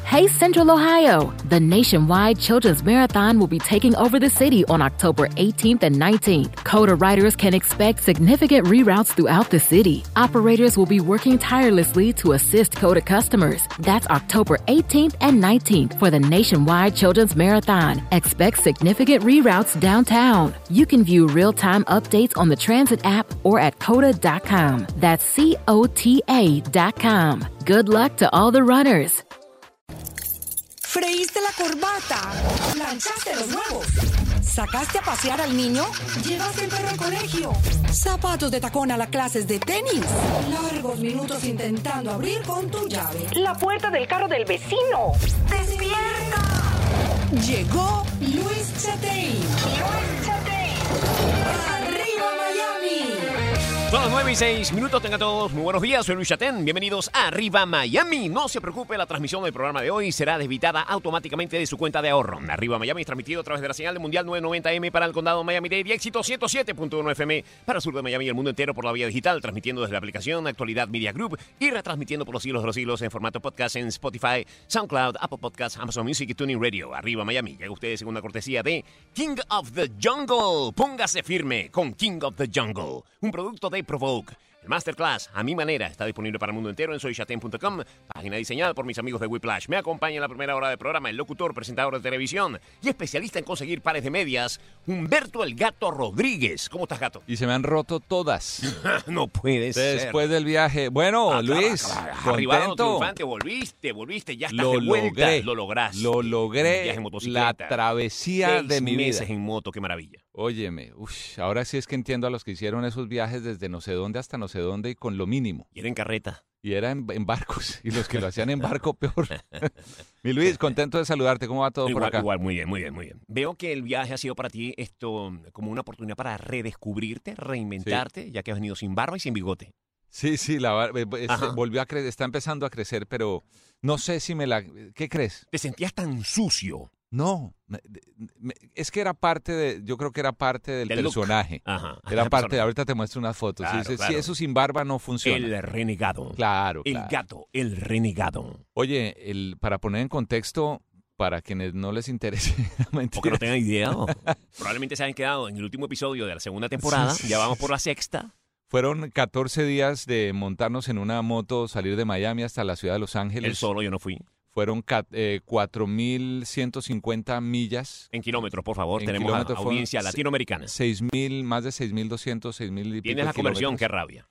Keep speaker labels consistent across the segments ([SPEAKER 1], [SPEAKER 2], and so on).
[SPEAKER 1] Hey, Central Ohio! The nationwide Children's Marathon will be taking over the city on October 18th and 19th. COTA riders can expect significant reroutes throughout the city. Operators will be working tirelessly to assist COTA customers. That's October 18th and 19th for the nationwide Children's Marathon. Expect significant reroutes downtown. You can view real-time updates on the Transit app or at COTA.com. That's COTA.com. Good luck to all the runners.
[SPEAKER 2] ¿Freíste la corbata? ¿Planchaste los huevos? ¿Sacaste a pasear al niño? ¿Llevaste el perro al colegio? ¿Zapatos de tacón a las clases de tenis? Largos minutos intentando abrir con tu llave la puerta del carro del vecino. ¡Despierta! Llegó Luis Chatein. ¡Arriba Miami!
[SPEAKER 3] Son las 9:06. Tengan todos muy buenos días. Soy Luis Chatein. Bienvenidos a Arriba Miami. No se preocupe, la transmisión del programa de hoy será debitada automáticamente de su cuenta de ahorro. Arriba Miami es transmitido a través de la señal de Mundial 990M para el condado Miami-Dade y Éxito 107.1 FM para el sur de Miami y el mundo entero por la vía digital, transmitiendo desde la aplicación Actualidad Media Group y retransmitiendo por los siglos de los siglos en formato podcast en Spotify, SoundCloud, Apple Podcasts, Amazon Music y Tuning Radio. Arriba Miami. Llega ustedes según una cortesía de King of the Jungle. Póngase firme con King of the Jungle, un producto de Provoke. El Masterclass, a mi manera, está disponible para el mundo entero en soychatein.com, página diseñada por mis amigos de Whiplash. Me acompaña en la primera hora del programa el locutor, presentador de televisión y especialista en conseguir pares de medias, Humberto el Gato Rodríguez. ¿Cómo estás, Gato?
[SPEAKER 4] Y se me han roto todas.
[SPEAKER 3] No puede ser.
[SPEAKER 4] Después del viaje. Bueno, Luis,
[SPEAKER 3] arribado,
[SPEAKER 4] contento.
[SPEAKER 3] triunfante, volviste, ya estás de vuelta. Lo lograste.
[SPEAKER 4] Lo logré.
[SPEAKER 3] Viaje en motocicleta.
[SPEAKER 4] La travesía
[SPEAKER 3] 6
[SPEAKER 4] de mi vida.
[SPEAKER 3] meses en moto, qué maravilla.
[SPEAKER 4] Óyeme, ahora sí es que entiendo a los que hicieron esos viajes desde no sé dónde hasta no sé dónde y con lo mínimo.
[SPEAKER 3] Y era en carreta.
[SPEAKER 4] Y era en barcos. Y los que lo hacían en barco, peor. Mi Luis, contento de saludarte. ¿Cómo va todo por acá?
[SPEAKER 3] Igual, muy bien. Veo que el viaje ha sido para ti esto como una oportunidad para redescubrirte, reinventarte, ya que has venido sin barba y sin bigote.
[SPEAKER 4] Sí, volvió a crecer, está empezando a crecer, pero no sé si ¿qué crees?
[SPEAKER 3] ¿Te sentías tan sucio?
[SPEAKER 4] No, es que yo creo que era parte del personaje.
[SPEAKER 3] Ajá.
[SPEAKER 4] Era parte, ahorita te muestro unas fotos.
[SPEAKER 3] Claro,
[SPEAKER 4] Sí,
[SPEAKER 3] claro.
[SPEAKER 4] Si eso sin barba no funciona.
[SPEAKER 3] El renegado.
[SPEAKER 4] Claro.
[SPEAKER 3] El gato, el renegado.
[SPEAKER 4] Oye, para poner en contexto, para quienes no les interese,
[SPEAKER 3] o que no tengan idea, probablemente se hayan quedado en el último episodio de la segunda temporada, ya vamos por la sexta.
[SPEAKER 4] Fueron 14 días de montarnos en una moto, salir de Miami hasta la ciudad de Los Ángeles.
[SPEAKER 3] Él solo, yo no fui.
[SPEAKER 4] Fueron 4.150 millas.
[SPEAKER 3] En kilómetros, por favor. Tenemos
[SPEAKER 4] kilómetros,
[SPEAKER 3] audiencia latinoamericana.
[SPEAKER 4] Más de 6.200, 6.000 y pico.
[SPEAKER 3] Tienes la conversión, qué rabia.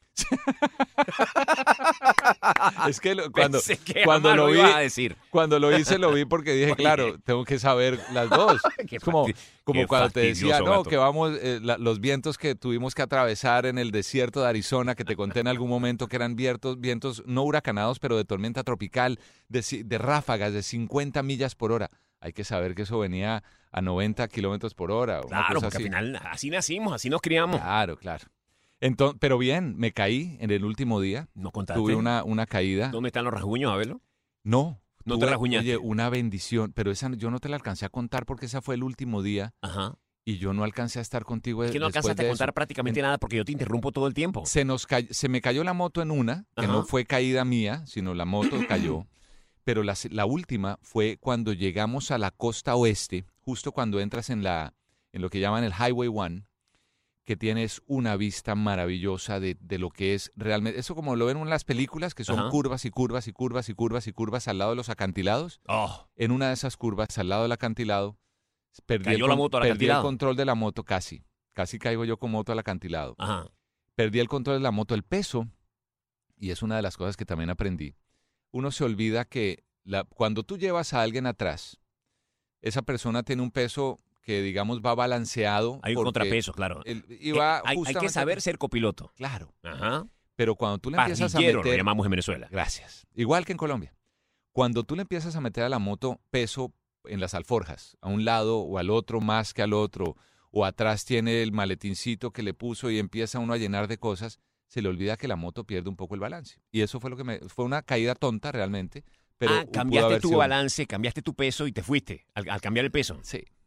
[SPEAKER 4] Es que
[SPEAKER 3] cuando lo vi,
[SPEAKER 4] cuando lo hice lo vi porque dije, claro, tengo que saber las dos. Es como cuando te decía, no, que vamos, los vientos que tuvimos que atravesar en el desierto de Arizona, que te conté en algún momento que eran vientos no huracanados, pero de tormenta tropical, de ráfagas de 50 millas por hora. Hay que saber que eso venía a 90 kilómetros por hora.
[SPEAKER 3] Claro, porque al final así nacimos, así nos criamos.
[SPEAKER 4] Claro. Entonces, pero bien, me caí en el último día.
[SPEAKER 3] ¿Nos contaste?
[SPEAKER 4] Tuve una caída.
[SPEAKER 3] ¿Dónde están los rasguños? A verlo.
[SPEAKER 4] No.
[SPEAKER 3] ¿No te rasguñaste?
[SPEAKER 4] Oye, una bendición, pero esa yo no te la alcancé a contar porque ese fue el último día.
[SPEAKER 3] Ajá.
[SPEAKER 4] Y yo no alcancé a estar contigo.
[SPEAKER 3] Es que no alcanzaste a contar prácticamente nada porque yo te interrumpo todo el tiempo.
[SPEAKER 4] Se me cayó la moto en una, que no fue caída mía, sino la moto cayó. Pero la última fue cuando llegamos a la costa oeste, justo cuando entras en lo que llaman el Highway 1, que tienes una vista maravillosa de lo que es realmente, eso como lo ven en las películas, que son curvas y curvas y curvas y curvas y curvas al lado de los acantilados. En una de esas curvas, al lado del acantilado, perdí el control de la moto, casi caigo yo con moto al acantilado. Perdí el control de la moto, el peso, y es una de las cosas que también aprendí. Uno se olvida que cuando tú llevas a alguien atrás, esa persona tiene un peso que, digamos, va balanceado.
[SPEAKER 3] Hay un contrapeso, claro. Hay que saber ser copiloto.
[SPEAKER 4] Claro.
[SPEAKER 3] Ajá.
[SPEAKER 4] Pero cuando tú le empiezas a meter...
[SPEAKER 3] lo llamamos en Venezuela.
[SPEAKER 4] Gracias. Igual que en Colombia. Cuando tú le empiezas a meter a la moto peso en las alforjas, a un lado o al otro más que al otro, o atrás tiene el maletincito que le puso y empieza uno a llenar de cosas, se le olvida que la moto pierde un poco el balance. Y eso fue fue una caída tonta realmente. Pero
[SPEAKER 3] cambiaste tu balance, cambiaste tu peso y te fuiste al cambiar el peso.
[SPEAKER 4] Sí.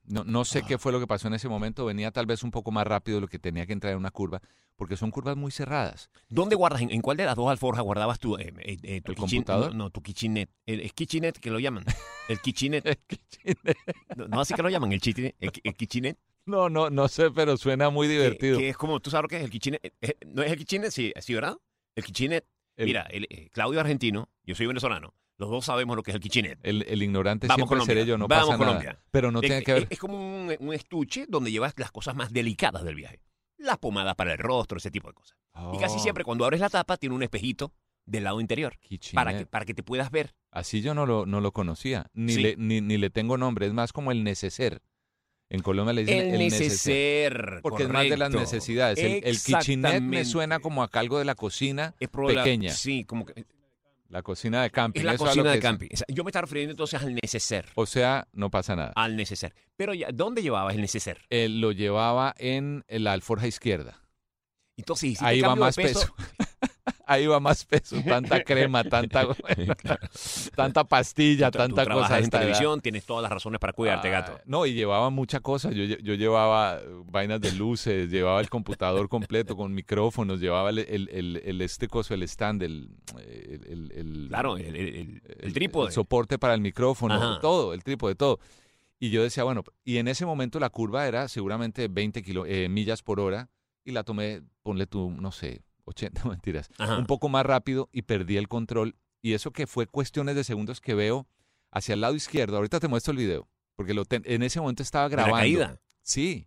[SPEAKER 4] No sé qué fue lo que pasó en ese momento. Venía tal vez un poco más rápido de lo que tenía que entrar en una curva, porque son curvas muy cerradas.
[SPEAKER 3] ¿Dónde guardas? ¿En cuál de las dos alforjas guardabas tu
[SPEAKER 4] computador?
[SPEAKER 3] No, tu kitchenette. El kitchenette que lo llaman. El kitchenette.
[SPEAKER 4] El kitchenette.
[SPEAKER 3] No, así que lo llaman, el kitchenette.
[SPEAKER 4] No sé, pero suena muy divertido.
[SPEAKER 3] Que es como, ¿tú sabes lo que es el kitchenette? ¿No es el kitchenette? Sí, ¿verdad? El kitchenette. Mira, Claudio argentino, yo soy venezolano. Los dos sabemos lo que es el kitchenette.
[SPEAKER 4] El ignorante
[SPEAKER 3] Vamos
[SPEAKER 4] siempre seré yo, no pasa
[SPEAKER 3] Colombia.
[SPEAKER 4] nada. Pero no tiene que ver.
[SPEAKER 3] Es como un estuche donde llevas las cosas más delicadas del viaje. Las pomadas para el rostro, ese tipo de cosas. Y casi siempre cuando abres la tapa tiene un espejito del lado interior para que te puedas ver.
[SPEAKER 4] Así yo no lo conocía, ni
[SPEAKER 3] Sí.
[SPEAKER 4] ni le tengo nombre, es más como el neceser. En Colombia le dicen
[SPEAKER 3] El neceser,
[SPEAKER 4] porque es más de las
[SPEAKER 3] correcto.
[SPEAKER 4] necesidades. El kitchenette me
[SPEAKER 3] Exactamente.
[SPEAKER 4] suena como a algo de la cocina
[SPEAKER 3] Es probable-
[SPEAKER 4] pequeña,
[SPEAKER 3] Sí, como que
[SPEAKER 4] la cocina de camping.
[SPEAKER 3] es la
[SPEAKER 4] eso es
[SPEAKER 3] cocina
[SPEAKER 4] lo
[SPEAKER 3] de
[SPEAKER 4] que es.
[SPEAKER 3] camping. O sea, yo me estaba refiriendo entonces al neceser.
[SPEAKER 4] O sea, no pasa nada.
[SPEAKER 3] Al neceser. Pero ya, ¿dónde llevabas el neceser?
[SPEAKER 4] Lo llevaba en la alforja izquierda.
[SPEAKER 3] Entonces, ¿hiciste
[SPEAKER 4] Ahí va
[SPEAKER 3] cambio de
[SPEAKER 4] más peso. Ahí va más peso, tanta crema, tanta pastilla,
[SPEAKER 3] Tú
[SPEAKER 4] tanta
[SPEAKER 3] trabajas
[SPEAKER 4] cosa.
[SPEAKER 3] en
[SPEAKER 4] hasta
[SPEAKER 3] televisión, tienes todas las razones para cuidarte, gato.
[SPEAKER 4] No, y llevaba muchas cosas. Yo llevaba vainas de luces, llevaba el computador completo con micrófonos, llevaba el stand,
[SPEAKER 3] Claro, el trípode.
[SPEAKER 4] el soporte para el micrófono,
[SPEAKER 3] Ajá.
[SPEAKER 4] todo, el trípode, todo. Y yo decía, bueno, y en ese momento la curva era seguramente 20 millas por hora y la tomé, ponle tú, no sé, 80, mentiras,
[SPEAKER 3] Ajá.
[SPEAKER 4] un poco más rápido y perdí el control. Y eso que fue cuestiones de segundos que veo hacia el lado izquierdo. Ahorita te muestro el video, porque en ese momento estaba
[SPEAKER 3] ¿De la
[SPEAKER 4] grabando.
[SPEAKER 3] caída?
[SPEAKER 4] Sí.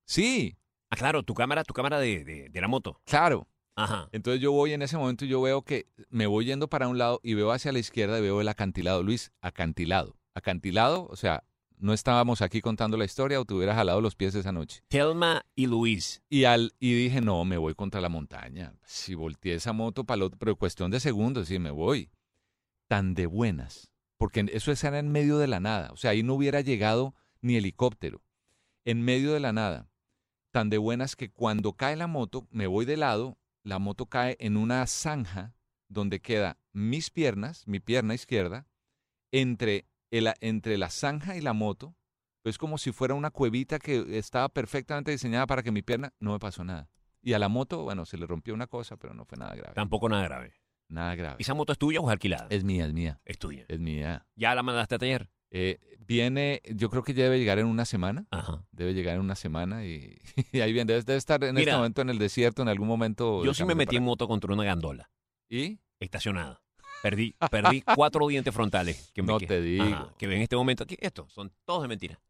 [SPEAKER 3] Ah, claro, tu cámara de la moto.
[SPEAKER 4] Claro.
[SPEAKER 3] Ajá.
[SPEAKER 4] Entonces yo voy en ese momento y yo veo que me voy yendo para un lado y veo hacia la izquierda y veo el acantilado. Luis, acantilado. Acantilado, o sea, no estábamos aquí contando la historia o te hubieras jalado los pies esa noche.
[SPEAKER 3] Thelma y Luis.
[SPEAKER 4] Y dije, no, me voy contra la montaña. Si volteé esa moto para el otro, pero cuestión de segundos, sí, me voy. Tan de buenas. Porque eso era en medio de la nada. O sea, ahí no hubiera llegado ni helicóptero. En medio de la nada. Tan de buenas que cuando cae la moto, me voy de lado, la moto cae en una zanja donde queda mi pierna izquierda, entre la zanja y la moto. Es como si fuera una cuevita que estaba perfectamente diseñada para que mi pierna no me pasó nada. Y a la moto, bueno, se le rompió una cosa, pero no fue nada grave.
[SPEAKER 3] Tampoco nada grave.
[SPEAKER 4] Nada grave.
[SPEAKER 3] ¿Esa moto es tuya o es alquilada?
[SPEAKER 4] Es mía.
[SPEAKER 3] Es tuya.
[SPEAKER 4] Es mía.
[SPEAKER 3] ¿Ya la mandaste a taller?
[SPEAKER 4] Viene, yo creo que ya debe llegar en una semana.
[SPEAKER 3] Ajá.
[SPEAKER 4] Debe llegar en una semana y ahí viene. Debe estar en este momento en el desierto, en algún momento.
[SPEAKER 3] Yo sí me metí en moto contra una gandola.
[SPEAKER 4] ¿Y?
[SPEAKER 3] Estacionada. Perdí 4 dientes frontales.
[SPEAKER 4] Te digo.
[SPEAKER 3] Ajá, que en este momento aquí, estos son todos de mentira.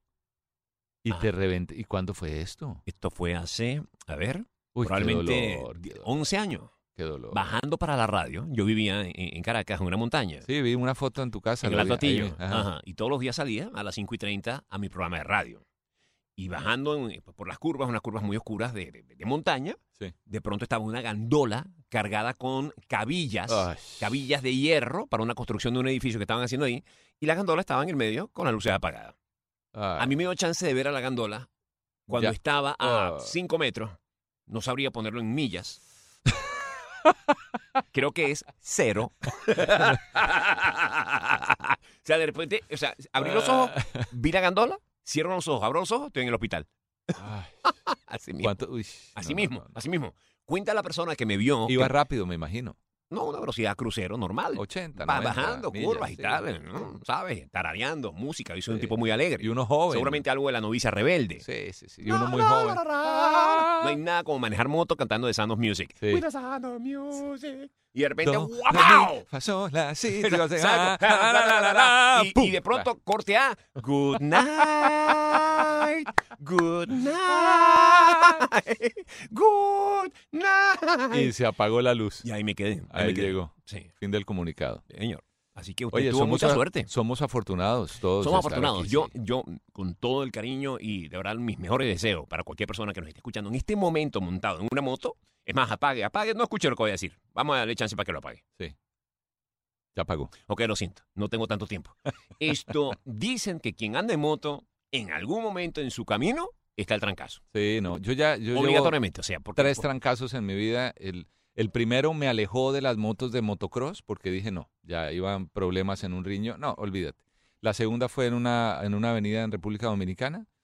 [SPEAKER 4] Y te reventé. ¿Y cuándo fue esto?
[SPEAKER 3] Esto fue hace, a ver,
[SPEAKER 4] Uy,
[SPEAKER 3] probablemente
[SPEAKER 4] qué dolor, qué dolor.
[SPEAKER 3] 11 años.
[SPEAKER 4] Qué dolor.
[SPEAKER 3] Bajando para la radio. Yo vivía en Caracas, en una montaña.
[SPEAKER 4] Sí, vi una foto en tu casa.
[SPEAKER 3] En el Alto
[SPEAKER 4] ahí,
[SPEAKER 3] Atillo.
[SPEAKER 4] ajá.
[SPEAKER 3] Ajá. Y todos los días salía a las 5:30 a mi programa de radio. Y bajando por las curvas, unas curvas muy oscuras de montaña,
[SPEAKER 4] Sí.
[SPEAKER 3] de pronto estaba una gandola cargada con cabillas,
[SPEAKER 4] Ay.
[SPEAKER 3] cabillas de hierro para una construcción de un edificio que estaban haciendo ahí. Y la gandola estaba en el medio con las luces apagadas.
[SPEAKER 4] Ay.
[SPEAKER 3] A mí me dio chance de ver a la gandola cuando
[SPEAKER 4] Ya.
[SPEAKER 3] estaba a
[SPEAKER 4] Oh.
[SPEAKER 3] 5 metros. No sabría ponerlo en millas. Creo que es 0. O sea, de repente, abrí los ojos, vi la gandola, cierro los ojos, abro los ojos, estoy en el hospital.
[SPEAKER 4] Ay.
[SPEAKER 3] Así mismo.
[SPEAKER 4] ¿Cuánto? Uy,
[SPEAKER 3] Así
[SPEAKER 4] no,
[SPEAKER 3] mismo,
[SPEAKER 4] no, no.
[SPEAKER 3] así mismo. Cuenta la persona que me vio.
[SPEAKER 4] Iba
[SPEAKER 3] que-
[SPEAKER 4] rápido, me imagino.
[SPEAKER 3] No, una velocidad crucero normal.
[SPEAKER 4] 80,
[SPEAKER 3] Va
[SPEAKER 4] 90
[SPEAKER 3] bajando,
[SPEAKER 4] millas,
[SPEAKER 3] curvas y
[SPEAKER 4] sí.
[SPEAKER 3] tal, ¿no? ¿Sabes? Tarareando, música. Yo soy un
[SPEAKER 4] Sí.
[SPEAKER 3] tipo muy alegre.
[SPEAKER 4] Y uno joven.
[SPEAKER 3] Seguramente algo de la novicia rebelde.
[SPEAKER 4] Sí. Y uno muy joven.
[SPEAKER 3] No hay nada como manejar moto cantando de Sound of Music.
[SPEAKER 4] Sí.
[SPEAKER 3] With the Sound of Music. Y de repente,
[SPEAKER 4] Do,
[SPEAKER 3] ¡wow!
[SPEAKER 4] re, mi, fa, sol, la, si, do, se,
[SPEAKER 3] Exacto.
[SPEAKER 4] ah,
[SPEAKER 3] Y-
[SPEAKER 4] pum.
[SPEAKER 3] y de pronto corte a Good night, good night, good night.
[SPEAKER 4] Y se apagó la luz.
[SPEAKER 3] Y ahí me quedé.
[SPEAKER 4] Ahí
[SPEAKER 3] me quedé.
[SPEAKER 4] llegó.
[SPEAKER 3] Sí,
[SPEAKER 4] Fin del comunicado.
[SPEAKER 3] señor. Así que usted
[SPEAKER 4] Oye,
[SPEAKER 3] tuvo mucha suerte.
[SPEAKER 4] Somos afortunados todos.
[SPEAKER 3] Somos
[SPEAKER 4] de estar
[SPEAKER 3] afortunados.
[SPEAKER 4] aquí,
[SPEAKER 3] Yo,
[SPEAKER 4] sí.
[SPEAKER 3] con todo el cariño y de verdad mis mejores deseos para cualquier persona que nos esté escuchando en este momento montado en una moto, es más, apague, no escuche lo que voy a decir. Vamos a darle chance para que lo apague.
[SPEAKER 4] Ya apagó.
[SPEAKER 3] Ok, lo siento, no tengo tanto tiempo. Dicen que quien anda en moto, en algún momento en su camino, está el trancazo.
[SPEAKER 4] Sí, no. Yo llevo
[SPEAKER 3] Obligatoriamente, o sea, porque
[SPEAKER 4] 3 trancazos en mi vida. El primero me alejó de las motos de motocross porque dije no, ya iban problemas en un riñón. No, olvídate. La segunda fue en una avenida en República Dominicana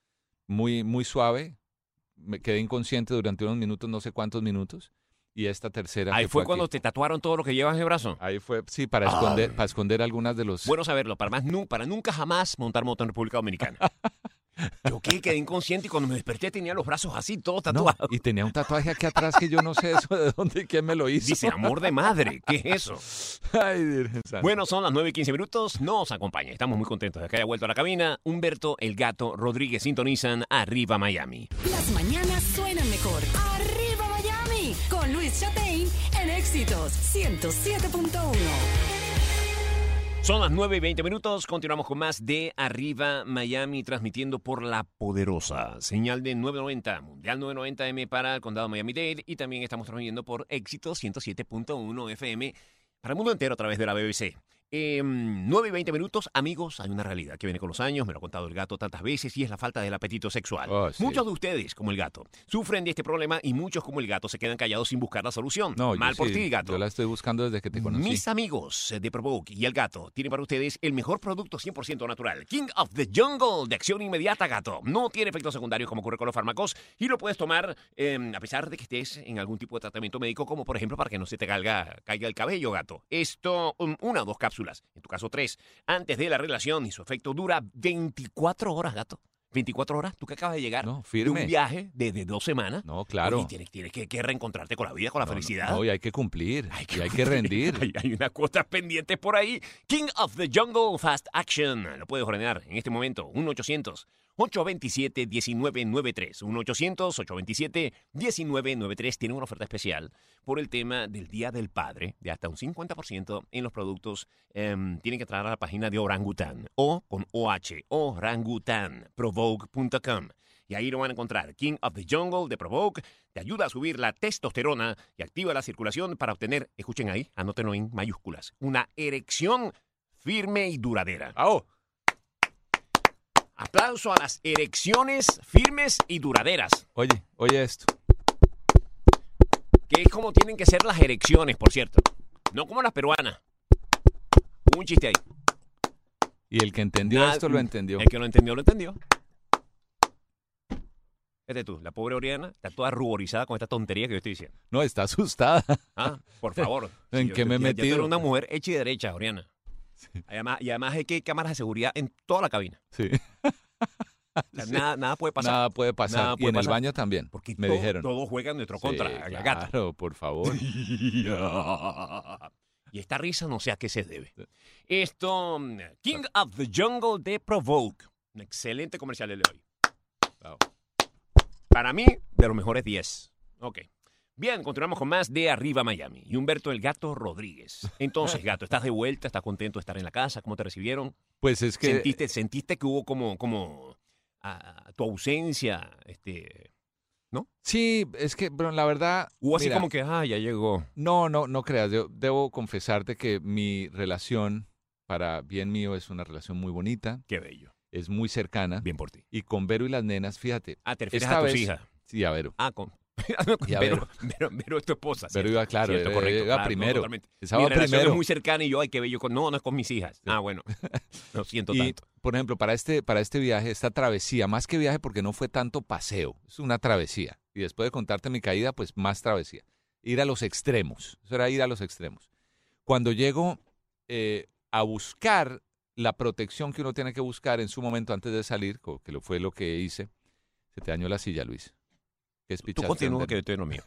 [SPEAKER 4] muy, muy suave. Me quedé inconsciente durante unos minutos, no sé cuántos minutos. Y esta tercera.
[SPEAKER 3] Ahí
[SPEAKER 4] que
[SPEAKER 3] fue
[SPEAKER 4] aquí.
[SPEAKER 3] cuando te tatuaron todo lo que llevas en el brazo.
[SPEAKER 4] Ahí fue, sí, para esconder algunas de los...
[SPEAKER 3] Bueno saberlo, para nunca jamás montar moto en República Dominicana. Yo quedé inconsciente y cuando me desperté tenía los brazos así, todos
[SPEAKER 4] No,
[SPEAKER 3] tatuados.
[SPEAKER 4] y tenía un tatuaje aquí atrás que yo no sé eso de dónde y quién me lo hizo.
[SPEAKER 3] Dice, amor de madre, ¿qué es eso?
[SPEAKER 4] Ay, Virgen Santa.
[SPEAKER 3] Bueno, son las 9:15, nos acompaña. Estamos muy contentos de que haya vuelto a la cabina. Humberto, el Gato, Rodríguez sintonizan Arriba Miami.
[SPEAKER 2] Las mañanas suenan mejor. ¡Arriba Miami! Con Luis Chatein en Éxitos 107.1.
[SPEAKER 3] Son las 9:20, continuamos con más de Arriba Miami, transmitiendo por La Poderosa, señal de 990, Mundial 990M para el condado Miami-Dade, y también estamos transmitiendo por Éxitos 107.1 FM para el mundo entero a través de la BBC. 9:20, amigos, hay una realidad que viene con los años, me lo ha contado el Gato tantas veces, y es la falta del apetito sexual.
[SPEAKER 4] Oh, sí.
[SPEAKER 3] Muchos de ustedes, como el Gato, sufren de este problema y muchos, como el Gato, se quedan callados sin buscar la solución.
[SPEAKER 4] No,
[SPEAKER 3] Mal
[SPEAKER 4] yo
[SPEAKER 3] por
[SPEAKER 4] sí,
[SPEAKER 3] ti, Gato.
[SPEAKER 4] Yo la estoy buscando desde que te conocí.
[SPEAKER 3] Mis amigos de Provoke y el Gato tienen para ustedes el mejor producto 100% natural. King of the Jungle, de acción inmediata, Gato. No tiene efectos secundarios como ocurre con los fármacos y lo puedes tomar a pesar de que estés en algún tipo de tratamiento médico, como por ejemplo para que no se te caiga el cabello, Gato. Esto, 1 o 2 cápsulas, en tu caso 3, antes de la relación, y su efecto dura 24 horas, Gato. 24 horas, tú que acabas de llegar
[SPEAKER 4] No,
[SPEAKER 3] de
[SPEAKER 4] firme.
[SPEAKER 3] un viaje de 2 semanas.
[SPEAKER 4] No, claro.
[SPEAKER 3] Oye, tienes que reencontrarte con la vida, con la felicidad.
[SPEAKER 4] No, y hay que cumplir, y hay que rendir.
[SPEAKER 3] Hay unas cuotas pendientes por ahí. King of the Jungle Fast Action. Lo puedes ordenar en este momento. 1-800-827-1993. 1-800-827-1993. Tiene una oferta especial por el tema del Día del Padre de hasta un 50% en los productos. Tienen que entrar a la página de Orangután o con OH, Orangután, Provoke.com. Y ahí lo van a encontrar. King of the Jungle de Provoke te ayuda a subir la testosterona y activa la circulación para obtener, escuchen ahí, anótenlo en mayúsculas, una erección firme y duradera.
[SPEAKER 4] ¡Au!
[SPEAKER 3] Aplauso a las erecciones firmes y duraderas,
[SPEAKER 4] Oye esto.
[SPEAKER 3] que es como tienen que ser las erecciones, por cierto. No como las peruanas. Un chiste ahí.
[SPEAKER 4] Y el que entendió esto lo entendió.
[SPEAKER 3] El que lo entendió, lo entendió. Fíjate tú, la pobre Oriana está toda ruborizada con esta tontería que yo estoy diciendo.
[SPEAKER 4] No, está asustada.
[SPEAKER 3] Ah, por favor.
[SPEAKER 4] ¿En qué me he
[SPEAKER 3] Ya tú
[SPEAKER 4] metido?
[SPEAKER 3] eres una mujer hecha y derecha, Oriana.
[SPEAKER 4] Sí.
[SPEAKER 3] Además hay que hay cámaras de seguridad en toda la cabina.
[SPEAKER 4] Sí.
[SPEAKER 3] O sea,
[SPEAKER 4] Sí.
[SPEAKER 3] nada puede pasar.
[SPEAKER 4] Nada puede pasar.
[SPEAKER 3] Nada
[SPEAKER 4] y
[SPEAKER 3] puede
[SPEAKER 4] en
[SPEAKER 3] pasar.
[SPEAKER 4] el baño también.
[SPEAKER 3] Porque
[SPEAKER 4] me dijeron.
[SPEAKER 3] todos juegan en nuestro contra,
[SPEAKER 4] Sí,
[SPEAKER 3] Gato.
[SPEAKER 4] claro, por favor.
[SPEAKER 3] Y esta risa no sé a qué se debe. Esto, King of the Jungle de Provoke. Un excelente comercial de hoy.
[SPEAKER 4] Bravo.
[SPEAKER 3] Para mí, de los mejores 10. Ok. Bien, continuamos con más de Arriba Miami. Y Humberto, el Gato Rodríguez. Entonces, Gato, ¿estás de vuelta? ¿Estás contento de estar en la casa? ¿Cómo te recibieron?
[SPEAKER 4] Pues es que
[SPEAKER 3] ¿Sentiste que hubo como tu ausencia?
[SPEAKER 4] sí, es que, pero la verdad,
[SPEAKER 3] Hubo así
[SPEAKER 4] mira,
[SPEAKER 3] como que, ya llegó.
[SPEAKER 4] no creas. Yo debo confesarte que mi relación, para bien mío, es una relación muy bonita,
[SPEAKER 3] Qué bello.
[SPEAKER 4] es muy cercana.
[SPEAKER 3] Bien por ti.
[SPEAKER 4] Y con Vero y las nenas, fíjate.
[SPEAKER 3] Ah, te refieres
[SPEAKER 4] esta
[SPEAKER 3] a tus
[SPEAKER 4] vez-
[SPEAKER 3] hijas.
[SPEAKER 4] Sí, a Vero.
[SPEAKER 3] Con...
[SPEAKER 4] Y a
[SPEAKER 3] Vero es tu esposa.
[SPEAKER 4] Vero
[SPEAKER 3] ¿cierto?
[SPEAKER 4] iba, claro,
[SPEAKER 3] Cierto, correcto,
[SPEAKER 4] iba
[SPEAKER 3] claro,
[SPEAKER 4] primero.
[SPEAKER 3] totalmente.
[SPEAKER 4] Esa
[SPEAKER 3] Mi
[SPEAKER 4] va
[SPEAKER 3] relación
[SPEAKER 4] primero.
[SPEAKER 3] es muy cercana y yo, ay, qué bello. No es con mis hijas. Ah, bueno. Lo siento
[SPEAKER 4] Y,
[SPEAKER 3] tanto.
[SPEAKER 4] por ejemplo, para este viaje, esta travesía, más que viaje porque no fue tanto paseo, es una travesía. Y después de contarte mi caída, pues más travesía. Ir a los extremos. Eso era ir a los extremos. Cuando llego a buscar la protección que uno tiene que buscar en su momento antes de salir, que fue lo que hice, se te dañó la silla, Luis. ¿Qué es
[SPEAKER 3] Tú
[SPEAKER 4] pichaste
[SPEAKER 3] continúa
[SPEAKER 4] donde
[SPEAKER 3] que
[SPEAKER 4] no?
[SPEAKER 3] yo estoy en lo mío.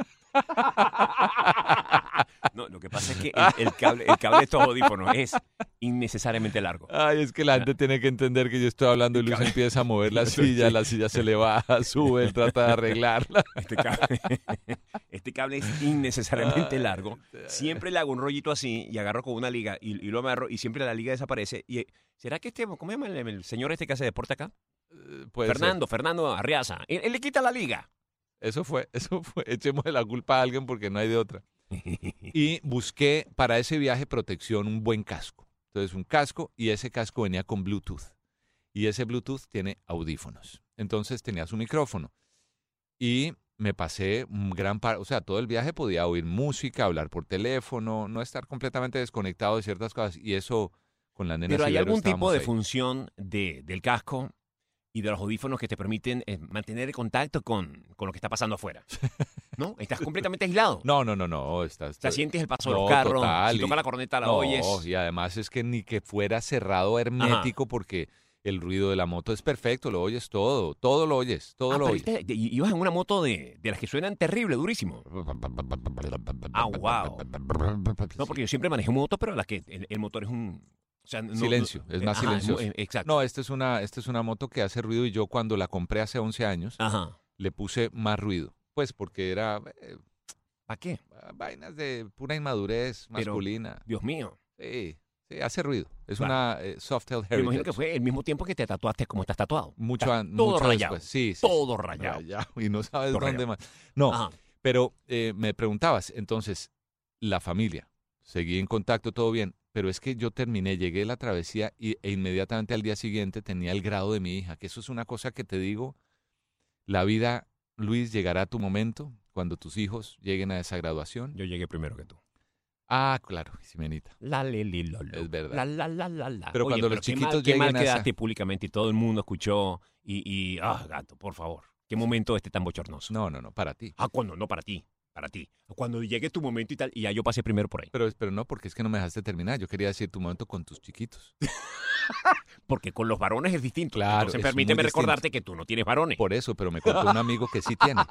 [SPEAKER 3] No, lo que pasa es que el cable de estos audífonos es innecesariamente largo.
[SPEAKER 4] Ay, es que la gente tiene que entender que yo estoy hablando y Luis empieza a mover la silla se le baja, sube, él trata de arreglarla.
[SPEAKER 3] Este cable es innecesariamente largo. Siempre le hago un rollito así y agarro con una liga y lo amarro y siempre la liga desaparece. ¿Será que ¿cómo se llama el señor este que hace deporte acá?
[SPEAKER 4] Puede ser.
[SPEAKER 3] Fernando Arriaza. Él le quita la liga.
[SPEAKER 4] Eso fue. Echemos la culpa a alguien porque no hay de otra. Y busqué para ese viaje protección, un buen casco. Entonces, un casco, y ese casco venía con Bluetooth. Y ese Bluetooth tiene audífonos. Entonces, tenía su micrófono. Y me pasé o sea, todo el viaje podía oír música, hablar por teléfono, no estar completamente desconectado de ciertas cosas. Y eso, con la nena
[SPEAKER 3] Pero hay
[SPEAKER 4] Silvero
[SPEAKER 3] algún tipo
[SPEAKER 4] estábamos
[SPEAKER 3] de
[SPEAKER 4] ahí.
[SPEAKER 3] función del casco Y de los audífonos que te permiten mantener el contacto con lo que está pasando afuera. ¿No? Estás completamente aislado.
[SPEAKER 4] No.
[SPEAKER 3] O sea, sientes el paso de los carros,
[SPEAKER 4] total,
[SPEAKER 3] si toca la corneta la oyes.
[SPEAKER 4] Y además es que ni que fuera cerrado hermético porque el ruido de la moto es perfecto, lo oyes todo lo oyes, todo lo oyes.
[SPEAKER 3] Ibas en una moto de las que suenan terrible, durísimo. Wow. No, porque yo siempre manejé moto, pero las que el motor es un... O sea,
[SPEAKER 4] silencio, es más silencioso.
[SPEAKER 3] Exacto.
[SPEAKER 4] No, esta es una moto que hace ruido y yo cuando la compré hace 11 años le puse más ruido. Pues porque era...
[SPEAKER 3] ¿Para qué?
[SPEAKER 4] Vainas de pura inmadurez masculina.
[SPEAKER 3] Pero, Dios mío.
[SPEAKER 4] Sí, hace ruido. Es una Softail Heritage.
[SPEAKER 3] Me imagino que fue el mismo tiempo que te tatuaste como estás tatuado.
[SPEAKER 4] Mucho
[SPEAKER 3] rayado.
[SPEAKER 4] Después. Sí,
[SPEAKER 3] todo rayado.
[SPEAKER 4] Y no sabes
[SPEAKER 3] todo
[SPEAKER 4] dónde
[SPEAKER 3] rayado.
[SPEAKER 4] más. No, pero me preguntabas, entonces, la familia. Seguí en contacto, todo bien. Pero es que yo llegué la travesía e inmediatamente al día siguiente tenía el grado de mi hija. Que eso es una cosa que te digo. La vida, Luis, llegará a tu momento cuando tus hijos lleguen a esa graduación.
[SPEAKER 3] Yo llegué primero que tú.
[SPEAKER 4] Ah, claro, Ximenita.
[SPEAKER 3] Es
[SPEAKER 4] verdad.
[SPEAKER 3] La.
[SPEAKER 4] Pero cuando los chiquitos lleguen
[SPEAKER 3] qué mal
[SPEAKER 4] a esa...
[SPEAKER 3] quedaste públicamente y todo el mundo escuchó gato, por favor. Qué momento tan bochornoso.
[SPEAKER 4] No, para ti.
[SPEAKER 3] No para ti. Cuando llegue tu momento y tal, y ya yo pasé primero por ahí.
[SPEAKER 4] Pero no, porque es que no me dejaste terminar. Yo quería decir tu momento con tus chiquitos.
[SPEAKER 3] Porque con los varones es distinto.
[SPEAKER 4] Claro,
[SPEAKER 3] entonces
[SPEAKER 4] es
[SPEAKER 3] permíteme
[SPEAKER 4] muy
[SPEAKER 3] recordarte que tú no tienes varones.
[SPEAKER 4] Por eso, pero me contó un amigo que sí tiene.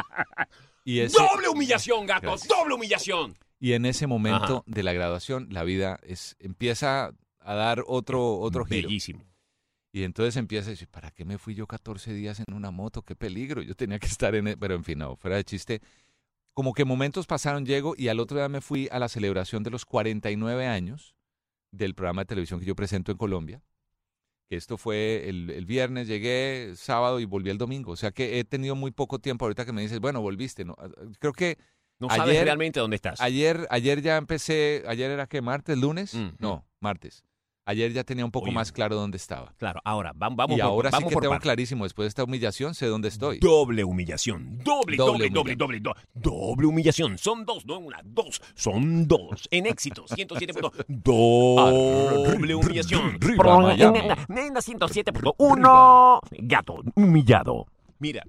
[SPEAKER 3] ¡Doble humillación, gato!
[SPEAKER 4] Gracias.
[SPEAKER 3] ¡Doble humillación!
[SPEAKER 4] Y en ese momento de la graduación, la vida empieza a dar otro giro.
[SPEAKER 3] Bellísimo.
[SPEAKER 4] Y entonces empieza a decir, ¿para qué me fui yo 14 días en una moto? ¡Qué peligro! Yo tenía que estar Pero en fin, no, fuera de chiste. Como que momentos pasaron, llego y al otro día me fui a la celebración de los 49 años del programa de televisión que yo presento en Colombia. Que esto fue el viernes, llegué sábado y volví el domingo. O sea que he tenido muy poco tiempo ahorita que me dices, bueno, volviste. No, creo que
[SPEAKER 3] no sabes realmente dónde estás.
[SPEAKER 4] Ayer ya empecé, ¿ayer era qué? ¿Martes, lunes? No, martes. Ayer ya tenía un poco más claro dónde estaba.
[SPEAKER 3] Claro, ahora vamos
[SPEAKER 4] y ahora sí que tengo
[SPEAKER 3] partes.
[SPEAKER 4] clarísimo, después de esta humillación, sé dónde estoy.
[SPEAKER 3] Doble humillación. Doble humillación. Son dos, no una, dos. Son dos. En éxito, 107.2. Doble humillación. En la 107.1. Gato humillado. Mira,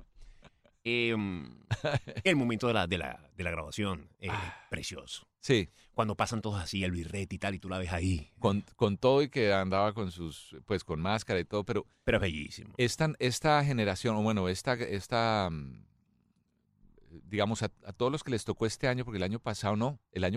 [SPEAKER 3] el momento de la graduación es precioso.
[SPEAKER 4] Sí.
[SPEAKER 3] Cuando pasan todos así, el birrete y tal, y tú la ves ahí.
[SPEAKER 4] Con todo y que andaba con máscara y todo, pero
[SPEAKER 3] es bellísimo.
[SPEAKER 4] Esta generación, o bueno, digamos, a todos los que les tocó este año, porque el año pasado no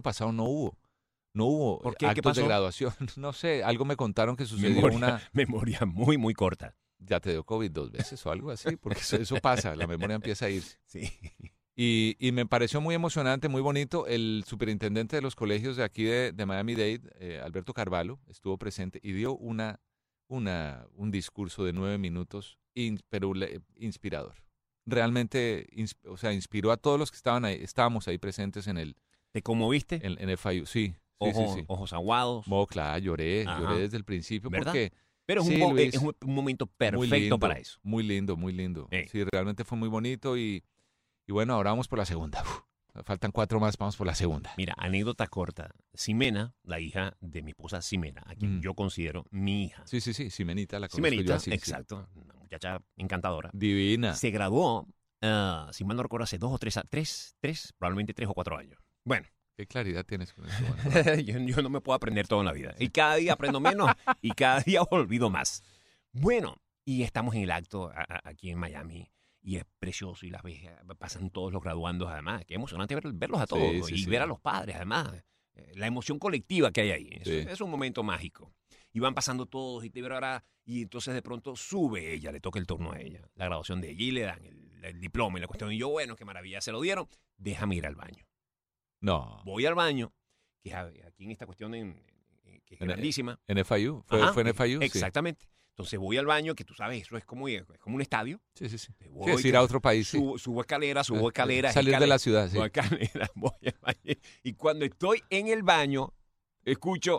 [SPEAKER 4] hubo
[SPEAKER 3] ¿Por qué?
[SPEAKER 4] actos de graduación. No sé, algo me contaron que sucedió
[SPEAKER 3] memoria muy, muy corta.
[SPEAKER 4] Ya te dio COVID 2 veces o algo así, porque eso pasa, la memoria empieza a irse.
[SPEAKER 3] Sí.
[SPEAKER 4] Y me pareció muy emocionante, muy bonito. El superintendente de los colegios de aquí de Miami-Dade, Alberto Carvalho, estuvo presente y dio un discurso de 9 minutos, pero inspirador. Realmente, inspiró a todos los que estábamos ahí presentes en el...
[SPEAKER 3] ¿Te conmoviste?
[SPEAKER 4] En FIU, sí.
[SPEAKER 3] Ojos aguados.
[SPEAKER 4] Claro, lloré desde el principio.
[SPEAKER 3] ¿Verdad?
[SPEAKER 4] Porque...
[SPEAKER 3] Pero es un momento perfecto para eso.
[SPEAKER 4] Muy lindo. Sí, realmente fue muy bonito y bueno, ahora vamos por la segunda. Faltan 4 más, vamos por la segunda.
[SPEAKER 3] Mira, anécdota corta. Ximena, la hija de mi esposa Ximena, a quien yo considero mi hija.
[SPEAKER 4] Sí, Ximenita, la conozco
[SPEAKER 3] Ximenita,
[SPEAKER 4] yo así.
[SPEAKER 3] exacto.
[SPEAKER 4] Sí.
[SPEAKER 3] Una muchacha encantadora.
[SPEAKER 4] Divina.
[SPEAKER 3] Se graduó, si mal no recuerdo, hace 2 o 3, probablemente 3 o 4 años. Bueno.
[SPEAKER 4] ¿Qué claridad tienes con eso?
[SPEAKER 3] Yo no me puedo aprender todo en la vida. Y cada día aprendo menos y cada día olvido más. Bueno, y estamos en el acto aquí en Miami. Y es precioso y las ves, pasan todos los graduandos además. Qué emocionante verlos a todos y ver a los padres además. La emoción colectiva que hay ahí. Es un momento mágico. Y van pasando todos y entonces de pronto sube ella, le toca el turno a ella. La graduación de ella y le dan el diploma y la cuestión. Y yo, bueno, qué maravilla, se lo dieron. Déjame ir al baño.
[SPEAKER 4] No.
[SPEAKER 3] Voy al baño, que es aquí en esta cuestión que es grandísima.
[SPEAKER 4] En FIU. ¿Fue en FIU?
[SPEAKER 3] Exactamente. Entonces voy al baño, que tú sabes, eso es como un estadio.
[SPEAKER 4] Sí. Es ir a otro país.
[SPEAKER 3] Subo escalera.
[SPEAKER 4] Salir de la ciudad, sí.
[SPEAKER 3] Subo escalera, voy al baño. Y cuando estoy en el baño, escucho,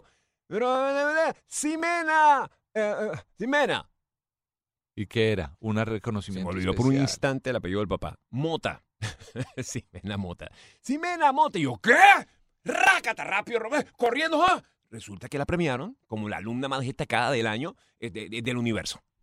[SPEAKER 3] ¡Ximena! ¡Ximena!
[SPEAKER 4] ¿Y qué era? Un reconocimiento.
[SPEAKER 3] Se me olvidó por un instante el apellido del papá. Mota. Ximena Mota. ¡Ximena Mota! Y yo, ¿qué? ¡Rácata! Rápido, corriendo, Resulta que la premiaron como la alumna más destacada del año del universo.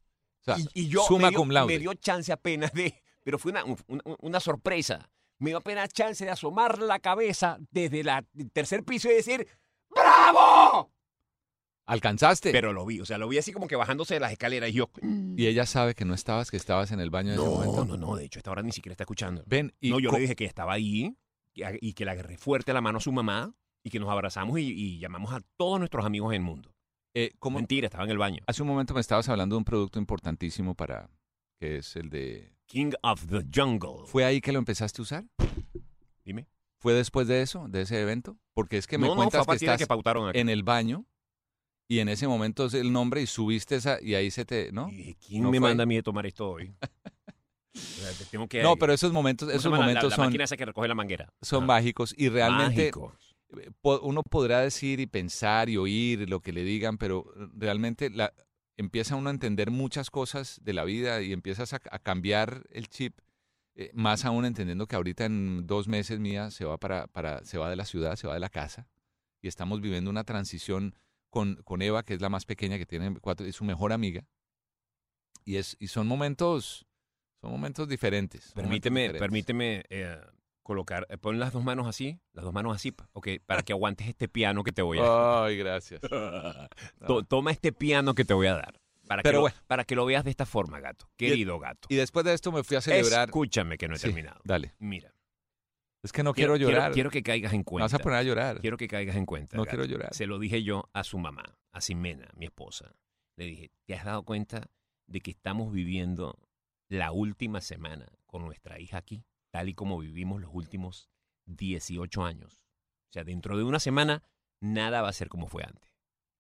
[SPEAKER 4] O sea,
[SPEAKER 3] y yo
[SPEAKER 4] summa
[SPEAKER 3] me
[SPEAKER 4] cum laude.
[SPEAKER 3] dio chance apenas pero fue una sorpresa. Me dio apenas chance de asomar la cabeza desde el tercer piso y decir, ¡bravo!
[SPEAKER 4] ¿Alcanzaste?
[SPEAKER 3] Pero lo vi así como que bajándose de las escaleras y yo...
[SPEAKER 4] Y ella sabe que no estabas, que estabas en el baño en ese momento.
[SPEAKER 3] No, de hecho, esta hora ni siquiera está escuchando.
[SPEAKER 4] Ven, y
[SPEAKER 3] No, yo le dije que estaba ahí y que le agarré fuerte la mano a su mamá y que nos abrazamos y llamamos a todos nuestros amigos en el mundo.
[SPEAKER 4] ¿cómo?
[SPEAKER 3] Mentira, estaba en el baño.
[SPEAKER 4] Hace un momento me estabas hablando de un producto importantísimo que es el de...
[SPEAKER 3] King of the Jungle.
[SPEAKER 4] ¿Fue ahí que lo empezaste a usar?
[SPEAKER 3] Dime.
[SPEAKER 4] ¿Fue después de eso, de ese evento? Porque es que me
[SPEAKER 3] fue
[SPEAKER 4] cuentas
[SPEAKER 3] a
[SPEAKER 4] que
[SPEAKER 3] partir de
[SPEAKER 4] estás
[SPEAKER 3] que pautaron aquí.
[SPEAKER 4] en el baño y en ese momento es el nombre y subiste esa y ahí se te... ¿no?
[SPEAKER 3] Y dije, ¿quién
[SPEAKER 4] ¿No
[SPEAKER 3] me
[SPEAKER 4] fue?
[SPEAKER 3] manda a mí de tomar esto hoy? O sea, tengo que...
[SPEAKER 4] No, pero esos momentos
[SPEAKER 3] ¿cómo se llama la
[SPEAKER 4] son,
[SPEAKER 3] máquina esa que recoge la manguera.
[SPEAKER 4] son
[SPEAKER 3] Ajá.
[SPEAKER 4] mágicos y realmente
[SPEAKER 3] Mágicos.
[SPEAKER 4] uno podrá decir y pensar y oír lo que le digan, pero realmente empieza uno a entender muchas cosas de la vida y empiezas a cambiar el chip, más aún entendiendo que ahorita en 2 meses Mía se va se va de la ciudad, se va de la casa y estamos viviendo una transición con Eva, que es la más pequeña, que tiene 4, es su mejor amiga y son momentos diferentes.
[SPEAKER 3] Permíteme colocar, pon las dos manos así, okay, para que aguantes este piano que te voy a dar.
[SPEAKER 4] Ay, gracias.
[SPEAKER 3] Toma este piano que te voy a dar. Para que lo veas de esta forma, gato. Querido gato.
[SPEAKER 4] Y después de esto me fui a celebrar.
[SPEAKER 3] Escúchame que no he
[SPEAKER 4] Sí,
[SPEAKER 3] terminado.
[SPEAKER 4] dale.
[SPEAKER 3] Mira.
[SPEAKER 4] Es que no quiero llorar.
[SPEAKER 3] Quiero que caigas en
[SPEAKER 4] Me
[SPEAKER 3] cuenta.
[SPEAKER 4] vas a poner a llorar.
[SPEAKER 3] Quiero que caigas en cuenta.
[SPEAKER 4] No
[SPEAKER 3] gato.
[SPEAKER 4] quiero llorar.
[SPEAKER 3] Se lo dije yo a su mamá, a Ximena, mi esposa. Le dije, ¿te has dado cuenta de que estamos viviendo la última semana con nuestra hija aquí, tal y como vivimos los últimos 18 años? O sea, dentro de una semana, nada va a ser como fue antes.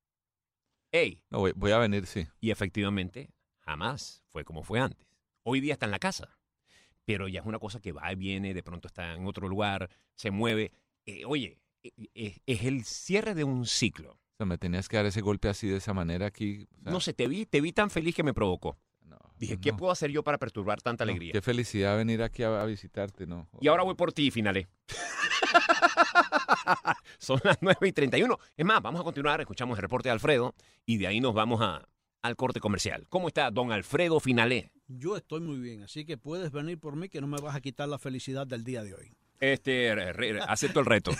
[SPEAKER 3] ¡Ey!
[SPEAKER 4] No, voy a venir, sí.
[SPEAKER 3] Y efectivamente, jamás fue como fue antes. Hoy día está en la casa, pero ya es una cosa que va y viene, de pronto está en otro lugar, se mueve. Es el cierre de un ciclo.
[SPEAKER 4] O sea, me tenías que dar ese golpe así de esa manera aquí. O sea,
[SPEAKER 3] No sé, te vi tan feliz que me provocó.
[SPEAKER 4] no,
[SPEAKER 3] Dije,
[SPEAKER 4] no,
[SPEAKER 3] ¿qué puedo hacer yo para perturbar tanta
[SPEAKER 4] no,
[SPEAKER 3] alegría?
[SPEAKER 4] Qué felicidad venir aquí a visitarte, ¿no?
[SPEAKER 3] Y ahora voy por ti, Finalé. Son las 9:31. Es más, vamos a continuar, escuchamos el reporte de Alfredo y de ahí nos vamos al corte comercial. ¿Cómo está don Alfredo Finalé?
[SPEAKER 5] Yo estoy muy bien, así que puedes venir por mí que no me vas a quitar la felicidad del día de hoy.
[SPEAKER 3] Acepto el reto.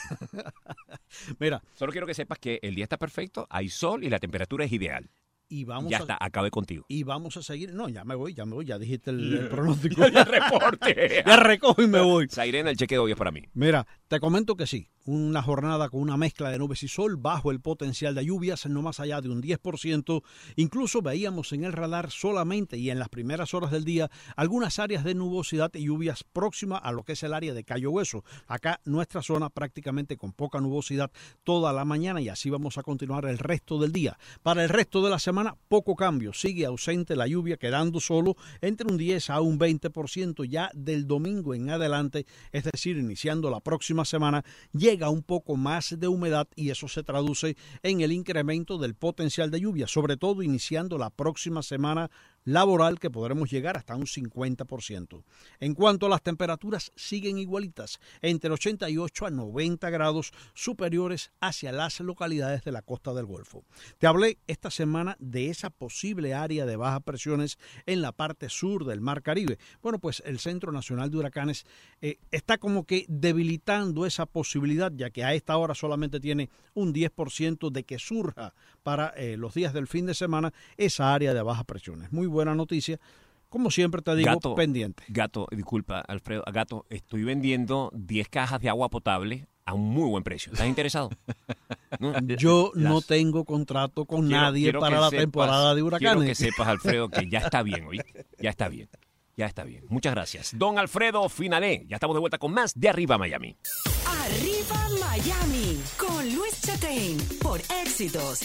[SPEAKER 5] Mira,
[SPEAKER 3] Solo quiero que sepas que el día está perfecto, hay sol y la temperatura es ideal.
[SPEAKER 5] y vamos
[SPEAKER 3] Ya está, acabé contigo.
[SPEAKER 5] y vamos a seguir. No, ya me voy, ya dijiste el pronóstico.
[SPEAKER 3] El reporte.
[SPEAKER 5] Ya recojo y me voy.
[SPEAKER 3] Zairena, el cheque de hoy es para mí.
[SPEAKER 5] Mira, te comento que sí, una jornada con una mezcla de nubes y sol bajo el potencial de lluvias, no más allá de un 10%. Incluso veíamos en el radar solamente y en las primeras horas del día algunas áreas de nubosidad y lluvias próximas a lo que es el área de Cayo Hueso. Acá nuestra zona prácticamente con poca nubosidad toda la mañana y así vamos a continuar el resto del día. Para el resto de la semana, poco cambio. Sigue ausente la lluvia, quedando solo entre un 10 a un 20% ya del domingo en adelante, es decir, iniciando la próxima semana, llega un poco más de humedad y eso se traduce en el incremento del potencial de lluvia, sobre todo iniciando la próxima semana laboral, que podremos llegar hasta un 50%. En cuanto a las temperaturas, siguen igualitas, entre 88 a 90 grados superiores hacia las localidades de la costa del Golfo. Te hablé esta semana de esa posible área de bajas presiones en la parte sur del Mar Caribe. Bueno, pues el Centro Nacional de Huracanes está como que debilitando esa posibilidad, ya que a esta hora solamente tiene un 10% de que surja para los días del fin de semana esa área de bajas presiones. Muy buena noticia. Como siempre te digo,
[SPEAKER 3] Gato,
[SPEAKER 5] pendiente.
[SPEAKER 3] Gato, disculpa, Alfredo. Gato, estoy vendiendo 10 cajas de agua potable a un muy buen precio. ¿Estás interesado? ¿No?
[SPEAKER 5] Yo no tengo contrato con nadie
[SPEAKER 3] quiero
[SPEAKER 5] para
[SPEAKER 3] que
[SPEAKER 5] la
[SPEAKER 3] sepas,
[SPEAKER 5] temporada de huracanes.
[SPEAKER 3] Quiero que sepas, Alfredo, que ya está bien, ¿oíste? Ya está bien. Ya está bien. Muchas gracias. Don Alfredo Finalé. Ya estamos de vuelta con más de Arriba Miami.
[SPEAKER 2] Arriba Miami con Luis Chatén por Éxitos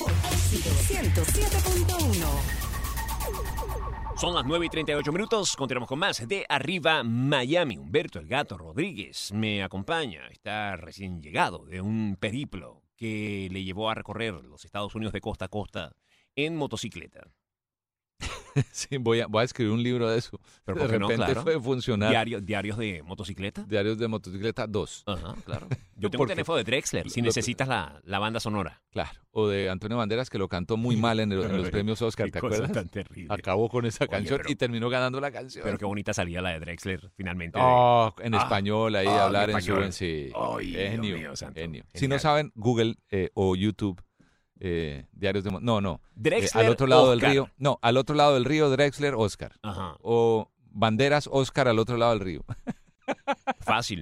[SPEAKER 2] 107.1.
[SPEAKER 3] Son las 9:38. Continuamos con más de Arriba Miami. Humberto el Gato Rodríguez me acompaña. Está recién llegado de un periplo que le llevó a recorrer los Estados Unidos de costa a costa en motocicleta.
[SPEAKER 4] Sí, voy a escribir un libro de eso.
[SPEAKER 3] Pero
[SPEAKER 4] De
[SPEAKER 3] ¿por qué no?
[SPEAKER 4] repente
[SPEAKER 3] Claro.
[SPEAKER 4] puede funcionar.
[SPEAKER 3] Diarios de motocicleta.
[SPEAKER 4] Diarios de motocicleta 2.
[SPEAKER 3] Ajá, claro. Yo tengo un
[SPEAKER 4] Porque-
[SPEAKER 3] teléfono de Drexler, si
[SPEAKER 4] lo-
[SPEAKER 3] necesitas la banda sonora.
[SPEAKER 4] Claro. O de Antonio Banderas, que lo cantó muy mal en los premios Oscar,
[SPEAKER 3] Qué
[SPEAKER 4] ¿te
[SPEAKER 3] cosa
[SPEAKER 4] acuerdas?
[SPEAKER 3] tan terrible.
[SPEAKER 4] Acabó con esa
[SPEAKER 3] Oye,
[SPEAKER 4] canción
[SPEAKER 3] pero-
[SPEAKER 4] y terminó ganando la canción.
[SPEAKER 3] Pero qué bonita salía la de Drexler, finalmente.
[SPEAKER 4] Oh, en
[SPEAKER 3] Ah.
[SPEAKER 4] español, ahí
[SPEAKER 3] Ah,
[SPEAKER 4] hablar
[SPEAKER 3] en
[SPEAKER 4] en su...
[SPEAKER 3] español.
[SPEAKER 4] Sí,
[SPEAKER 3] Ay, Dios
[SPEAKER 4] genio,
[SPEAKER 3] mío, santo.
[SPEAKER 4] genio. Si
[SPEAKER 3] Genial.
[SPEAKER 4] no saben, Google o YouTube, diarios de... No.
[SPEAKER 3] Drexler,
[SPEAKER 4] al otro lado
[SPEAKER 3] Oscar.
[SPEAKER 4] del río. No, al otro lado del río, Drexler, Oscar.
[SPEAKER 3] Ajá,
[SPEAKER 4] O Banderas, Oscar, al otro lado del río.
[SPEAKER 3] fácil.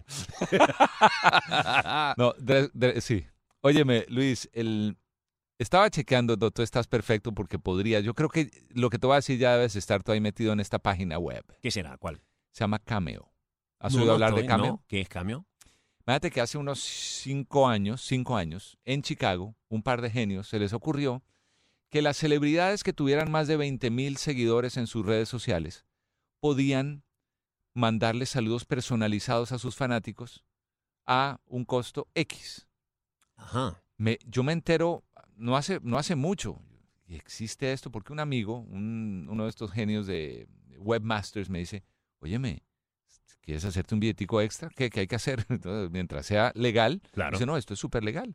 [SPEAKER 4] No, sí. Óyeme, Luis, estaba chequeando, tú estás perfecto porque podrías. Yo creo que lo que te voy a decir ya debes estar tú ahí metido en esta página web.
[SPEAKER 3] ¿Qué será? ¿Cuál?
[SPEAKER 4] Se llama Cameo. ¿Has
[SPEAKER 3] No,
[SPEAKER 4] oído
[SPEAKER 3] no
[SPEAKER 4] hablar de
[SPEAKER 3] estoy,
[SPEAKER 4] Cameo?
[SPEAKER 3] ¿no? ¿Qué es Cameo?
[SPEAKER 4] Fíjate que hace unos 5 años, en Chicago, un par de genios se les ocurrió que las celebridades que tuvieran más de 20,000 seguidores en sus redes sociales podían mandarles saludos personalizados a sus fanáticos a un costo X.
[SPEAKER 3] Ajá.
[SPEAKER 4] Yo me entero no hace mucho. Y existe esto porque un amigo, uno de estos genios de webmasters me dice, óyeme, ¿quieres hacerte un billetico extra? ¿Qué hay que hacer? Entonces, mientras sea legal,
[SPEAKER 3] Claro.
[SPEAKER 4] dice, no, esto es súper legal.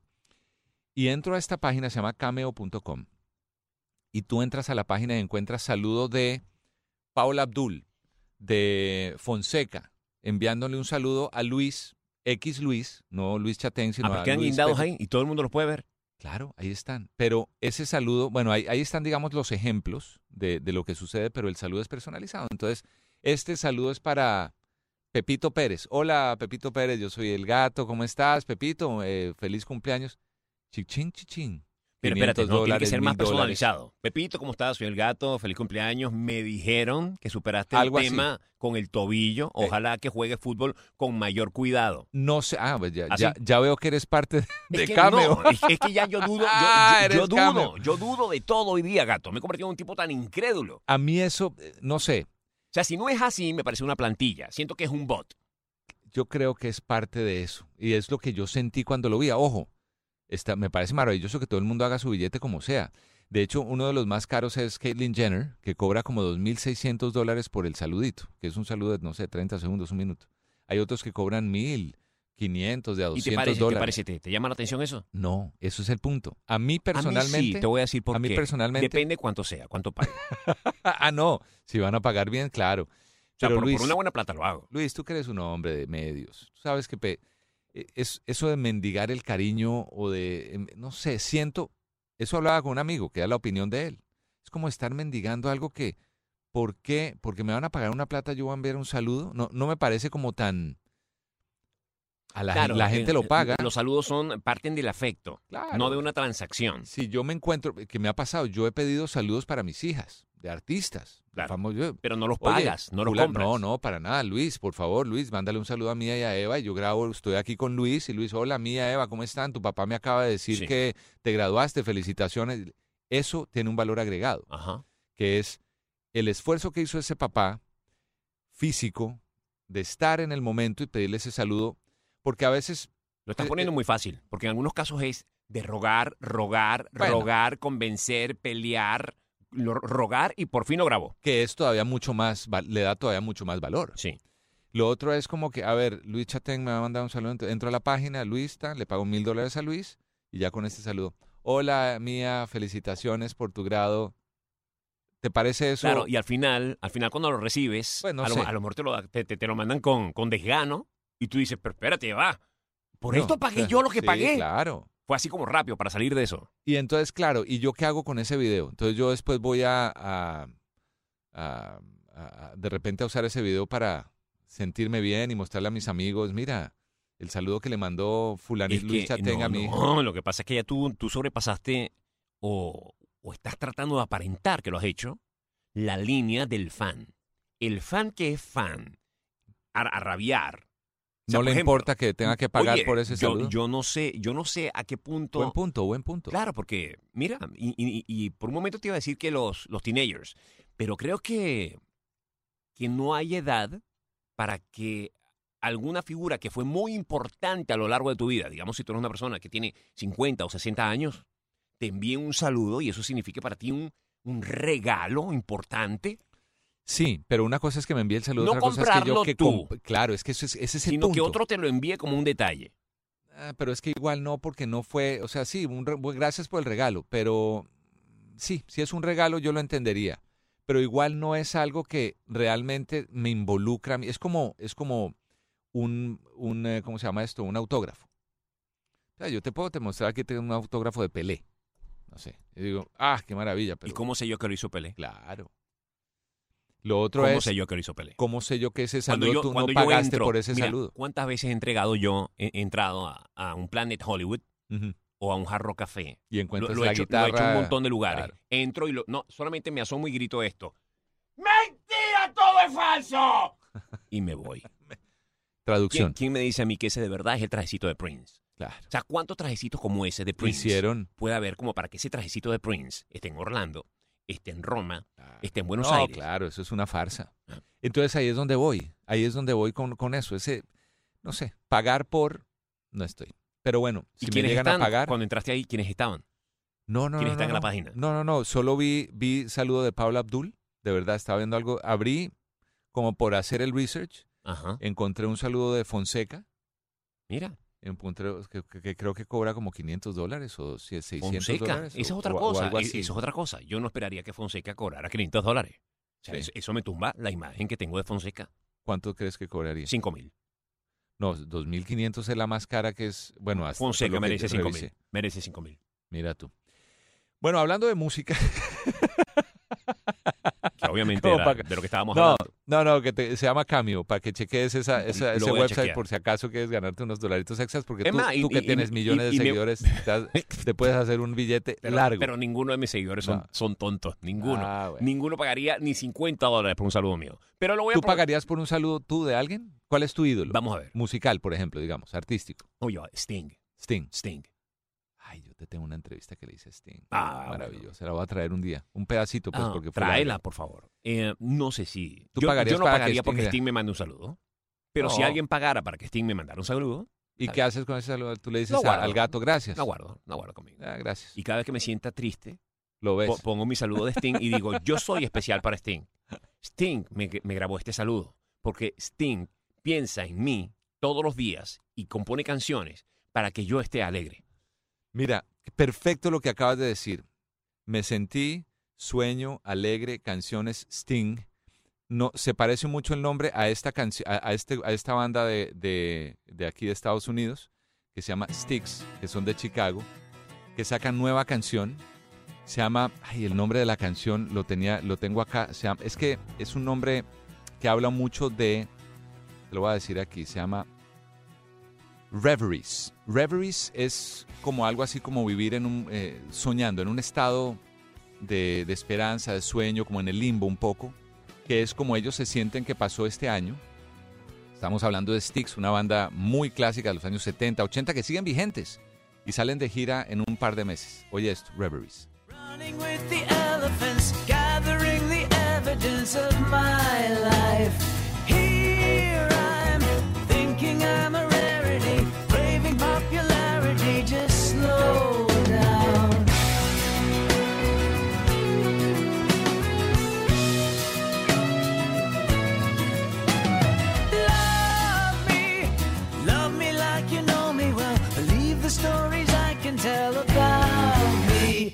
[SPEAKER 4] Y entro a esta página, se llama cameo.com. Y tú entras a la página y encuentras saludo de Paula Abdul, de Fonseca, enviándole un saludo a Luis, X Luis, no Luis Chatén, sino
[SPEAKER 3] ¿Pero
[SPEAKER 4] a
[SPEAKER 3] quedan
[SPEAKER 4] Luis
[SPEAKER 3] guindados
[SPEAKER 4] Pepe.
[SPEAKER 3] ahí y todo el mundo los puede ver?
[SPEAKER 4] Claro, ahí están. Pero ese saludo, bueno, ahí están, digamos, los ejemplos de lo que sucede, pero el saludo es personalizado. Entonces, este saludo es para Pepito Pérez. Hola, Pepito Pérez, yo soy el gato. ¿Cómo estás, Pepito? Feliz cumpleaños. Chichín, chichín.
[SPEAKER 3] Pero espérate, no, tiene que
[SPEAKER 4] $500,
[SPEAKER 3] ser más
[SPEAKER 4] $1,000.
[SPEAKER 3] personalizado. Pepito, ¿cómo estás? Soy el gato, feliz cumpleaños. Me dijeron que superaste
[SPEAKER 4] Algo
[SPEAKER 3] el
[SPEAKER 4] así.
[SPEAKER 3] tema con el tobillo. Ojalá que juegues fútbol con mayor cuidado.
[SPEAKER 4] No sé, pues
[SPEAKER 3] ¿Ah,
[SPEAKER 4] ya veo que eres parte de
[SPEAKER 3] Es que
[SPEAKER 4] Cameo.
[SPEAKER 3] no, es que ya yo dudo,
[SPEAKER 4] Eres
[SPEAKER 3] yo
[SPEAKER 4] Cameo.
[SPEAKER 3] dudo de todo hoy día, gato. Me he convertido en un tipo tan incrédulo. O
[SPEAKER 4] A mí eso, no sé,
[SPEAKER 3] sea, si no es así, me parece una plantilla. Siento que es un bot.
[SPEAKER 4] yo creo que es parte de eso. Y es lo que yo sentí cuando lo vi. Ojo, me parece maravilloso que todo el mundo haga su billete como sea. De hecho, uno de los más caros es Caitlyn Jenner, que cobra como $2,600 por el saludito, que es un saludo de, no sé, 30 segundos, un minuto. Hay otros que cobran 1,500, de a
[SPEAKER 3] ¿Y te
[SPEAKER 4] $200.
[SPEAKER 3] parece? ¿Te parece? ¿Te llama la atención eso?
[SPEAKER 4] No, eso es el punto. A mí
[SPEAKER 3] A mí
[SPEAKER 4] personalmente...
[SPEAKER 3] sí, te voy a decir por
[SPEAKER 4] a mí
[SPEAKER 3] qué.
[SPEAKER 4] personalmente-
[SPEAKER 3] Depende cuánto sea, cuánto pague.
[SPEAKER 4] no, si van a pagar bien, claro.
[SPEAKER 3] O sea,
[SPEAKER 4] Pero
[SPEAKER 3] por
[SPEAKER 4] Luis,
[SPEAKER 3] una buena plata lo hago.
[SPEAKER 4] Luis, tú que eres un hombre de medios, tú sabes que eso de mendigar el cariño o de, no sé, eso hablaba con un amigo, que era la opinión de él. Es como estar mendigando algo que, ¿por qué? Porque me van a pagar una plata, yo voy a enviar un saludo. No me parece como tan...
[SPEAKER 3] Claro,
[SPEAKER 4] la gente lo paga.
[SPEAKER 3] Los saludos parten del afecto,
[SPEAKER 4] Claro.
[SPEAKER 3] no de una transacción.
[SPEAKER 4] Si yo me encuentro, que me ha pasado, yo he pedido saludos para mis hijas, de artistas.
[SPEAKER 3] Claro.
[SPEAKER 4] Famosos.
[SPEAKER 3] Pero no los
[SPEAKER 4] Oye,
[SPEAKER 3] pagas, no los
[SPEAKER 4] fulano,
[SPEAKER 3] compras.
[SPEAKER 4] No, para nada. Luis, por favor, Luis, mándale un saludo a Mía y a Eva. Y yo grabo, estoy aquí con Luis. Y Luis, hola, Mía, Eva, ¿cómo están? Tu papá me acaba de decir
[SPEAKER 3] Sí.
[SPEAKER 4] que te graduaste, felicitaciones. Eso tiene un valor agregado,
[SPEAKER 3] Ajá.
[SPEAKER 4] que es el esfuerzo que hizo ese papá físico de estar en el momento y pedirle ese saludo, porque a veces...
[SPEAKER 3] Lo estás poniendo muy fácil, porque en algunos casos es de rogar,
[SPEAKER 4] Bueno.
[SPEAKER 3] rogar, convencer, pelear, rogar y por fin lo grabó.
[SPEAKER 4] que es todavía mucho más, le da todavía mucho más valor.
[SPEAKER 3] Sí.
[SPEAKER 4] Lo otro es como que, a ver, Luis Chatén me va a mandar un saludo, entro a la página, Luis está, le pago $1,000 a Luis y ya con este saludo. Hola, Mía, felicitaciones por tu grado. ¿Te parece eso?
[SPEAKER 3] Claro, y al final cuando lo recibes,
[SPEAKER 4] Pues no
[SPEAKER 3] a lo
[SPEAKER 4] sé.
[SPEAKER 3] mejor te lo mandan con desgano y tú dices, pero espérate, va. Por
[SPEAKER 4] No,
[SPEAKER 3] esto pagué yo lo que
[SPEAKER 4] sí,
[SPEAKER 3] pagué.
[SPEAKER 4] Claro.
[SPEAKER 3] Fue así como rápido para salir de eso.
[SPEAKER 4] Y entonces, claro, ¿y yo qué hago con ese video? Entonces yo después voy a de repente a usar ese video para sentirme bien y mostrarle a mis amigos, mira, el saludo que le mandó fulanito Luis Chatén a mí.
[SPEAKER 3] No, lo que pasa es que ya tú sobrepasaste o estás tratando de aparentar que lo has hecho la línea del fan. El fan que es fan, a rabiar. O sea,
[SPEAKER 4] No
[SPEAKER 3] por
[SPEAKER 4] le
[SPEAKER 3] ejemplo,
[SPEAKER 4] importa que tenga que pagar
[SPEAKER 3] oye,
[SPEAKER 4] por ese saludo.
[SPEAKER 3] yo no sé a qué punto.
[SPEAKER 4] Buen punto.
[SPEAKER 3] Claro, porque, mira, y por un momento te iba a decir que los teenagers, pero creo que no hay edad para que alguna figura que fue muy importante a lo largo de tu vida, digamos si tú eres una persona que tiene 50 o 60 años, te envíe un saludo y eso significa para ti un un regalo importante.
[SPEAKER 4] Sí, pero una cosa es que me envíe el saludo,
[SPEAKER 3] No
[SPEAKER 4] otra cosa es que yo
[SPEAKER 3] comprarlo tú.
[SPEAKER 4] Claro, es que ese es el
[SPEAKER 3] Sino
[SPEAKER 4] punto.
[SPEAKER 3] que otro te lo envíe como un detalle.
[SPEAKER 4] Pero es que igual no, porque no fue, o sea, sí, gracias por el regalo, pero sí, si es un regalo yo lo entendería, pero igual no es algo que realmente me involucra a mí. Es como un ¿cómo se llama esto? Un autógrafo. O sea, yo te puedo demostrar que tengo un autógrafo de Pelé, no sé, y digo, qué maravilla. Pero
[SPEAKER 3] ¿Y cómo sé yo que lo hizo Pelé?
[SPEAKER 4] claro. Lo otro
[SPEAKER 3] ¿Cómo
[SPEAKER 4] es,
[SPEAKER 3] sé yo que lo hizo Pelé?
[SPEAKER 4] ¿cómo sé yo que ese
[SPEAKER 3] Cuando
[SPEAKER 4] saludo
[SPEAKER 3] yo-
[SPEAKER 4] tú no
[SPEAKER 3] cuando yo
[SPEAKER 4] pagaste
[SPEAKER 3] entro,
[SPEAKER 4] por ese
[SPEAKER 3] mira,
[SPEAKER 4] saludo?
[SPEAKER 3] ¿Cuántas veces he entrado a un Planet Hollywood
[SPEAKER 4] Ujú.
[SPEAKER 3] o a un Hard Rock Café?
[SPEAKER 4] Y encuentras
[SPEAKER 3] Lo he
[SPEAKER 4] la
[SPEAKER 3] hecho,
[SPEAKER 4] guitarra.
[SPEAKER 3] lo he hecho en un montón de lugares.
[SPEAKER 4] Claro.
[SPEAKER 3] Entro y no, solamente me asomo y grito esto. ¡Mentira! ¡Todo es falso! Y me voy.
[SPEAKER 4] Traducción.
[SPEAKER 3] ¿Quién me dice a mí que ese de verdad es el trajecito de Prince?
[SPEAKER 4] Claro.
[SPEAKER 3] O sea, ¿cuántos trajecitos como ese de Prince
[SPEAKER 4] Hicieron.
[SPEAKER 3] puede haber como para que ese trajecito de Prince esté en Orlando, esté en Roma, esté en Buenos
[SPEAKER 4] No,
[SPEAKER 3] Aires?
[SPEAKER 4] claro, eso es una farsa.
[SPEAKER 3] Ah.
[SPEAKER 4] Entonces ahí es donde voy. Ahí es donde voy con eso. Ese, no sé, pagar por. No estoy. Pero bueno,
[SPEAKER 3] ¿Y
[SPEAKER 4] si me
[SPEAKER 3] quiénes
[SPEAKER 4] llegan
[SPEAKER 3] están?
[SPEAKER 4] a pagar.
[SPEAKER 3] Cuando entraste ahí, ¿quiénes estaban?
[SPEAKER 4] No.
[SPEAKER 3] ¿Quiénes están en la página?
[SPEAKER 4] No. Solo vi saludo de Paula Abdul. De verdad, estaba viendo algo. Abrí como por hacer el research.
[SPEAKER 3] Ajá.
[SPEAKER 4] Encontré un saludo de Fonseca.
[SPEAKER 3] Mira,
[SPEAKER 4] Encontré que creo que cobra como $500 o $600.
[SPEAKER 3] Fonseca, esa es otra
[SPEAKER 4] o
[SPEAKER 3] cosa.
[SPEAKER 4] algo así.
[SPEAKER 3] Eso es otra cosa. Yo no esperaría que Fonseca cobrara $500. O sea,
[SPEAKER 4] Sí.
[SPEAKER 3] eso me tumba la imagen que tengo de Fonseca.
[SPEAKER 4] ¿Cuánto crees que cobraría?
[SPEAKER 3] 5,000.
[SPEAKER 4] No, 2.500 es la más cara que es. Bueno, hasta
[SPEAKER 3] Fonseca
[SPEAKER 4] lo que
[SPEAKER 3] merece 5,000.
[SPEAKER 4] revisé.
[SPEAKER 3] Merece 5,000.
[SPEAKER 4] Mira tú. Bueno, hablando de música.
[SPEAKER 3] Que obviamente
[SPEAKER 4] Como
[SPEAKER 3] era
[SPEAKER 4] para-
[SPEAKER 3] de lo que estábamos
[SPEAKER 4] No,
[SPEAKER 3] hablando.
[SPEAKER 4] que se llama Cameo, para que cheques ese
[SPEAKER 3] Lo voy a
[SPEAKER 4] website
[SPEAKER 3] chequear.
[SPEAKER 4] por si acaso quieres ganarte unos dolaritos extras, porque
[SPEAKER 3] Es
[SPEAKER 4] tú,
[SPEAKER 3] más,
[SPEAKER 4] tú que tienes millones de seguidores, te puedes hacer un billete largo.
[SPEAKER 3] Pero ninguno de mis seguidores
[SPEAKER 4] No.
[SPEAKER 3] son tontos. Ninguno.
[SPEAKER 4] Bueno.
[SPEAKER 3] Ninguno pagaría ni $50 por un saludo mío. Pero lo voy a
[SPEAKER 4] ¿Tú
[SPEAKER 3] probar.
[SPEAKER 4] pagarías por un saludo tú de alguien? ¿Cuál es tu ídolo?
[SPEAKER 3] Vamos a ver.
[SPEAKER 4] Musical, por ejemplo, digamos, artístico.
[SPEAKER 3] Oye, Sting.
[SPEAKER 4] Sting. Ay, yo te tengo una entrevista que le hice a Sting.
[SPEAKER 3] Ah,
[SPEAKER 4] Maravilloso.
[SPEAKER 3] bueno.
[SPEAKER 4] Se la voy a traer un día. Un pedacito, pues, porque fue
[SPEAKER 3] Tráela,
[SPEAKER 4] larga.
[SPEAKER 3] por favor. No sé si...
[SPEAKER 4] ¿Tú
[SPEAKER 3] yo
[SPEAKER 4] pagarías
[SPEAKER 3] no
[SPEAKER 4] para que
[SPEAKER 3] pagaría porque
[SPEAKER 4] Sting-
[SPEAKER 3] Sting me mande un saludo. Pero si
[SPEAKER 4] No.
[SPEAKER 3] alguien pagara para que Sting me mandara un saludo,
[SPEAKER 4] ¿Y
[SPEAKER 3] Está
[SPEAKER 4] qué haces con ese saludo? Tú le dices
[SPEAKER 3] Lo guardo.
[SPEAKER 4] al gato, gracias.
[SPEAKER 3] no guardo conmigo.
[SPEAKER 4] Gracias.
[SPEAKER 3] Y cada vez que me sienta triste,
[SPEAKER 4] Lo ves.
[SPEAKER 3] pongo mi saludo de Sting y digo, yo soy especial para Sting. Sting me grabó este saludo porque Sting piensa en mí todos los días y compone canciones para que yo esté alegre.
[SPEAKER 4] Mira, perfecto lo que acabas de decir. Me sentí, sueño, alegre, canciones, Sting. No, se parece mucho el nombre a esta a esta banda de aquí de Estados Unidos que se llama Styx, que son de Chicago, que sacan nueva canción. Se llama, el nombre de la canción lo tengo acá. Es que es un nombre que habla mucho te lo voy a decir aquí, se llama Reveries. Reveries es como algo así como vivir soñando, en un estado de esperanza, de sueño, como en el limbo un poco, que es como ellos se sienten que pasó este año. Estamos hablando de Styx, una banda muy clásica de los años 70, 80, que siguen vigentes y salen de gira en un par de meses. Oye esto, Reveries.
[SPEAKER 6] Running with the elephants, gathering the evidence of my life. Here I'm thinking I'm a rarity, craving popularity, just slow down. Love me like you know me well. Believe the stories I can tell about me.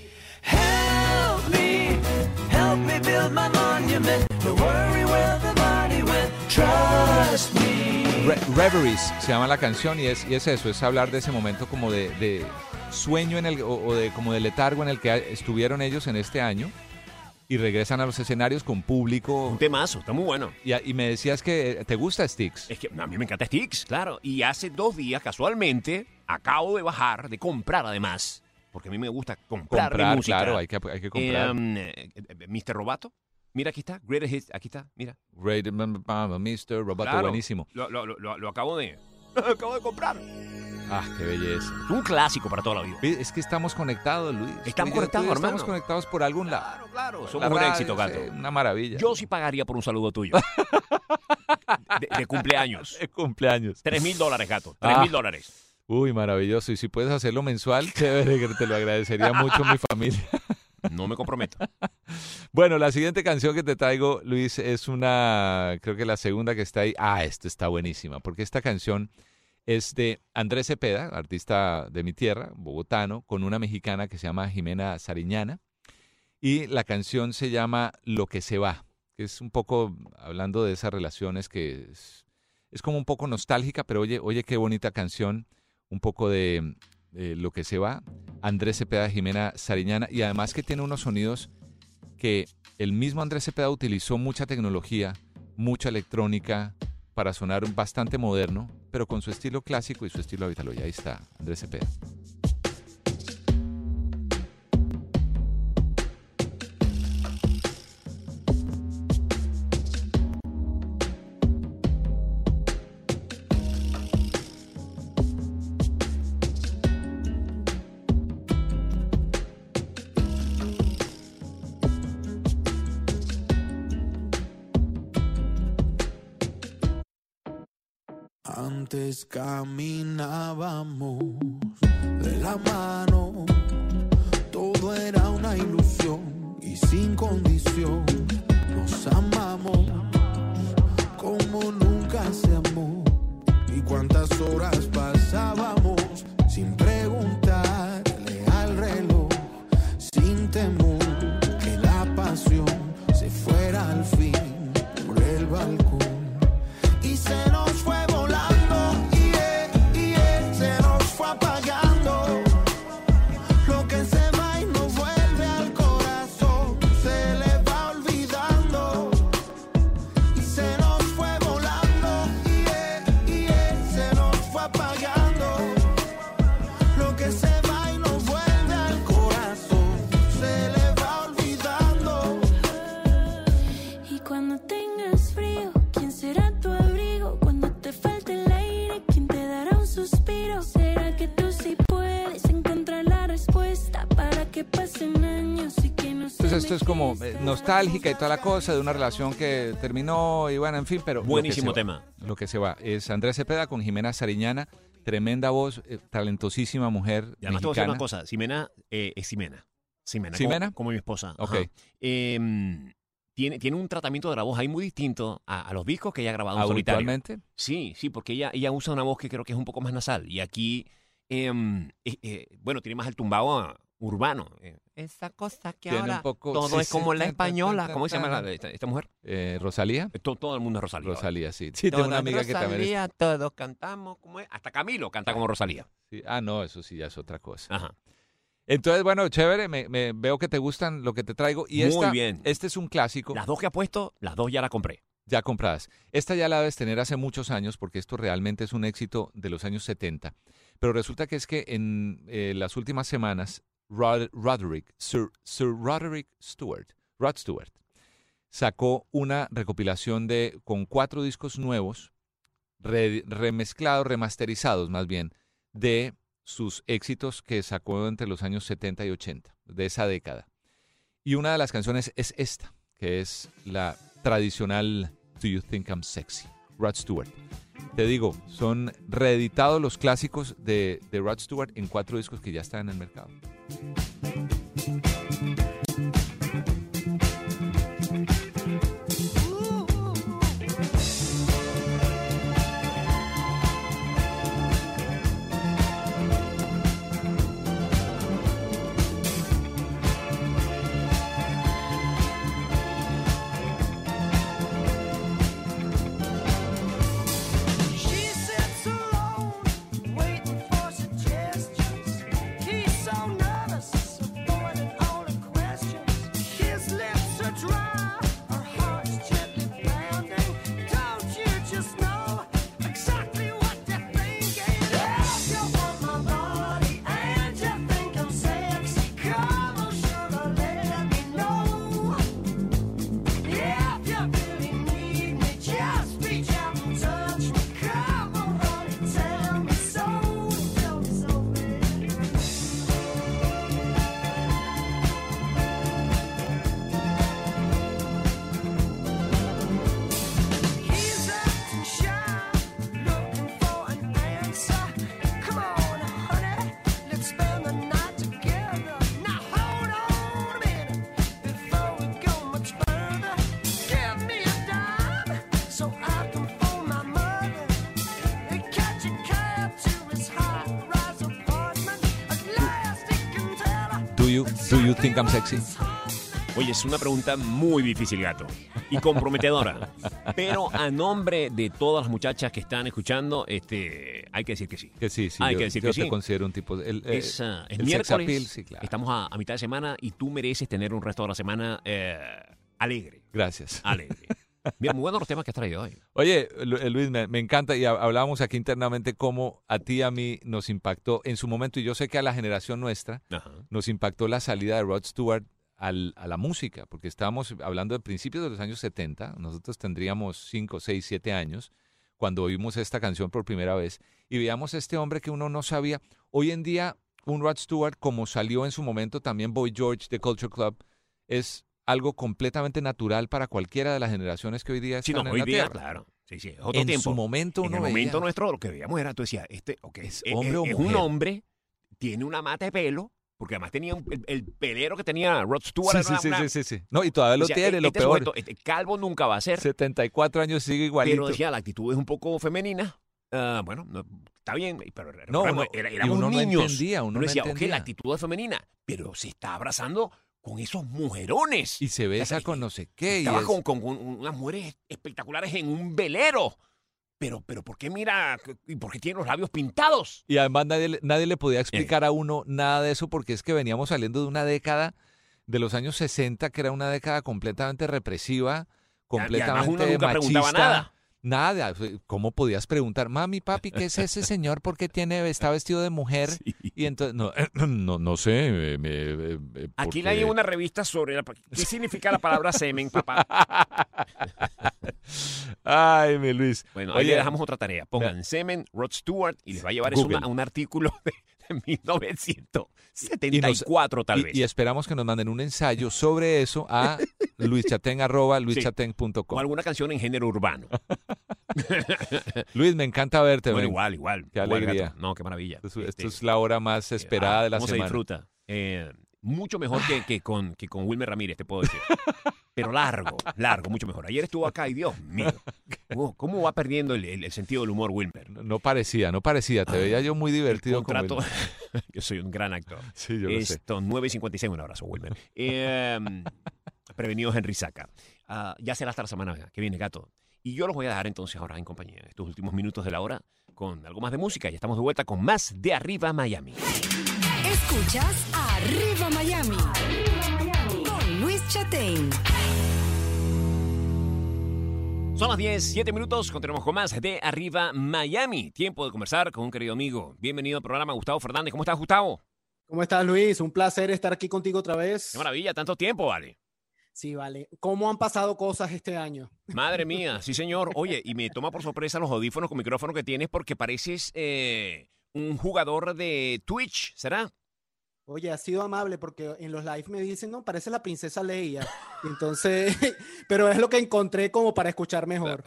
[SPEAKER 6] Help me build my monument. Don't worry where the body went. Trust me.
[SPEAKER 4] Reveries se llama la canción y es eso, es hablar de ese momento como de sueño como de letargo en el que estuvieron ellos en este año y regresan a los escenarios con público.
[SPEAKER 3] Un temazo, está muy bueno.
[SPEAKER 4] Y me decías que te gusta Styx.
[SPEAKER 3] Es que a mí me encanta Styx, claro. Y hace 2 días, casualmente, acabo de comprar además, porque a mí me gusta comprar música.
[SPEAKER 4] Claro, hay que comprar.
[SPEAKER 3] Mr. Roboto, mira, aquí está, Greatest Hits, aquí está, mira.
[SPEAKER 4] Great Mr. Roboto,
[SPEAKER 3] Claro,
[SPEAKER 4] buenísimo.
[SPEAKER 3] Lo acabo de comprar.
[SPEAKER 4] Qué belleza.
[SPEAKER 3] Es un clásico para toda la vida.
[SPEAKER 4] Es que estamos conectados, Luis.
[SPEAKER 3] Estamos
[SPEAKER 4] Tú y yo,
[SPEAKER 3] conectados, hermano.
[SPEAKER 4] Estamos conectados por algún lado.
[SPEAKER 3] Claro, somos
[SPEAKER 4] La
[SPEAKER 3] un
[SPEAKER 4] radio,
[SPEAKER 3] éxito, gato.
[SPEAKER 4] Una maravilla.
[SPEAKER 3] Yo sí pagaría por un saludo tuyo. de cumpleaños.
[SPEAKER 4] De cumpleaños.
[SPEAKER 3] $3,000, gato. $3,000.
[SPEAKER 4] Uy, maravilloso. Y si puedes hacerlo mensual, chévere, que te lo agradecería mucho mi familia.
[SPEAKER 3] No me comprometo.
[SPEAKER 4] Bueno, la siguiente canción que te traigo, Luis, es creo que la segunda que está ahí. Esta está buenísima, porque esta canción es de Andrés Cepeda, artista de mi tierra, bogotano, con una mexicana que se llama Jimena Sariñana. Y la canción se llama Lo que se va, que es un poco hablando de esas relaciones que es como un poco nostálgica, pero oye qué bonita canción, un poco de Lo que se va, Andrés Cepeda, Jimena Sariñana, y además que tiene unos sonidos que el mismo Andrés Cepeda utilizó mucha tecnología, mucha electrónica para sonar bastante moderno, pero con su estilo clásico y su estilo habitual. Y ahí está Andrés Cepeda.
[SPEAKER 6] Antes caminábamos de la mano, todo era una ilusión y sin condición. Nos amamos como nunca se amó. Y cuántas horas pasábamos sin preguntarle al reloj, sin temor que la pasión se fuera al fin por el balcón. Y se nos fue volando, se nos fue apagando. Lo que se va y no vuelve al corazón, se le va olvidando. Y se nos fue volando, se nos fue apagando. Lo que se va y no vuelve al corazón, se le va olvidando.
[SPEAKER 7] Y cuando tengas frío, ¿quién será tu abrigo? Cuando te falte el aire, ¿quién te dará un suspiro? ¿Será que tú sí puedes encontrar la respuesta para que pasen años y que no se
[SPEAKER 4] Entonces esto es como
[SPEAKER 7] envejezca?
[SPEAKER 4] nostálgica y toda la cosa de una relación que terminó y bueno, en fin, pero...
[SPEAKER 3] Buenísimo tema.
[SPEAKER 4] Lo que se va es Andrés Cepeda con Jimena Sariñana, tremenda voz, talentosísima mujer
[SPEAKER 3] Y además te voy a decir
[SPEAKER 4] mexicana.
[SPEAKER 3] una cosa, Ximena es Ximena.
[SPEAKER 4] ¿Ximena?
[SPEAKER 3] Como mi esposa.
[SPEAKER 4] Ok.
[SPEAKER 3] Ajá. Tiene un tratamiento de la voz ahí muy distinto a los discos que ella ha grabado en solitario.
[SPEAKER 4] ¿Habitualmente?
[SPEAKER 3] Sí, porque ella usa una voz que creo que es un poco más nasal. Y aquí, bueno, tiene más el tumbado urbano. Esa cosa que
[SPEAKER 4] Tiene
[SPEAKER 3] ahora
[SPEAKER 4] un poco-
[SPEAKER 3] todo
[SPEAKER 4] sí,
[SPEAKER 3] es como
[SPEAKER 4] sí,
[SPEAKER 3] la
[SPEAKER 4] tan,
[SPEAKER 3] española.
[SPEAKER 4] tan,
[SPEAKER 3] ¿Cómo se llama
[SPEAKER 4] tan.
[SPEAKER 3] esta mujer?
[SPEAKER 4] ¿Rosalía?
[SPEAKER 3] Todo el mundo es Rosalía.
[SPEAKER 4] Rosalía, sí. Sí, tengo una amiga que también es...
[SPEAKER 3] Rosalía, todos cantamos como es. Hasta Camilo canta como Rosalía.
[SPEAKER 4] Sí. Ah, no, eso sí ya es otra cosa.
[SPEAKER 3] Ajá.
[SPEAKER 4] Entonces, bueno, chévere, me veo que te gustan lo que te traigo. Y
[SPEAKER 3] Muy bien.
[SPEAKER 4] Este es un clásico.
[SPEAKER 3] Las dos que ha puesto, las dos ya las compré.
[SPEAKER 4] Ya compradas. Esta ya la debes tener hace muchos años porque esto realmente es un éxito de los años 70. Pero resulta que es que en las últimas semanas, Sir Roderick Stewart, Rod Stewart, sacó una recopilación con 4 discos nuevos, remezclados, remasterizados más bien, de sus éxitos que sacó entre los años 70 y 80, de esa década. Y una de las canciones es esta, que es la tradicional Do You Think I'm Sexy, Rod Stewart. Te digo, son reeditados los clásicos de Rod Stewart en 4 discos que ya están en el mercado.
[SPEAKER 6] She sits alone, waiting for suggestions. He's so nervous.
[SPEAKER 8] so I can phone my mother. Catch a cab to his high-rise apartment. At last he can tell her.
[SPEAKER 4] Do you think I'm sexy?
[SPEAKER 3] Oye, es una pregunta muy difícil, gato, y comprometedora. Pero a nombre de todas las muchachas que están escuchando, hay que decir que sí.
[SPEAKER 4] Que sí,
[SPEAKER 3] Hay
[SPEAKER 4] yo,
[SPEAKER 3] que decir
[SPEAKER 4] yo
[SPEAKER 3] que
[SPEAKER 4] te
[SPEAKER 3] sí.
[SPEAKER 4] considero un tipo... El
[SPEAKER 3] Es
[SPEAKER 4] sex
[SPEAKER 3] miércoles,
[SPEAKER 4] appeal, sí, claro.
[SPEAKER 3] estamos a mitad de semana y tú mereces tener un resto de la semana alegre.
[SPEAKER 4] Gracias.
[SPEAKER 3] Alegre. Mira, muy buenos los temas que has traído hoy.
[SPEAKER 4] Oye, Luis, me encanta, y hablábamos aquí internamente cómo a ti y a mí nos impactó en su momento, y yo sé que a la generación nuestra
[SPEAKER 3] Ajá.
[SPEAKER 4] nos impactó la salida de Rod Stewart a la música, porque estábamos hablando de principios de los años 70, nosotros tendríamos 5, 6, 7 años cuando oímos esta canción por primera vez, y veíamos a este hombre que uno no sabía. Hoy en día, un Rod Stewart, como salió en su momento también Boy George de Culture Club, es algo completamente natural para cualquiera de las generaciones que hoy día
[SPEAKER 3] Sí,
[SPEAKER 4] están
[SPEAKER 3] no,
[SPEAKER 4] en
[SPEAKER 3] hoy
[SPEAKER 4] la
[SPEAKER 3] día,
[SPEAKER 4] tierra.
[SPEAKER 3] claro. Sí, sí, es otro
[SPEAKER 4] En
[SPEAKER 3] tiempo.
[SPEAKER 4] su momento
[SPEAKER 3] En
[SPEAKER 4] uno
[SPEAKER 3] el momento
[SPEAKER 4] veía,
[SPEAKER 3] nuestro, lo que veíamos era, tú decías,
[SPEAKER 4] ¿Es hombre o
[SPEAKER 3] es
[SPEAKER 4] mujer?
[SPEAKER 3] un hombre, tiene una mata de pelo, porque además tenía el pelero que tenía Rod Stewart.
[SPEAKER 4] sí. No, y todavía lo
[SPEAKER 3] decía,
[SPEAKER 4] tiene, lo
[SPEAKER 3] este
[SPEAKER 4] peor.
[SPEAKER 3] sujeto, calvo nunca va a ser.
[SPEAKER 4] 74 años sigue igualito.
[SPEAKER 3] Pero decía, la actitud es un poco femenina. Bueno, no, está bien, pero
[SPEAKER 4] No,
[SPEAKER 3] éramos
[SPEAKER 4] uno no
[SPEAKER 3] niños.
[SPEAKER 4] entendía, uno no
[SPEAKER 3] decía, ok,
[SPEAKER 4] entendía.
[SPEAKER 3] la actitud es femenina, pero se está abrazando con esos mujerones.
[SPEAKER 4] Y se besa con no sé qué.
[SPEAKER 3] Estaba
[SPEAKER 4] y es-
[SPEAKER 3] con unas mujeres espectaculares en un velero. Pero ¿por qué mira? ¿Y por qué tiene los labios pintados?
[SPEAKER 4] Y además nadie le podía explicar a uno nada de eso, porque es que veníamos saliendo de una década de los años 60, que era una década completamente represiva, completamente
[SPEAKER 3] además uno nunca preguntaba
[SPEAKER 4] machista.
[SPEAKER 3] nada.
[SPEAKER 4] Nada. ¿Cómo podías preguntar, mami, papi, qué es ese señor? ¿Por qué está vestido de mujer?
[SPEAKER 3] Sí.
[SPEAKER 4] Y entonces, no sé.
[SPEAKER 3] Aquí
[SPEAKER 4] porque-
[SPEAKER 3] leí una revista sobre qué significa la palabra semen, papá.
[SPEAKER 4] Ay, mi Luis.
[SPEAKER 3] Bueno, ahí le dejamos otra tarea. Pongan semen, Rod Stewart, y les va a llevar eso
[SPEAKER 4] Google.
[SPEAKER 3] a un artículo de 1974, tal vez.
[SPEAKER 4] Y esperamos que nos manden un ensayo sobre eso a luischaten@luischaten.com.
[SPEAKER 3] O alguna canción en género urbano.
[SPEAKER 4] Luis, me encanta verte.
[SPEAKER 3] Bueno,
[SPEAKER 4] ven.
[SPEAKER 3] igual.
[SPEAKER 4] Qué
[SPEAKER 3] igual,
[SPEAKER 4] alegría.
[SPEAKER 3] gato. No, qué maravilla.
[SPEAKER 4] Esto es la hora más esperada de la
[SPEAKER 3] ¿cómo
[SPEAKER 4] semana.
[SPEAKER 3] se disfruta? Mucho mejor que con Wilmer Ramírez, te puedo decir. Pero largo, mucho mejor. Ayer estuvo acá y Dios mío, ¿cómo va perdiendo el sentido del humor Wilmer?
[SPEAKER 4] No parecía. Te veía yo muy divertido. con
[SPEAKER 3] Contrato,
[SPEAKER 4] Wilmer.
[SPEAKER 3] yo soy un gran actor.
[SPEAKER 4] Sí, yo lo sé.
[SPEAKER 3] 9:56, un abrazo, Wilmer. Prevenido Henry Saca. Ya será hasta la semana que viene, gato. Y yo los voy a dejar entonces ahora en compañía, estos últimos minutos de la hora, con algo más de música. Ya estamos de vuelta con más de Arriba Miami.
[SPEAKER 2] Escuchas Arriba Miami. Con Luis Chatein.
[SPEAKER 3] Son las 10:07 minutos. Continuamos con más de Arriba Miami. Tiempo de conversar con un querido amigo. Bienvenido al programa, Gustavo Fernández. ¿Cómo estás, Gustavo?
[SPEAKER 9] ¿Cómo estás, Luis? Un placer estar aquí contigo otra vez.
[SPEAKER 3] Qué maravilla, tanto tiempo, vale.
[SPEAKER 9] Sí, vale. ¿Cómo han pasado cosas este año?
[SPEAKER 3] Madre mía, sí, señor. Oye, y me toma por sorpresa los audífonos con micrófono que tienes porque pareces un jugador de Twitch, ¿será?
[SPEAKER 9] Oye, has sido amable porque en los live me dicen, no, parece la princesa Leia. Entonces, pero es lo que encontré como para escuchar mejor.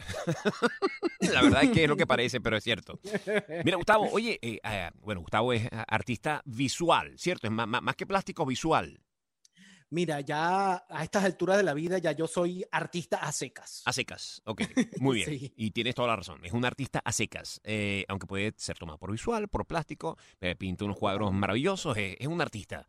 [SPEAKER 3] La verdad es que es lo que parece, pero es cierto. Mira, Gustavo, oye, Gustavo es artista visual, ¿cierto? Es más que plástico, visual.
[SPEAKER 9] Mira, ya a estas alturas de la vida ya yo soy artista a secas.
[SPEAKER 3] A secas, ok, muy bien.
[SPEAKER 9] Sí.
[SPEAKER 3] Y tienes toda la razón, es un artista a secas, aunque puede ser tomado por visual, por plástico, pinta unos cuadros maravillosos, es un artista.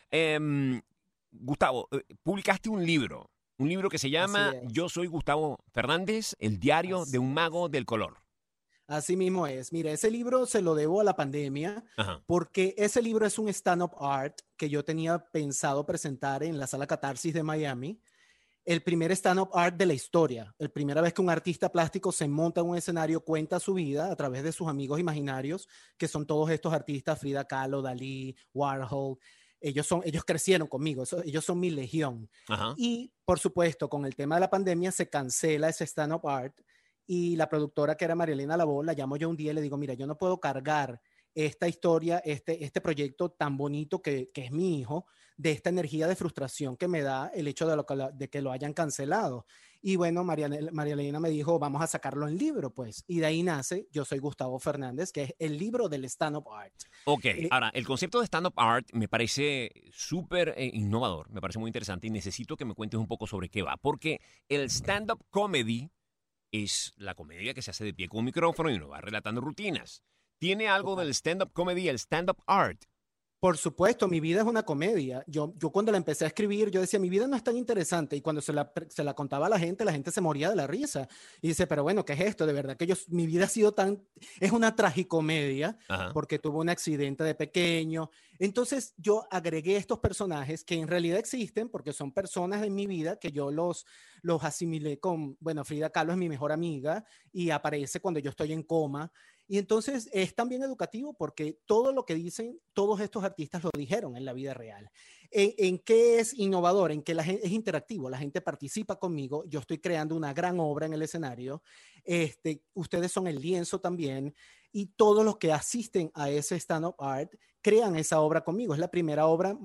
[SPEAKER 3] Gustavo, publicaste un libro que se llama
[SPEAKER 9] Así es.
[SPEAKER 3] Yo soy Gustavo Fernández, el diario
[SPEAKER 9] Así
[SPEAKER 3] de un mago del color.
[SPEAKER 9] Así mismo es. Mira, ese libro se lo debo a la pandemia
[SPEAKER 3] Ajá.
[SPEAKER 9] porque ese libro es un stand-up art que yo tenía pensado presentar en la Sala Catarsis de Miami. El primer stand-up art de la historia. La primera vez que un artista plástico se monta en un escenario, cuenta su vida a través de sus amigos imaginarios, que son todos estos artistas, Frida Kahlo, Dalí, Warhol. Ellos crecieron conmigo, ellos son mi legión.
[SPEAKER 3] Ajá.
[SPEAKER 9] Y, por supuesto, con el tema de la pandemia se cancela ese stand-up art y la productora, que era Marielena Labó, la llamo yo un día y le digo, mira, yo no puedo cargar esta historia, este proyecto tan bonito que es mi hijo, de esta energía de frustración que me da el hecho de que lo hayan cancelado. Y bueno, María Elena me dijo, vamos a sacarlo en libro, pues. Y de ahí nace Yo soy Gustavo Fernández, que es el libro del stand-up art.
[SPEAKER 3] Ok, ahora, el concepto de stand-up art me parece súper innovador, me parece muy interesante y necesito que me cuentes un poco sobre qué va, porque el stand-up comedy es la comedia que se hace de pie con un micrófono y uno va relatando rutinas. ¿Tiene algo del stand-up comedy, el stand-up art?
[SPEAKER 9] Por supuesto, mi vida es una comedia. Yo cuando la empecé a escribir, yo decía, mi vida no es tan interesante. Y cuando se la contaba a la gente se moría de la risa. Y dice, pero bueno, ¿qué es esto? De verdad que mi vida ha sido es una tragicomedia,
[SPEAKER 3] Ajá.
[SPEAKER 9] porque tuve un accidente de pequeño. Entonces yo agregué estos personajes que en realidad existen, porque son personas de mi vida que yo los asimilé con, bueno, Frida Kahlo es mi mejor amiga y aparece cuando yo estoy en coma. Y entonces es también educativo porque todo lo que dicen, todos estos artistas lo dijeron en la vida real. ¿En qué es innovador? En que la gente es interactivo, la gente participa conmigo, yo estoy creando una gran obra en el escenario, ustedes son el lienzo también, y todos los que asisten a ese stand-up art crean esa obra conmigo. Es la primera obra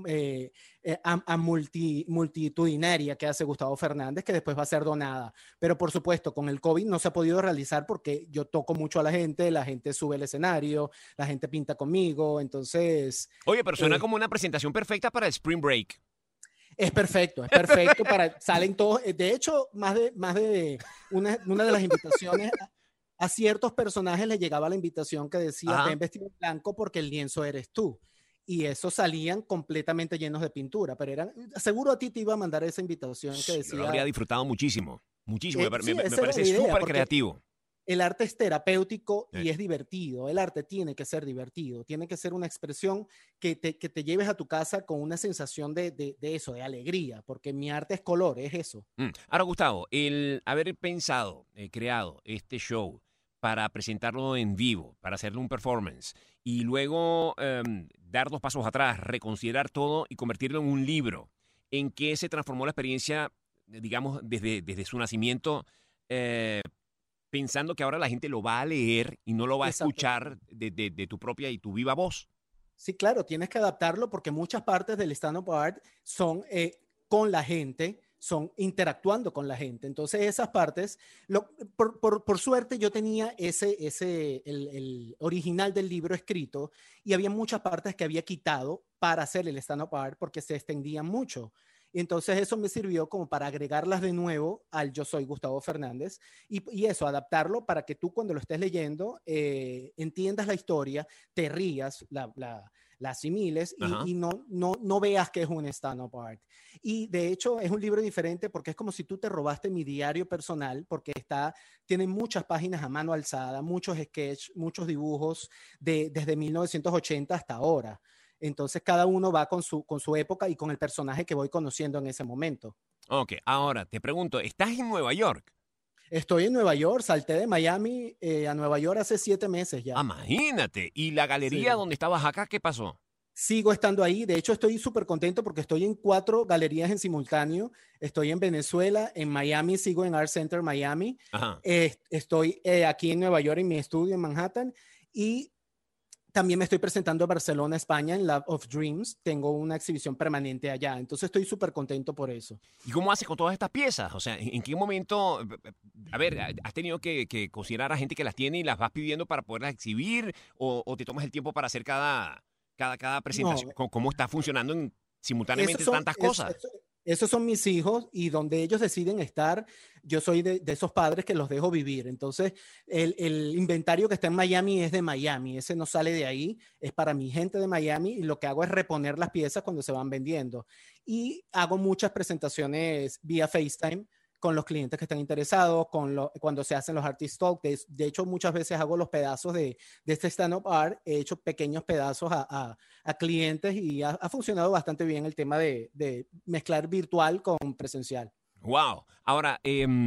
[SPEAKER 9] multitudinaria que hace Gustavo Fernández, que después va a ser donada. Pero por supuesto, con el COVID no se ha podido realizar porque yo toco mucho a la gente sube al escenario, la gente pinta conmigo, entonces...
[SPEAKER 3] Oye, pero suena como una presentación perfecta para el Spring Break.
[SPEAKER 9] Es perfecto salen todos. De hecho, más de una de las invitaciones a ciertos personajes les llegaba la invitación que decía,
[SPEAKER 3] Ajá.
[SPEAKER 9] ven vestido de blanco porque el lienzo eres tú. Y esos salían completamente llenos de pintura, pero seguro a ti te iba a mandar esa invitación que
[SPEAKER 3] Yo
[SPEAKER 9] decía...
[SPEAKER 3] lo habría disfrutado muchísimo. Muchísimo.
[SPEAKER 9] Sí,
[SPEAKER 3] me
[SPEAKER 9] esa era
[SPEAKER 3] parece
[SPEAKER 9] la idea,
[SPEAKER 3] súper
[SPEAKER 9] porque
[SPEAKER 3] creativo.
[SPEAKER 9] el arte es terapéutico y
[SPEAKER 3] Sí.
[SPEAKER 9] es divertido. El arte tiene que ser divertido, tiene que ser una expresión que te lleves a tu casa con una sensación de eso, de alegría, porque mi arte es color, es eso.
[SPEAKER 3] Ahora, Gustavo, el haber pensado, creado este show para presentarlo en vivo, para hacerle un performance y luego dar 2 pasos atrás, reconsiderar todo y convertirlo en un libro, ¿en qué se transformó la experiencia, digamos, desde su nacimiento, pensando que ahora la gente lo va a leer y no lo va a
[SPEAKER 9] Exacto.
[SPEAKER 3] escuchar de tu propia y tu viva voz?
[SPEAKER 9] Sí, claro, tienes que adaptarlo porque muchas partes del stand-up art son con la gente, son interactuando con la gente. Entonces esas partes, por suerte yo tenía el original del libro escrito y había muchas partes que había quitado para hacer el stand-up art porque se extendían mucho. Y entonces eso me sirvió como para agregarlas de nuevo al Yo Soy Gustavo Fernández y eso, adaptarlo para que tú cuando lo estés leyendo entiendas la historia, te rías, la asimiles
[SPEAKER 3] Ajá.
[SPEAKER 9] y no veas que es un stand-up art. Y de hecho es un libro diferente porque es como si tú te robaste mi diario personal porque tiene muchas páginas a mano alzada, muchos sketches, muchos dibujos desde 1980 hasta ahora. Entonces cada uno va con su época y con el personaje que voy conociendo en ese momento.
[SPEAKER 3] Ok, ahora te pregunto, ¿estás en Nueva York?
[SPEAKER 9] Estoy en Nueva York, salté de Miami a Nueva York hace 7 meses ya.
[SPEAKER 3] Imagínate. ¿Y la galería
[SPEAKER 9] Sí.
[SPEAKER 3] donde estabas acá, qué pasó?
[SPEAKER 9] Sigo estando ahí, de hecho estoy súper contento porque estoy en 4 galerías en simultáneo. Estoy en Venezuela, en Miami, sigo en Art Center Miami.
[SPEAKER 3] Ajá.
[SPEAKER 9] Estoy aquí en Nueva York en mi estudio en Manhattan y también me estoy presentando en Barcelona, España, en Lab of Dreams. Tengo una exhibición permanente allá, entonces estoy súper contento por eso.
[SPEAKER 3] ¿Y cómo haces con todas estas piezas? O sea, ¿en qué momento, a ver, has tenido que considerar a gente que las tiene y las vas pidiendo para poderlas exhibir o te tomas el tiempo para hacer cada presentación? ¿Cómo está funcionando simultáneamente tantas cosas?
[SPEAKER 9] Esos son mis hijos y donde ellos deciden estar, yo soy de esos padres que los dejo vivir. Entonces, el inventario que está en Miami es de Miami, ese no sale de ahí, es para mi gente de Miami y lo que hago es reponer las piezas cuando se van vendiendo. Y hago muchas presentaciones vía FaceTime con los clientes que están interesados, cuando se hacen los artist talk. De hecho, muchas veces hago los pedazos de este stand-up art, he hecho pequeños pedazos a clientes y ha funcionado bastante bien el tema de mezclar virtual con presencial.
[SPEAKER 3] Wow. Ahora,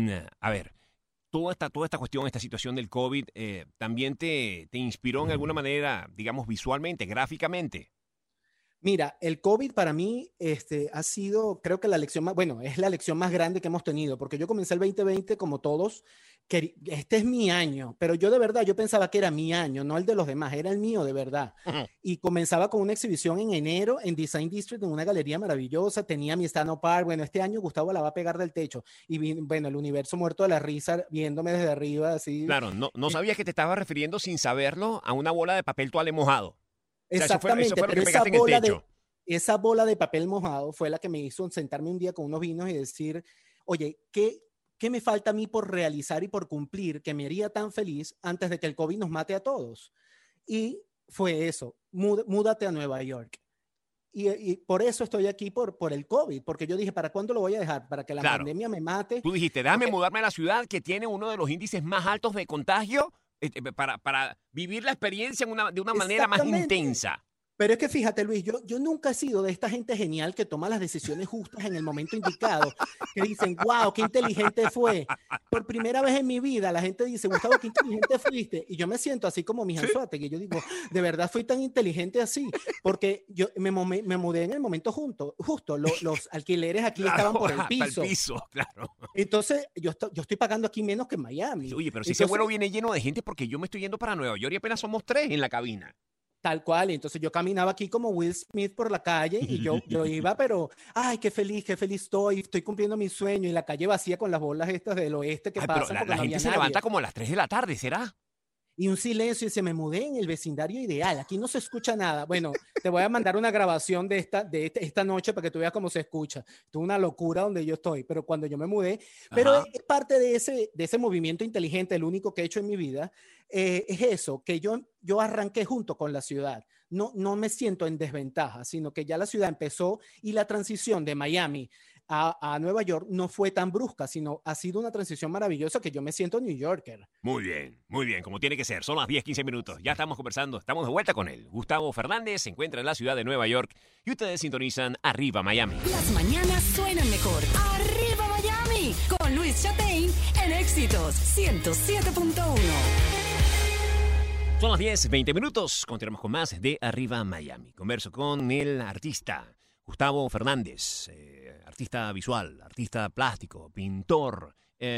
[SPEAKER 3] a ver, toda esta cuestión, esta situación del COVID, ¿también te inspiró en alguna manera, digamos, visualmente, gráficamente?
[SPEAKER 9] Mira, el COVID para mí ha sido, creo que es la lección más grande que hemos tenido, porque yo comencé el 2020 como todos, que este es mi año, pero yo de verdad, yo pensaba que era mi año, no el de los demás, era el mío de verdad. Y comenzaba con una exhibición en enero en Design District, en una galería maravillosa, tenía mi stand-up art, bueno, este año Gustavo la va a pegar del techo, y bueno, el universo muerto de la risa, viéndome desde arriba, así.
[SPEAKER 3] Claro, no sabías que te estabas refiriendo sin saberlo a una bola de papel toalé mojado. O sea,
[SPEAKER 9] Exactamente,
[SPEAKER 3] eso fue lo
[SPEAKER 9] pero
[SPEAKER 3] que pegaste en el techo.
[SPEAKER 9] esa bola de papel mojado fue la que me hizo sentarme un día con unos vinos y decir, oye, ¿qué ¿qué me falta a mí por realizar y por cumplir que me haría tan feliz antes de que el COVID nos mate a todos? Y fue eso, múdate a Nueva York. Y por eso estoy aquí, por el COVID, porque yo dije, ¿para cuándo lo voy a dejar? ¿Para que la
[SPEAKER 3] Claro.
[SPEAKER 9] pandemia me mate?
[SPEAKER 3] Tú dijiste, déjame
[SPEAKER 9] Porque-
[SPEAKER 3] mudarme a la ciudad que tiene uno de los índices más altos de contagio para vivir la experiencia de una manera más
[SPEAKER 9] Exactamente.
[SPEAKER 3] intensa.
[SPEAKER 9] Pero es que fíjate, Luis, yo nunca he sido de esta gente genial que toma las decisiones justas en el momento indicado, que dicen, wow, qué inteligente fue. Por primera vez en mi vida, la gente dice, Gustavo, qué inteligente fuiste. Y yo me siento así como mi Anzoátegui, que yo digo, de verdad fui tan inteligente así, porque yo me mudé en el momento justo. Los alquileres aquí estaban por el
[SPEAKER 3] Para
[SPEAKER 9] piso.
[SPEAKER 3] el piso, claro.
[SPEAKER 9] Entonces, yo estoy pagando aquí menos que en Miami.
[SPEAKER 3] Oye, pero si ese
[SPEAKER 9] Entonces,
[SPEAKER 3] vuelo viene lleno de gente porque yo me estoy yendo para Nueva York y apenas somos 3 en la cabina.
[SPEAKER 9] tal cual, y entonces yo caminaba aquí como Will Smith por la calle y yo iba, pero, ay, qué feliz estoy cumpliendo mi sueño, y la calle vacía con las bolas estas del oeste que
[SPEAKER 3] Ay, pero
[SPEAKER 9] pasan
[SPEAKER 3] la
[SPEAKER 9] porque no
[SPEAKER 3] gente
[SPEAKER 9] había
[SPEAKER 3] se
[SPEAKER 9] nadie.
[SPEAKER 3] levanta como a las 3 de la tarde, ¿será?
[SPEAKER 9] Y un silencio, y se me mudé en el vecindario ideal, aquí no se escucha nada. Bueno, te voy a mandar una grabación de esta noche para que tú veas cómo se escucha. Esto es una locura donde yo estoy, pero cuando yo me mudé, pero
[SPEAKER 3] Ajá.
[SPEAKER 9] es parte de ese movimiento inteligente, el único que he hecho en mi vida, es eso, que yo arranqué junto con la ciudad. No me siento en desventaja, sino que ya la ciudad empezó, y la transición de Miami a Nueva York no fue tan brusca, sino ha sido una transición maravillosa que yo me siento New Yorker.
[SPEAKER 3] Muy bien, como tiene que ser. Son las 10:15 minutos. Ya estamos conversando, estamos de vuelta con él. Gustavo Fernández se encuentra en la ciudad de Nueva York y ustedes sintonizan Arriba Miami.
[SPEAKER 2] Las mañanas suenan mejor. ¡Arriba Miami! Con Luis Chatein en Éxitos 107.1.
[SPEAKER 3] Son las 10:20 minutos. Continuamos con más de Arriba Miami. Converso con el artista Gustavo Fernández, artista visual, artista plástico, pintor,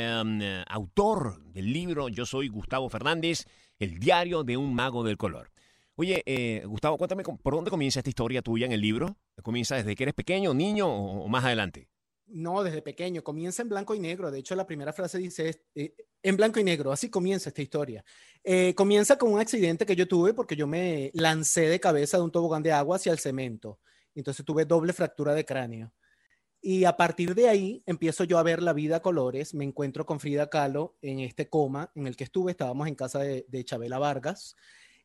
[SPEAKER 3] autor del libro Yo soy Gustavo Fernández, el diario de un mago del color. Oye, Gustavo, cuéntame, ¿por dónde comienza esta historia tuya en el libro? ¿Comienza desde que eres pequeño, niño o más adelante?
[SPEAKER 9] No, desde pequeño. Comienza en blanco y negro. De hecho, la primera frase dice en blanco y negro. Así comienza esta historia. Comienza con un accidente que yo tuve porque yo me lancé de cabeza de un tobogán de agua hacia el cemento. Entonces tuve doble fractura de cráneo. Y a partir de ahí empiezo yo a ver la vida a colores. Me encuentro con Frida Kahlo en este coma en el que estuve. Estábamos en casa de Chabela Vargas.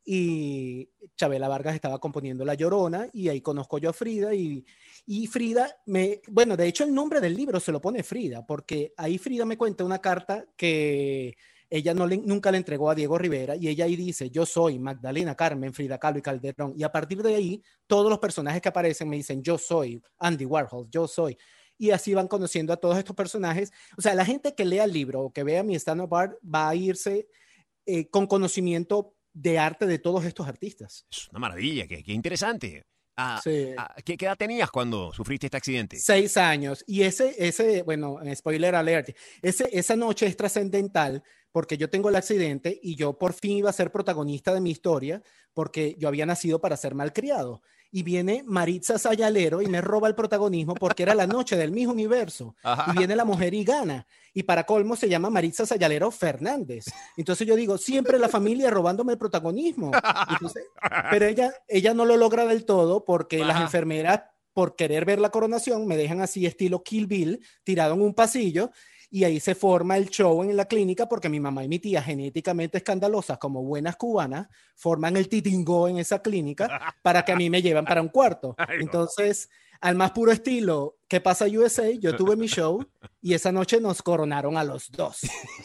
[SPEAKER 9] Y Chabela Vargas estaba componiendo La Llorona, y ahí conozco yo a Frida, y Frida bueno, de hecho el nombre del libro se lo pone Frida, porque ahí Frida me cuenta una carta que ella nunca le entregó a Diego Rivera, y ella ahí dice, yo soy Magdalena, Carmen, Frida Kahlo y Calderón, y a partir de ahí todos los personajes que aparecen me dicen, yo soy Andy Warhol, yo soy. Y así van conociendo a todos estos personajes. O sea, la gente que lea el libro o que vea mi stand-up art va a irse con conocimiento de arte de todos estos artistas.
[SPEAKER 3] Es una maravilla, qué interesante.
[SPEAKER 9] Sí.
[SPEAKER 3] ¿Qué edad tenías cuando sufriste este accidente?
[SPEAKER 9] 6 años. Y bueno, spoiler alert, esa noche es trascendental porque yo tengo el accidente y yo por fin iba a ser protagonista de mi historia porque yo había nacido para ser malcriado. Y viene Maritza Sayalero y me roba el protagonismo porque era la noche del Miss Universo.
[SPEAKER 3] Ajá.
[SPEAKER 9] Y viene la mujer y gana. Y para colmo se llama Maritza Sayalero Fernández. Entonces yo digo, siempre la familia robándome el protagonismo. Entonces, pero ella no lo logra del todo porque las
[SPEAKER 3] Ajá.
[SPEAKER 9] enfermeras, por querer ver la coronación, me dejan así estilo Kill Bill, tirado en un pasillo, y ahí se forma el show en la clínica porque mi mamá y mi tía, genéticamente escandalosas como buenas cubanas, forman el titingó en esa clínica para que a mí me lleven para un cuarto.
[SPEAKER 3] Ay, no.
[SPEAKER 9] Entonces, al más puro estilo, ¿qué pasa USA? Yo tuve mi show y esa noche nos coronaron a los dos.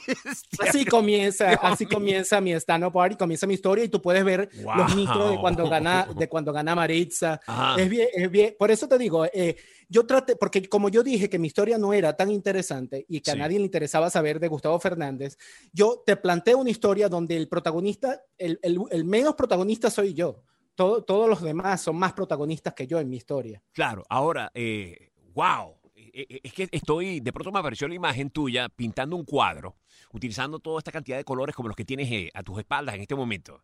[SPEAKER 9] Así comienza mi stand-up art y comienza mi historia, y tú puedes ver
[SPEAKER 3] Wow.
[SPEAKER 9] los micros de cuando gana Maritza.
[SPEAKER 3] Ajá.
[SPEAKER 9] Es bien. Por eso te digo, yo traté, porque como yo dije que mi historia no era tan interesante y que a
[SPEAKER 3] Sí.
[SPEAKER 9] nadie le interesaba saber de Gustavo Fernández, yo te planteo una historia donde el protagonista, el menos protagonista soy yo. Todos los demás son más protagonistas que yo en mi historia.
[SPEAKER 3] Claro, ahora, wow. Es que de pronto me apareció la imagen tuya pintando un cuadro, utilizando toda esta cantidad de colores como los que tienes a tus espaldas en este momento.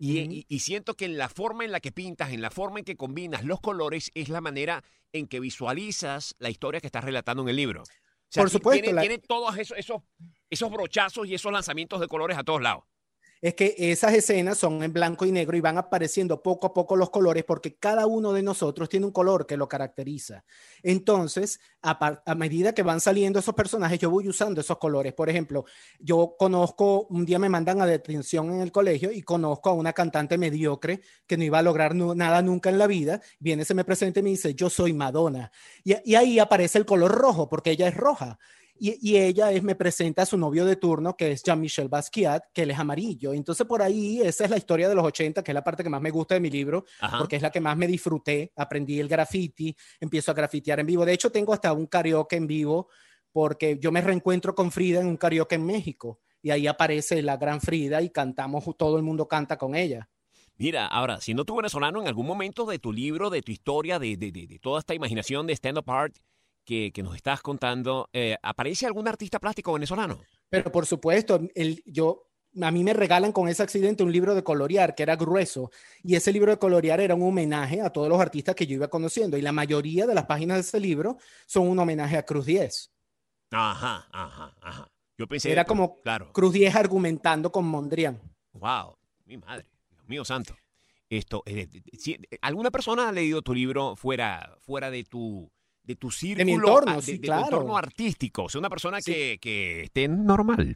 [SPEAKER 3] Y siento que en la forma en la que pintas, en la forma en que combinas los colores, es la manera en que visualizas la historia que estás relatando en el libro. O sea,
[SPEAKER 9] Por supuesto,
[SPEAKER 3] Tiene todos esos brochazos y esos lanzamientos de colores a todos lados.
[SPEAKER 9] es que esas escenas son en blanco y negro y van apareciendo poco a poco los colores porque cada uno de nosotros tiene un color que lo caracteriza. Entonces, a medida que van saliendo esos personajes, yo voy usando esos colores. Por ejemplo, yo conozco, un día me mandan a detención en el colegio y conozco a una cantante mediocre que no iba a lograr nada nunca en la vida. Viene, se me presenta y me dice, yo soy Madonna. Y ahí aparece el color rojo porque ella es roja. Y ella me presenta a su novio de turno, que es Jean-Michel Basquiat, que él es amarillo. Entonces, por ahí, esa es la historia de los 80, que es la parte que más me gusta de mi libro,
[SPEAKER 3] Ajá.
[SPEAKER 9] porque es la que más me disfruté. Aprendí el graffiti, empiezo a grafitear en vivo. De hecho, tengo hasta un karaoke en vivo, porque yo me reencuentro con Frida en un karaoke en México. Y ahí aparece la gran Frida y cantamos, todo el mundo canta con ella.
[SPEAKER 3] Mira, ahora, siendo tú venezolano, en algún momento de tu libro, de tu historia, de toda esta imaginación de stand-up art que nos estás contando, ¿aparece algún artista plástico venezolano?
[SPEAKER 9] Pero por supuesto, a mí me regalan con ese accidente un libro de colorear que era grueso, y ese libro de colorear era un homenaje a todos los artistas que yo iba conociendo, y la mayoría de las páginas de ese libro son un homenaje a Cruz 10.
[SPEAKER 3] Ajá. Yo pensé...
[SPEAKER 9] Era como
[SPEAKER 3] Claro.
[SPEAKER 9] Cruz 10 argumentando con Mondrian.
[SPEAKER 3] Wow, mi madre, Dios mío santo. ¿Alguna persona ha leído tu libro fuera de tu círculo,
[SPEAKER 9] mi entorno,
[SPEAKER 3] de
[SPEAKER 9] sí,
[SPEAKER 3] tu
[SPEAKER 9] claro.
[SPEAKER 3] entorno artístico? O sea, una persona
[SPEAKER 9] Sí.
[SPEAKER 3] que esté normal.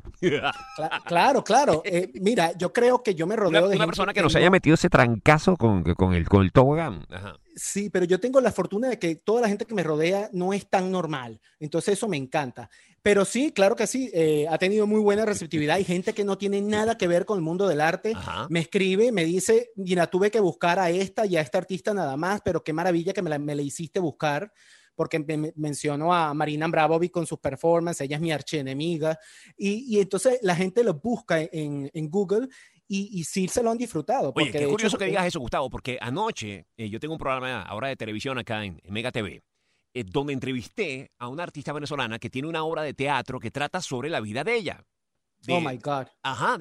[SPEAKER 9] Claro. Mira, yo creo que yo me rodeo de
[SPEAKER 3] Una
[SPEAKER 9] gente
[SPEAKER 3] persona que no se haya metido ese trancazo con el tobogán. Ajá.
[SPEAKER 9] Sí, pero yo tengo la fortuna de que toda la gente que me rodea no es tan normal. Entonces eso me encanta. Pero sí, claro que sí, ha tenido muy buena receptividad. Hay gente que no tiene nada que ver con el mundo del arte.
[SPEAKER 3] Ajá.
[SPEAKER 9] Me escribe, me dice, mira, tuve que buscar a esta y a esta artista nada más, pero qué maravilla que me la hiciste buscar, porque menciono a Marina Abramovic con sus performances, ella es mi archienemiga. Y entonces la gente lo busca en Google. Y sí se lo han disfrutado.
[SPEAKER 3] Oye,
[SPEAKER 9] Porque
[SPEAKER 3] qué
[SPEAKER 9] de
[SPEAKER 3] curioso
[SPEAKER 9] hecho,
[SPEAKER 3] que digas eso, Gustavo, porque anoche yo tengo un programa ahora de televisión acá en Mega TV, donde entrevisté a una artista venezolana que tiene una obra de teatro que trata sobre la vida de ella.
[SPEAKER 9] oh my God.
[SPEAKER 3] Ajá,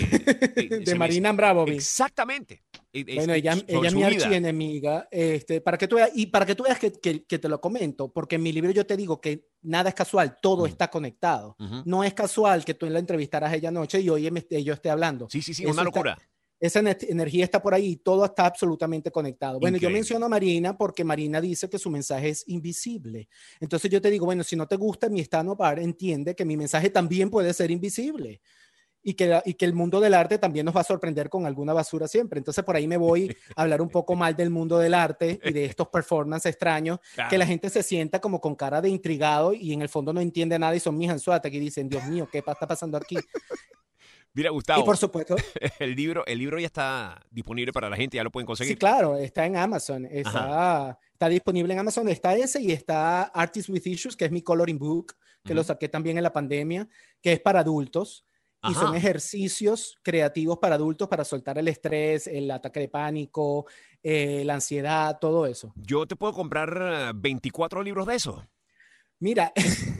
[SPEAKER 9] De Marina Abramovic.
[SPEAKER 3] Exactamente.
[SPEAKER 9] Bueno, ella es mi archienemiga, para que tú veas que te lo comento, porque en mi libro yo te digo que nada es casual, todo está conectado. No es casual que tú la entrevistaras ella anoche y hoy yo esté hablando.
[SPEAKER 3] Sí,
[SPEAKER 9] Eso
[SPEAKER 3] una locura.
[SPEAKER 9] Esa energía está por ahí y todo está absolutamente conectado. Bueno,
[SPEAKER 3] Increíble.
[SPEAKER 9] yo menciono a Marina porque Marina dice que su mensaje es invisible. Entonces yo te digo, bueno, si no te gusta mi stand-up art, entiende que mi mensaje también puede ser invisible. Y que el mundo del arte también nos va a sorprender con alguna basura siempre. Entonces por ahí me voy a hablar un poco mal del mundo del arte y de estos performances extraños,
[SPEAKER 3] Claro.
[SPEAKER 9] que la gente se sienta como con cara de intrigado y en el fondo no entiende nada y son mis anzuatas que dicen, Dios mío, ¿qué está pasando aquí?
[SPEAKER 3] Mira, Gustavo,
[SPEAKER 9] Y por supuesto,
[SPEAKER 3] el libro ya está disponible para la gente, ya lo pueden conseguir.
[SPEAKER 9] sí, claro, está en Amazon, está disponible en Amazon, está ese y está Artists with Issues, que es mi coloring book, que lo saqué también en la pandemia, que es para adultos. Y
[SPEAKER 3] Ajá.
[SPEAKER 9] son ejercicios creativos para adultos para soltar el estrés, el ataque de pánico, la ansiedad, todo eso.
[SPEAKER 3] Yo te puedo comprar 24 libros de eso.
[SPEAKER 9] Mira,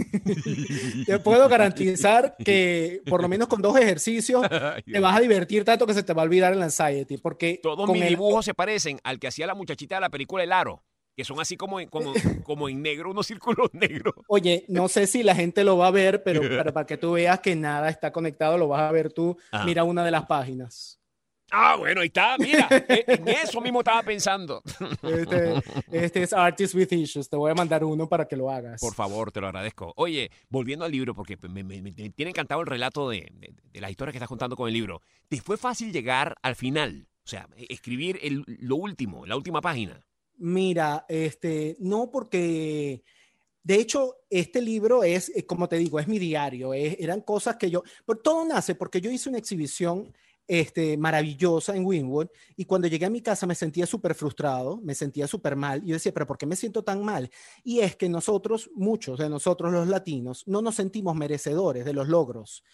[SPEAKER 9] te puedo garantizar que por lo menos con 2 ejercicios te vas a divertir tanto que se te va a olvidar el anxiety, porque
[SPEAKER 3] Todos
[SPEAKER 9] con
[SPEAKER 3] mis
[SPEAKER 9] el-
[SPEAKER 3] dibujos se parecen al que hacía la muchachita de la película El Aro, que son así como en negro, unos círculos negros.
[SPEAKER 9] Oye, no sé si la gente lo va a ver, pero para que tú veas que nada está conectado, lo vas a ver tú.
[SPEAKER 3] Ajá.
[SPEAKER 9] Mira una de las páginas.
[SPEAKER 3] Ah, bueno, ahí está, mira, en eso mismo estaba pensando.
[SPEAKER 9] Este es Artists with Issues. Te voy a mandar uno para que lo hagas.
[SPEAKER 3] Por favor, te lo agradezco. Oye, volviendo al libro, porque me tiene encantado el relato de las historias que estás contando con el libro. ¿Te fue fácil llegar al final? O sea, escribir lo último, la última página.
[SPEAKER 9] Mira, no porque, de hecho, este libro es, como te digo, es mi diario. Eran cosas que pero todo nace porque yo hice una exhibición maravillosa en Wynwood y cuando llegué a mi casa me sentía súper frustrado, me sentía súper mal. Y yo decía, pero ¿por qué me siento tan mal? Y es que nosotros, muchos de nosotros los latinos, no nos sentimos merecedores de los logros.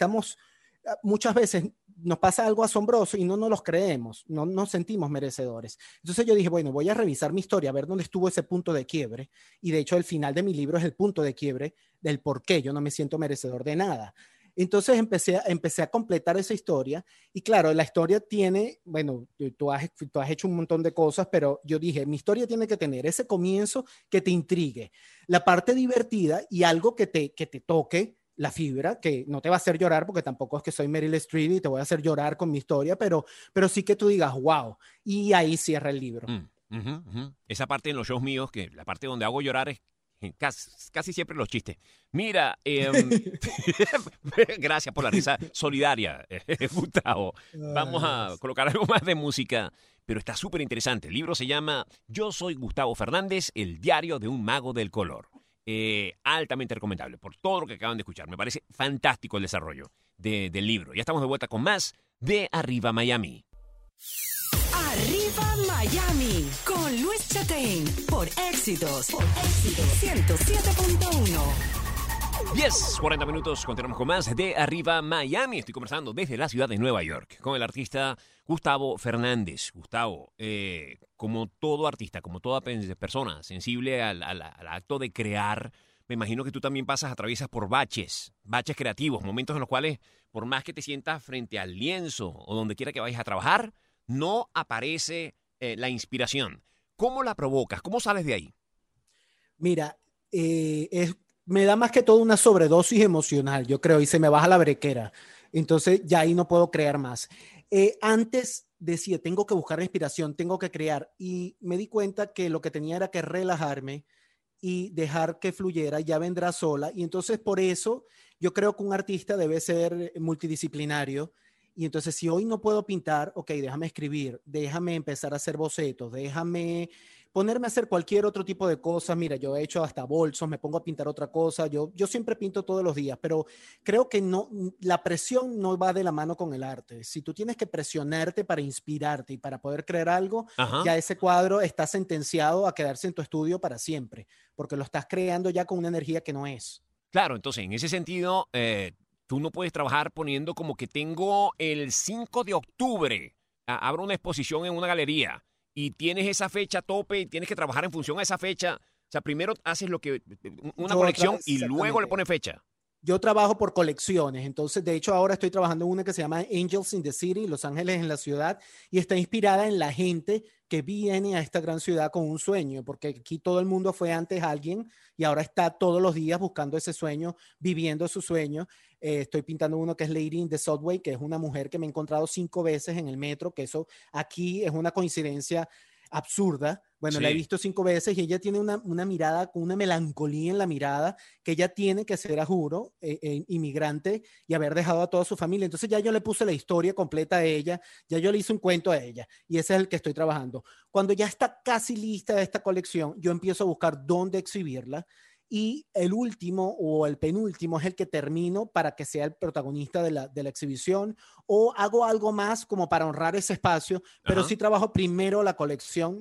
[SPEAKER 9] Muchas veces nos pasa algo asombroso y no nos los creemos, no nos sentimos merecedores. Entonces yo dije, bueno, voy a revisar mi historia, a ver dónde estuvo ese punto de quiebre. Y de hecho el final de mi libro es el punto de quiebre del por qué yo no me siento merecedor de nada. Entonces empecé a completar esa historia y claro, la historia tiene, bueno, tú has hecho un montón de cosas, pero yo dije, mi historia tiene que tener ese comienzo que te intrigue, la parte divertida y algo que te toque, la fibra, que no te va a hacer llorar porque tampoco es que soy Meryl Streep y te voy a hacer llorar con mi historia, pero sí que tú digas, wow, y ahí cierra el libro.
[SPEAKER 3] Esa parte en los shows míos, que la parte donde hago llorar es casi siempre los chistes. Mira, gracias por la risa solidaria, Gustavo. Vamos a colocar algo más de música, pero está súper interesante. El libro se llama Yo soy Gustavo Fernández, el diario de un mago del color. Altamente recomendable por todo lo que acaban de escuchar. Me parece fantástico el desarrollo del libro. Ya estamos de vuelta con más de Arriba Miami.
[SPEAKER 2] Arriba Miami con Luis Chatén por Éxitos 107.1.
[SPEAKER 3] 10:40 minutos, continuamos con más de Arriba Miami. Estoy conversando desde la ciudad de Nueva York con el artista Gustavo Fernández. Gustavo, como todo artista, como toda persona sensible al acto de crear, me imagino que tú también atraviesas por baches creativos, momentos en los cuales, por más que te sientas frente al lienzo o donde quiera que vayas a trabajar, no aparece la inspiración. ¿Cómo la provocas? ¿Cómo sales de ahí?
[SPEAKER 9] Mira, me da más que todo una sobredosis emocional, yo creo, y se me baja la brequera. Entonces ya ahí no puedo crear más. Antes decía, tengo que buscar inspiración, tengo que crear. Y me di cuenta que lo que tenía era que relajarme y dejar que fluyera, ya vendrá sola. Y entonces por eso yo creo que un artista debe ser multidisciplinario. Y entonces si hoy no puedo pintar, ok, déjame escribir, déjame empezar a hacer bocetos, déjame ponerme a hacer cualquier otro tipo de cosas. Mira, yo he hecho hasta bolsos, me pongo a pintar otra cosa. Yo siempre pinto todos los días, pero creo que no, la presión no va de la mano con el arte. Si tú tienes que presionarte para inspirarte y para poder crear algo, ya ese cuadro está sentenciado a quedarse en tu estudio para siempre, porque lo estás creando ya con una energía que no es.
[SPEAKER 3] Claro, entonces en ese sentido, tú no puedes trabajar poniendo como que tengo el 5 de octubre, abro una exposición en una galería y tienes esa fecha tope y tienes que trabajar en función a esa fecha. O sea, primero haces una colección y luego le pones fecha.
[SPEAKER 9] Yo trabajo por colecciones, entonces de hecho ahora estoy trabajando en una que se llama Angels in the City, Los Ángeles en la ciudad, y está inspirada en la gente que viene a esta gran ciudad con un sueño, porque aquí todo el mundo fue antes alguien y ahora está todos los días buscando ese sueño, viviendo su sueño. Estoy pintando uno que es Lady in the Subway, que es una mujer que me he encontrado 5 veces en el metro, que eso aquí es una coincidencia absurda. Bueno,
[SPEAKER 3] Sí.
[SPEAKER 9] la he visto 5 veces y ella tiene una mirada con una melancolía en la mirada que ella tiene que ser, a juro, inmigrante y haber dejado a toda su familia. Entonces ya yo le puse la historia completa a ella, ya yo le hice un cuento a ella y ese es el que estoy trabajando. Cuando ya está casi lista esta colección, yo empiezo a buscar dónde exhibirla. Y el último o el penúltimo es el que termino para que sea el protagonista de la exhibición, o hago algo más como para honrar ese espacio, pero sí trabajo primero la colección.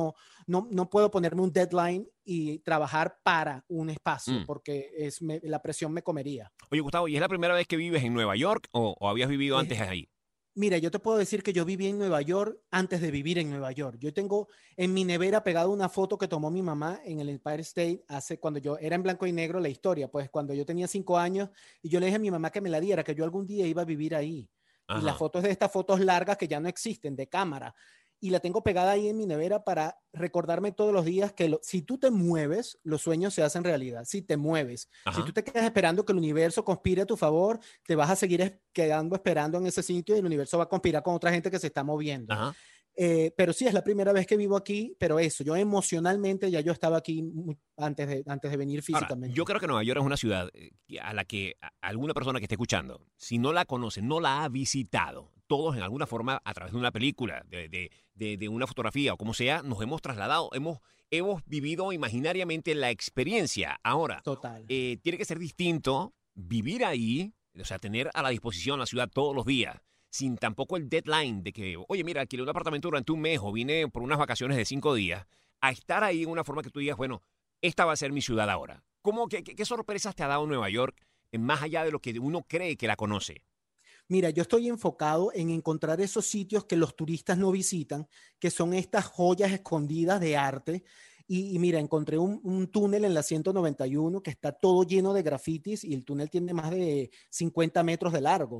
[SPEAKER 9] No puedo ponerme un deadline y trabajar para un espacio porque la presión me comería.
[SPEAKER 3] Oye, Gustavo, ¿y es la primera vez que vives en Nueva York o habías vivido antes ahí?
[SPEAKER 9] Mira, yo te puedo decir que yo viví en Nueva York antes de vivir en Nueva York. Yo tengo en mi nevera pegada una foto que tomó mi mamá en el Empire State cuando yo era en blanco y negro la historia, pues cuando yo tenía 5 años y yo le dije a mi mamá que me la diera, que yo algún día iba a vivir ahí. Y la foto es de estas fotos largas que ya no existen, de cámara. Y la tengo pegada ahí en mi nevera para recordarme todos los días que si tú te mueves, los sueños se hacen realidad. Si te mueves, si tú te quedas esperando que el universo conspire a tu favor, te vas a seguir quedando esperando en ese sitio y el universo va a conspirar con otra gente que se está moviendo. Pero sí, es la primera vez que vivo aquí, pero yo emocionalmente ya yo estaba aquí antes de venir físicamente.
[SPEAKER 3] Ahora, yo creo que Nueva York es una ciudad a la que alguna persona que esté escuchando, si no la conoce, no la ha visitado, todos en alguna forma a través de una película, de una fotografía o como sea, nos hemos trasladado, hemos vivido imaginariamente la experiencia. Ahora,
[SPEAKER 9] Total.
[SPEAKER 3] Tiene que ser distinto vivir ahí, o sea, tener a la disposición la ciudad todos los días, sin tampoco el deadline de que, oye, mira, alquilé un apartamento durante un mes o vine por unas vacaciones de 5 días, a estar ahí en una forma que tú digas, bueno, esta va a ser mi ciudad ahora. ¿Qué sorpresas te ha dado Nueva York, más allá de lo que uno cree que la conoce?
[SPEAKER 9] Mira, yo estoy enfocado en encontrar esos sitios que los turistas no visitan, que son estas joyas escondidas de arte. Y mira, encontré un túnel en la 191 que está todo lleno de grafitis y el túnel tiene más de 50 metros de largo.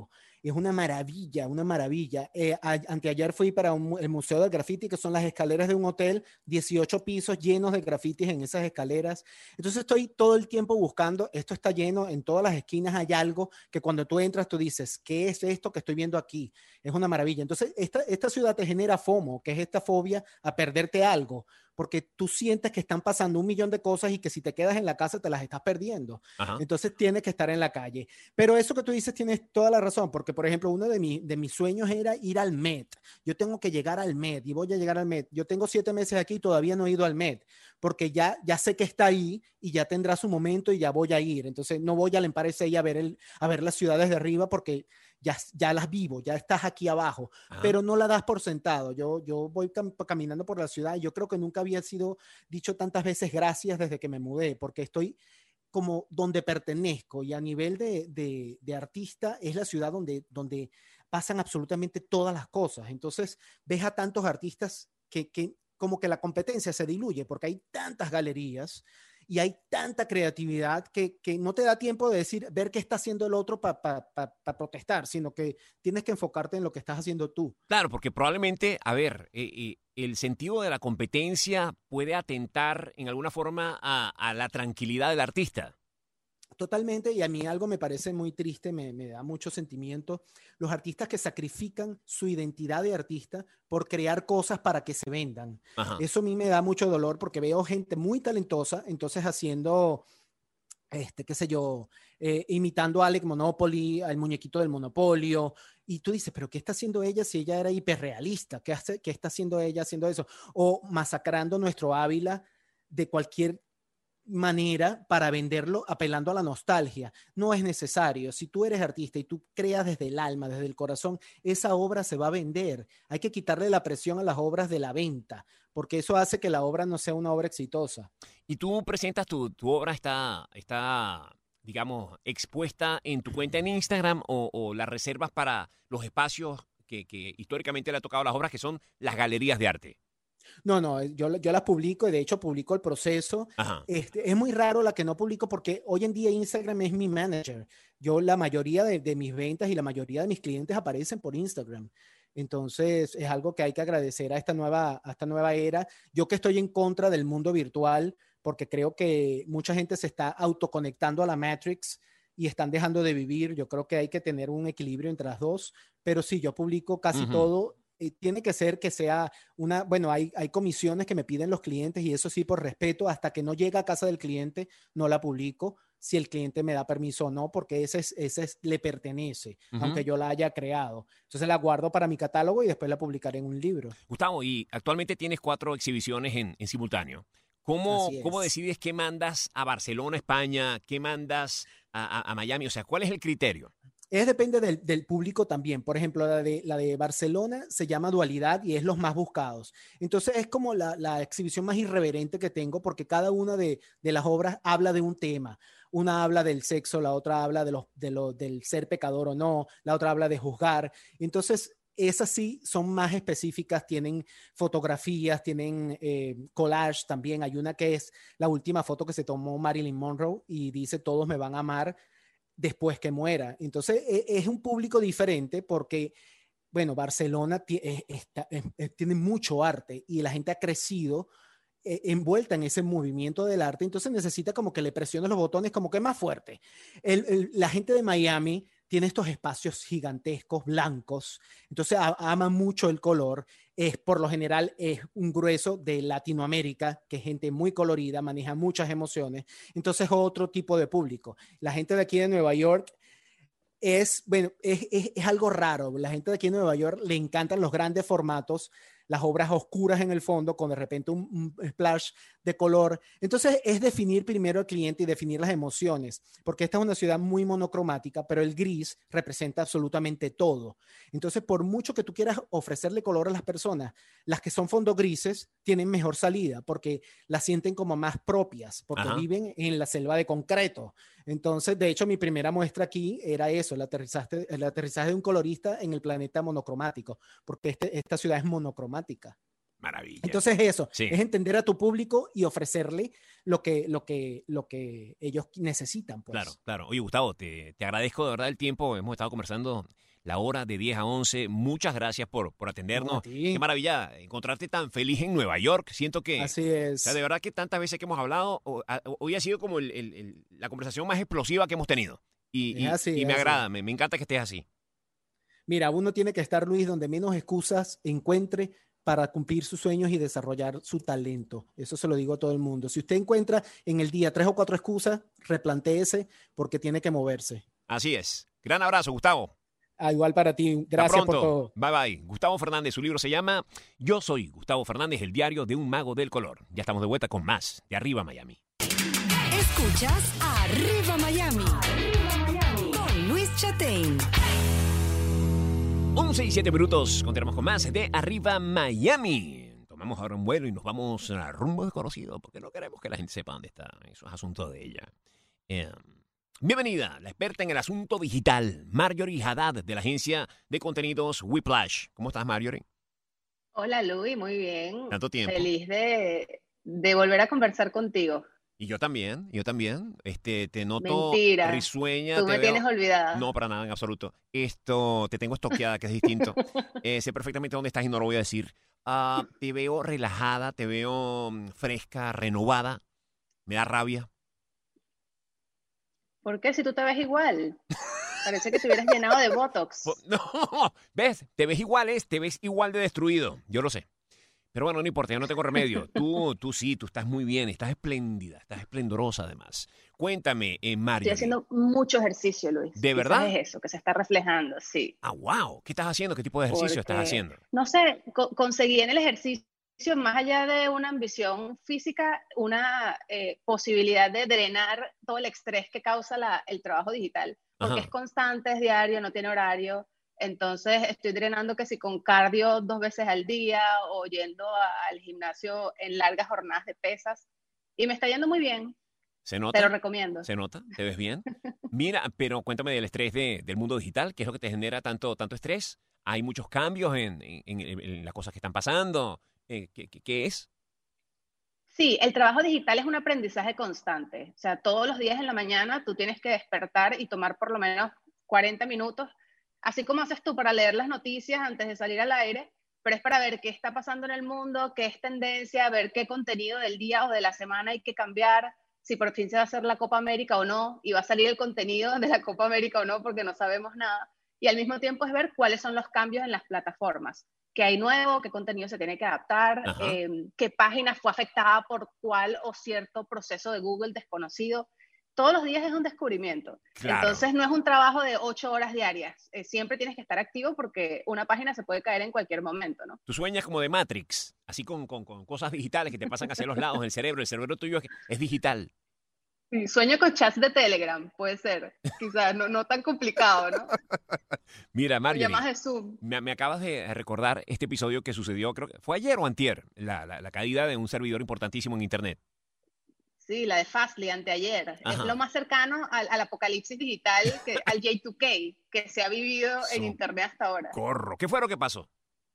[SPEAKER 9] es una maravilla, una maravilla. Anteayer fui para el Museo del Graffiti, que son las escaleras de un hotel, 18 pisos llenos de grafitis en esas escaleras. Entonces estoy todo el tiempo buscando, esto está lleno, en todas las esquinas hay algo que cuando tú entras tú dices, ¿qué es esto que estoy viendo aquí? Es una maravilla. Entonces esta ciudad te genera FOMO, que es esta fobia a perderte algo, porque tú sientes que están pasando 1.000.000 de cosas y que si te quedas en la casa te las estás perdiendo.
[SPEAKER 3] Ajá.
[SPEAKER 9] Entonces tienes que estar en la calle. Pero eso que tú dices tienes toda la razón, porque por ejemplo uno de mis sueños era ir al Met. Yo tengo que llegar al Met y voy a llegar al Met. Yo tengo 7 meses aquí y todavía no he ido al Met, porque ya sé que está ahí y ya tendrá su momento y ya voy a ir. Entonces no voy al Empire State a ver las ciudades de arriba porque ya las vivo, ya estás aquí abajo, pero no la das por sentado. Yo voy caminando por la ciudad y yo creo que nunca había sido dicho tantas veces gracias desde que me mudé, porque estoy como donde pertenezco y a nivel de artista es la ciudad donde pasan absolutamente todas las cosas. Entonces ves a tantos artistas que como que la competencia se diluye porque hay tantas galerías y hay tanta creatividad que no te da tiempo de ver qué está haciendo el otro para protestar, sino que tienes que enfocarte en lo que estás haciendo tú.
[SPEAKER 3] Claro, porque probablemente, a ver, el sentido de la competencia puede atentar en alguna forma a la tranquilidad del artista.
[SPEAKER 9] Totalmente, y a mí algo me parece muy triste, me da mucho sentimiento, los artistas que sacrifican su identidad de artista por crear cosas para que se vendan.
[SPEAKER 3] Ajá.
[SPEAKER 9] Eso a mí me da mucho dolor porque veo gente muy talentosa, entonces haciendo, qué sé yo, imitando a Alec Monopoly, al muñequito del Monopolio, y tú dices, pero ¿qué está haciendo ella si ella era hiperrealista? ¿Qué está haciendo ella haciendo eso? O masacrando nuestro Ávila de cualquier manera para venderlo apelando a la nostalgia. No es necesario. Si tú eres artista y tú creas desde el alma, desde el corazón, esa obra se va a vender. Hay que quitarle la presión a las obras de la venta, porque eso hace que la obra no sea una obra exitosa.
[SPEAKER 3] Y tú presentas tu obra, está, digamos, expuesta en tu cuenta en Instagram o la reservas para los espacios que históricamente le ha tocado a las obras, que son las galerías de arte.
[SPEAKER 9] No, yo las publico y de hecho publico el proceso.
[SPEAKER 3] Ajá.
[SPEAKER 9] Es muy raro la que no publico porque hoy en día Instagram es mi manager. La mayoría de mis ventas y la mayoría de mis clientes aparecen por Instagram. Entonces es algo que hay que agradecer a esta nueva era. Yo que estoy en contra del mundo virtual porque creo que mucha gente se está autoconectando a la Matrix y están dejando de vivir. Yo creo que hay que tener un equilibrio entre las dos. Pero sí, yo publico casi todo. Tiene que ser que sea hay comisiones que me piden los clientes y eso sí por respeto, hasta que no llega a casa del cliente no la publico, si el cliente me da permiso o no, porque ese le pertenece, aunque yo la haya creado. Entonces la guardo para mi catálogo y después la publicaré en un libro.
[SPEAKER 3] Gustavo, y actualmente tienes 4 exhibiciones en simultáneo. ¿Cómo decides qué mandas a Barcelona, España, qué mandas a Miami? O sea, ¿cuál es el criterio?
[SPEAKER 9] Depende del público también. Por ejemplo, la de Barcelona se llama Dualidad y es los más buscados. Entonces es como la exhibición más irreverente que tengo porque cada una de las obras habla de un tema. Una habla del sexo, la otra habla del ser pecador o no, la otra habla de juzgar. Entonces esas sí son más específicas, tienen fotografías, tienen collage también. Hay una que es la última foto que se tomó Marilyn Monroe y dice todos me van a amar después que muera. Entonces es un público diferente porque, bueno, Barcelona tiene mucho arte y la gente ha crecido envuelta en ese movimiento del arte, entonces necesita como que le presiones los botones como que más fuerte. La gente de Miami tiene estos espacios gigantescos, blancos, entonces ama mucho el color. Por lo general es un grueso de Latinoamérica, que es gente muy colorida, maneja muchas emociones, entonces otro tipo de público. La gente de aquí de Nueva York es algo raro. La gente de aquí en Nueva York le encantan los grandes formatos, las obras oscuras en el fondo con de repente un splash de color. Entonces es definir primero al cliente y definir las emociones, porque esta es una ciudad muy monocromática, pero el gris representa absolutamente todo. Entonces, por mucho que tú quieras ofrecerle color a las personas, las que son fondos grises tienen mejor salida porque las sienten como más propias, porque viven en la selva de concreto. Entonces, de hecho, mi primera muestra aquí era eso, el aterrizaje de un colorista en el planeta monocromático, porque esta ciudad es monocromática.
[SPEAKER 3] Maravilla.
[SPEAKER 9] Entonces eso,
[SPEAKER 3] sí,
[SPEAKER 9] es entender a tu público y ofrecerle lo que ellos necesitan. Pues.
[SPEAKER 3] Claro. Oye, Gustavo, te agradezco de verdad el tiempo. Hemos estado conversando la hora de 10 a 11. Muchas gracias por
[SPEAKER 9] No, a
[SPEAKER 3] atendernos.
[SPEAKER 9] ti.
[SPEAKER 3] Qué maravilla encontrarte tan feliz en Nueva York. Siento que,
[SPEAKER 9] Así
[SPEAKER 3] o
[SPEAKER 9] es.
[SPEAKER 3] sea, de verdad que tantas veces que hemos hablado, hoy ha sido como la conversación más explosiva que hemos tenido. Y
[SPEAKER 9] Es así,
[SPEAKER 3] me
[SPEAKER 9] es así.
[SPEAKER 3] agrada, me encanta que estés así.
[SPEAKER 9] Mira, uno tiene que estar, Luis, donde menos excusas encuentre para cumplir sus sueños y desarrollar su talento. Eso se lo digo a todo el mundo. Si usted encuentra en el día 3 o 4 excusas, replantéese porque tiene que moverse.
[SPEAKER 3] Así es. Gran abrazo, Gustavo.
[SPEAKER 9] Igual para ti.
[SPEAKER 3] Hasta
[SPEAKER 9] Gracias por
[SPEAKER 3] pronto.
[SPEAKER 9] todo.
[SPEAKER 3] Bye bye. Gustavo Fernández, su libro se llama Yo soy Gustavo Fernández, el diario de un mago del color. Ya estamos de vuelta con más de Arriba Miami.
[SPEAKER 2] Escuchas Arriba Miami. Con Luis Chatein.
[SPEAKER 3] 11 y 7 minutos. Continuamos con más de Arriba Miami. Tomamos ahora un vuelo y nos vamos a rumbo desconocido porque no queremos que la gente sepa dónde está. Eso es asunto de ella. Bienvenida, la experta en el asunto digital, Marjorie Haddad, de la agencia de contenidos Whiplash. ¿Cómo estás, Marjorie?
[SPEAKER 10] Hola Luis, muy bien.
[SPEAKER 3] Tanto tiempo.
[SPEAKER 10] Feliz de volver a conversar contigo.
[SPEAKER 3] Y yo también. Te noto
[SPEAKER 10] Mentira.
[SPEAKER 3] risueña.
[SPEAKER 10] Tú
[SPEAKER 3] te
[SPEAKER 10] me
[SPEAKER 3] veo-
[SPEAKER 10] tienes olvidada.
[SPEAKER 3] No, para nada, en absoluto. Te tengo estoqueada, que es distinto. Sé perfectamente dónde estás y no lo voy a decir. Te veo relajada, te veo fresca, renovada. Me da rabia.
[SPEAKER 10] ¿Por qué? Si tú te ves igual. Parece que te hubieras llenado de Botox.
[SPEAKER 3] No, ¿ves? Te ves igual de destruido. Yo lo sé. Pero bueno, no importa, yo no tengo remedio. Tú sí, tú estás muy bien, estás espléndida, estás esplendorosa además. Cuéntame,
[SPEAKER 10] Estoy
[SPEAKER 3] Marjorie.
[SPEAKER 10] haciendo mucho ejercicio, Luis.
[SPEAKER 3] ¿De
[SPEAKER 10] Quizás
[SPEAKER 3] verdad?
[SPEAKER 10] es eso, que se está reflejando, sí.
[SPEAKER 3] Wow. ¿Qué estás haciendo? ¿Qué tipo de ejercicio estás
[SPEAKER 10] Porque,
[SPEAKER 3] haciendo?
[SPEAKER 10] no sé, conseguí en el ejercicio, más allá de una ambición física, una posibilidad de drenar todo el estrés que causa el trabajo digital. Porque
[SPEAKER 3] Ajá.
[SPEAKER 10] es constante, es diario, no tiene horario. Entonces estoy drenando que si con cardio 2 veces al día o yendo al gimnasio en largas jornadas de pesas. Y me está yendo muy bien,
[SPEAKER 3] ¿Se nota?
[SPEAKER 10] te lo recomiendo.
[SPEAKER 3] ¿Se nota? ¿Te ves bien? Mira, pero cuéntame del estrés del mundo digital. ¿Qué es lo que te genera tanto estrés? ¿Hay muchos cambios en las cosas que están pasando? ¿Qué es?
[SPEAKER 10] Sí, el trabajo digital es un aprendizaje constante. O sea, todos los días en la mañana tú tienes que despertar y tomar por lo menos 40 minutos, así como haces tú para leer las noticias antes de salir al aire, pero es para ver qué está pasando en el mundo, qué es tendencia, ver qué contenido del día o de la semana hay que cambiar, si por fin se va a hacer la Copa América o no, y va a salir el contenido de la Copa América o no, porque no sabemos nada. Y al mismo tiempo es ver cuáles son los cambios en las plataformas, qué hay nuevo, qué contenido se tiene que adaptar,
[SPEAKER 3] Ajá.
[SPEAKER 10] qué página fue afectada por cuál o cierto proceso de Google desconocido. Todos los días es un descubrimiento.
[SPEAKER 3] Claro.
[SPEAKER 10] Entonces no es un trabajo de 8 horas diarias. Siempre tienes que estar activo porque una página se puede caer en cualquier momento, ¿no?
[SPEAKER 3] Tú sueñas como de Matrix, así con cosas digitales que te pasan hacia los lados del cerebro. El cerebro tuyo es digital.
[SPEAKER 10] Sí, sueño con chats de Telegram, puede ser. Quizás no tan complicado, ¿no?
[SPEAKER 3] Mira,
[SPEAKER 10] O
[SPEAKER 3] Marjorie,
[SPEAKER 10] llamadas de Zoom.
[SPEAKER 3] me acabas de recordar este episodio que sucedió, creo que fue ayer o antier, la caída de un servidor importantísimo en Internet.
[SPEAKER 10] Sí, la de Fastly, anteayer.
[SPEAKER 3] Ajá.
[SPEAKER 10] Es lo más cercano al apocalipsis digital, al J2K, que se ha vivido en Internet hasta ahora.
[SPEAKER 3] Corro. ¿Qué fue lo que pasó?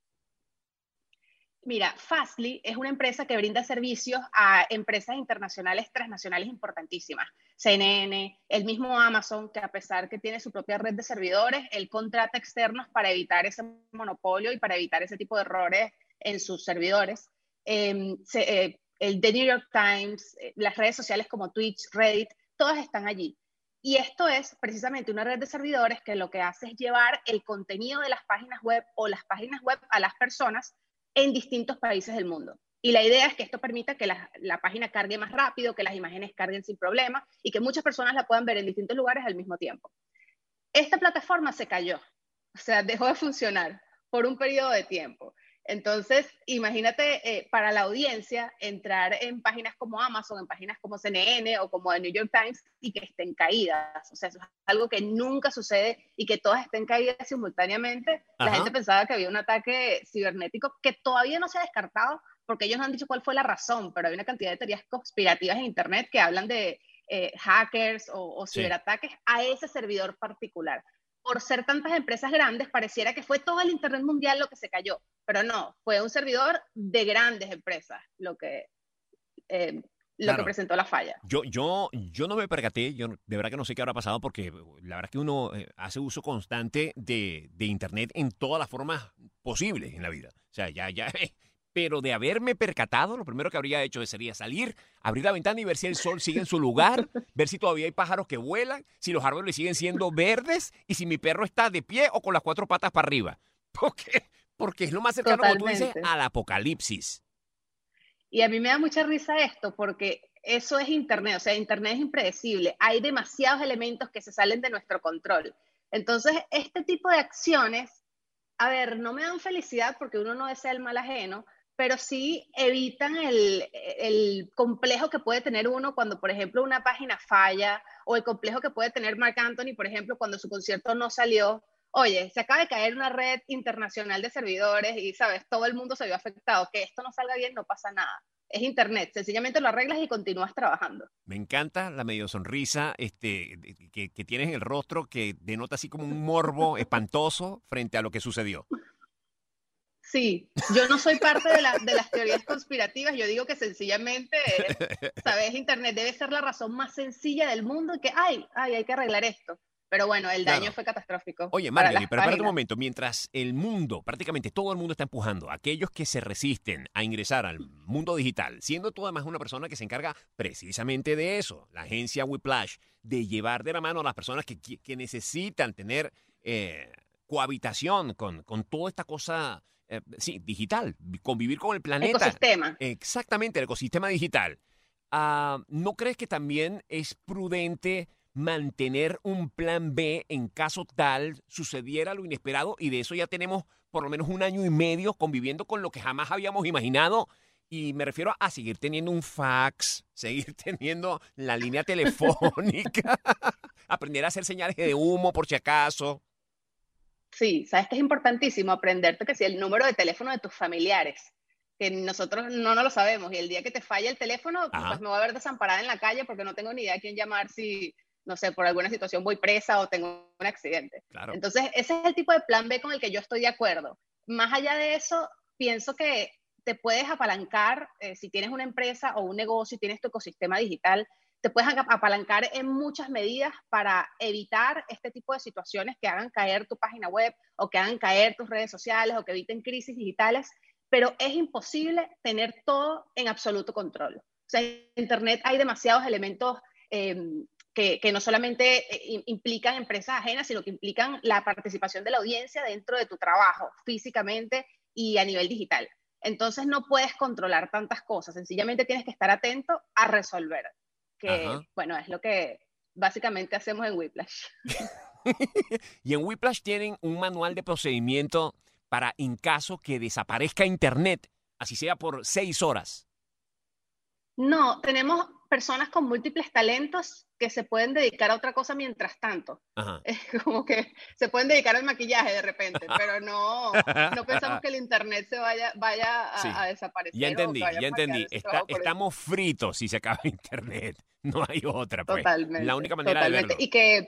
[SPEAKER 10] Mira, Fastly es una empresa que brinda servicios a empresas internacionales, transnacionales importantísimas. CNN, el mismo Amazon, que a pesar que tiene su propia red de servidores, él contrata externos para evitar ese monopolio y para evitar ese tipo de errores en sus servidores. El The New York Times, las redes sociales como Twitch, Reddit, todas están allí. Y esto es precisamente una red de servidores que lo que hace es llevar el contenido de las páginas web o las páginas web a las personas en distintos países del mundo. Y la idea es que esto permita que la página cargue más rápido, que las imágenes carguen sin problema y que muchas personas la puedan ver en distintos lugares al mismo tiempo. Esta plataforma se cayó, o sea, dejó de funcionar por un periodo de tiempo. Entonces, imagínate para la audiencia entrar en páginas como Amazon, en páginas como CNN o como The New York Times y que estén caídas. O sea, eso es algo que nunca sucede y que todas estén caídas simultáneamente. La
[SPEAKER 3] Ajá.
[SPEAKER 10] gente pensaba que había un ataque cibernético que todavía no se ha descartado porque ellos no han dicho cuál fue la razón, pero hay una cantidad de teorías conspirativas en Internet que hablan de hackers o
[SPEAKER 3] Sí.
[SPEAKER 10] ciberataques a ese servidor particular. Por ser tantas empresas grandes, pareciera que fue todo el Internet mundial lo que se cayó, pero no, fue un servidor de grandes empresas lo que lo que
[SPEAKER 3] Claro.
[SPEAKER 10] presentó la falla.
[SPEAKER 3] Yo no me percaté, de verdad que no sé qué habrá pasado porque la verdad es que uno hace uso constante de Internet en todas las formas posibles en la vida. O sea, pero de haberme percatado, lo primero que habría hecho sería salir, abrir la ventana y ver si el sol sigue en su lugar, ver si todavía hay pájaros que vuelan, si los árboles siguen siendo verdes y si mi perro está de pie o con las 4 patas para arriba. Porque es lo más cercano, como tú dices,
[SPEAKER 10] Totalmente.
[SPEAKER 3] al apocalipsis.
[SPEAKER 10] Y a mí me da mucha risa esto porque eso es Internet, o sea, Internet es impredecible. Hay demasiados elementos que se salen de nuestro control. Entonces, este tipo de acciones, a ver, no me dan felicidad porque uno no desea el mal ajeno, pero sí evitan el complejo que puede tener uno cuando, por ejemplo, una página falla, o el complejo que puede tener Marc Anthony, por ejemplo, cuando su concierto no salió. Oye, se acaba de caer una red internacional de servidores y, ¿sabes? Todo el mundo se vio afectado. Que esto no salga bien, no pasa nada. Es Internet. Sencillamente lo arreglas y continúas trabajando.
[SPEAKER 3] Me encanta la medio sonrisa que tienes en el rostro que denota así como un morbo espantoso frente a lo que sucedió.
[SPEAKER 10] Sí, yo no soy parte de las teorías conspirativas. Yo digo que sencillamente, ¿sabes? Internet debe ser la razón más sencilla del mundo y que, hay que arreglar esto. Pero bueno, el daño
[SPEAKER 3] Claro.
[SPEAKER 10] fue catastrófico.
[SPEAKER 3] Oye,
[SPEAKER 10] para
[SPEAKER 3] Marjorie,
[SPEAKER 10] las
[SPEAKER 3] pero espérate un
[SPEAKER 10] páginas.
[SPEAKER 3] momento. Mientras el mundo, prácticamente todo el mundo está empujando a aquellos que se resisten a ingresar al mundo digital, siendo tú además una persona que se encarga precisamente de eso, la agencia Whiplash, de llevar de la mano a las personas que necesitan tener cohabitación con toda esta cosa, sí, digital, convivir con el planeta.
[SPEAKER 10] Ecosistema.
[SPEAKER 3] Exactamente, el ecosistema digital. ¿No crees que también es prudente mantener un plan B en caso tal sucediera lo inesperado? Y de eso ya tenemos por lo menos 1 año y medio conviviendo con lo que jamás habíamos imaginado. Y me refiero a seguir teniendo un fax, seguir teniendo la línea telefónica, aprender a hacer señales de humo por si acaso.
[SPEAKER 10] Sí, sabes que es importantísimo aprenderte que si el número de teléfono de tus familiares, que nosotros no lo sabemos, y el día que te falla el teléfono,
[SPEAKER 3] Ajá.
[SPEAKER 10] pues me voy a ver desamparada en la calle porque no tengo ni idea a quién llamar si, no sé, por alguna situación voy presa o tengo un accidente.
[SPEAKER 3] Claro.
[SPEAKER 10] Entonces, ese es el tipo de plan B con el que yo estoy de acuerdo. Más allá de eso, pienso que te puedes apalancar, si tienes una empresa o un negocio y tienes tu ecosistema digital, te puedes apalancar en muchas medidas para evitar este tipo de situaciones que hagan caer tu página web o que hagan caer tus redes sociales o que eviten crisis digitales, pero es imposible tener todo en absoluto control. O sea, en Internet hay demasiados elementos que no solamente implican empresas ajenas, sino que implican la participación de la audiencia dentro de tu trabajo, físicamente y a nivel digital. Entonces no puedes controlar tantas cosas, sencillamente tienes que estar atento a resolver, que
[SPEAKER 3] Ajá.
[SPEAKER 10] bueno, es lo que básicamente hacemos en Whiplash.
[SPEAKER 3] Y en Whiplash tienen un manual de procedimiento para en caso que desaparezca Internet, así sea por 6 horas.
[SPEAKER 10] No, tenemos personas con múltiples talentos que se pueden dedicar a otra cosa mientras tanto.
[SPEAKER 3] Ajá.
[SPEAKER 10] Es como que se pueden dedicar al maquillaje de repente, pero no pensamos que el Internet se vaya
[SPEAKER 3] Sí.
[SPEAKER 10] a desaparecer.
[SPEAKER 3] Ya
[SPEAKER 10] o
[SPEAKER 3] entendí,
[SPEAKER 10] que vaya a
[SPEAKER 3] ya entendí.
[SPEAKER 10] cambiar ese trabajo por eso.
[SPEAKER 3] Estamos fritos si se acaba Internet. No hay otra, pues.
[SPEAKER 10] Totalmente.
[SPEAKER 3] La única manera de
[SPEAKER 10] totalmente.
[SPEAKER 3] verlo.
[SPEAKER 10] Y que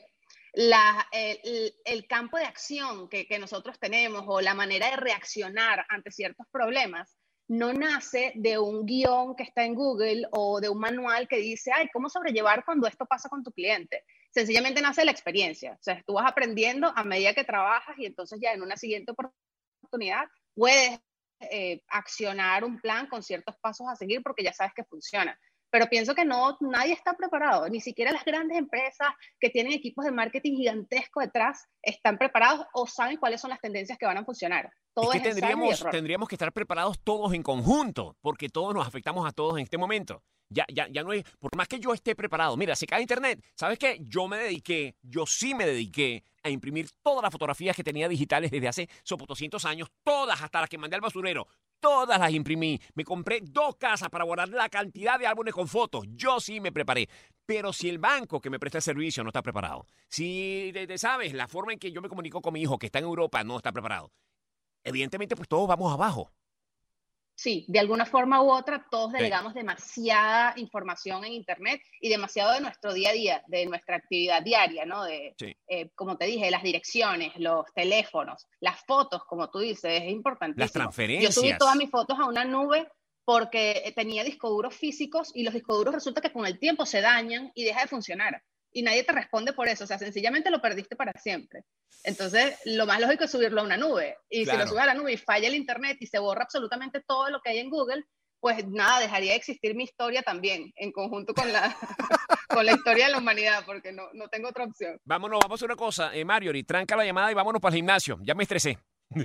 [SPEAKER 10] el campo de acción que nosotros tenemos o la manera de reaccionar ante ciertos problemas no nace de un guión que está en Google o de un manual que dice, ¿cómo sobrellevar cuando esto pasa con tu cliente? Sencillamente nace de la experiencia. O sea, tú vas aprendiendo a medida que trabajas y entonces ya en una siguiente oportunidad puedes accionar un plan con ciertos pasos a seguir porque ya sabes que funciona. Pero pienso que nadie está preparado, ni siquiera las grandes empresas que tienen equipos de marketing gigantesco detrás están preparados o saben cuáles son las tendencias que van a funcionar. Todo
[SPEAKER 3] Es que
[SPEAKER 10] es ensayo y error.
[SPEAKER 3] tendríamos que estar preparados todos en conjunto, porque todos nos afectamos a todos en este momento. Ya no es, por más que yo esté preparado, mira, se cae Internet, ¿sabes qué? Yo sí me dediqué a imprimir todas las fotografías que tenía digitales desde hace 200 años, todas, hasta las que mandé al basurero, todas las imprimí. Me compré 2 casas para guardar la cantidad de álbumes con fotos. Yo sí me preparé. Pero si el banco que me presta el servicio no está preparado, si, ¿sabes? La forma en que yo me comunico con mi hijo que está en Europa no está preparado, evidentemente pues todos vamos abajo.
[SPEAKER 10] Sí, de alguna forma u otra, todos
[SPEAKER 3] Sí.
[SPEAKER 10] delegamos demasiada información en Internet y demasiado de nuestro día a día, de nuestra actividad diaria, ¿no?
[SPEAKER 3] Sí.
[SPEAKER 10] Como te dije, las direcciones, los teléfonos, las fotos, como tú dices, es importantísimo.
[SPEAKER 3] Las transferencias.
[SPEAKER 10] Yo subí todas mis fotos a una nube porque tenía discos duros físicos y los discos duros resulta que con el tiempo se dañan y deja de funcionar. Y nadie te responde por eso, o sea, sencillamente lo perdiste para siempre. Entonces, lo más lógico es subirlo a una nube. Y si lo subes a la nube y falla el internet y se borra absolutamente todo lo que hay en Google, pues nada, dejaría de existir mi historia también, en conjunto con la, con la historia de la humanidad, porque no tengo otra opción.
[SPEAKER 3] Vámonos, vamos a hacer una cosa. Marjorie, tranca la llamada y vámonos para el gimnasio. Ya me estresé.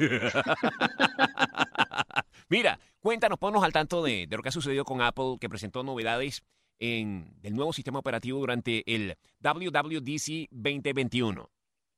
[SPEAKER 3] Mira, cuéntanos, ponnos al tanto de lo que ha sucedido con Apple, que presentó novedades del nuevo sistema operativo durante el WWDC 2021.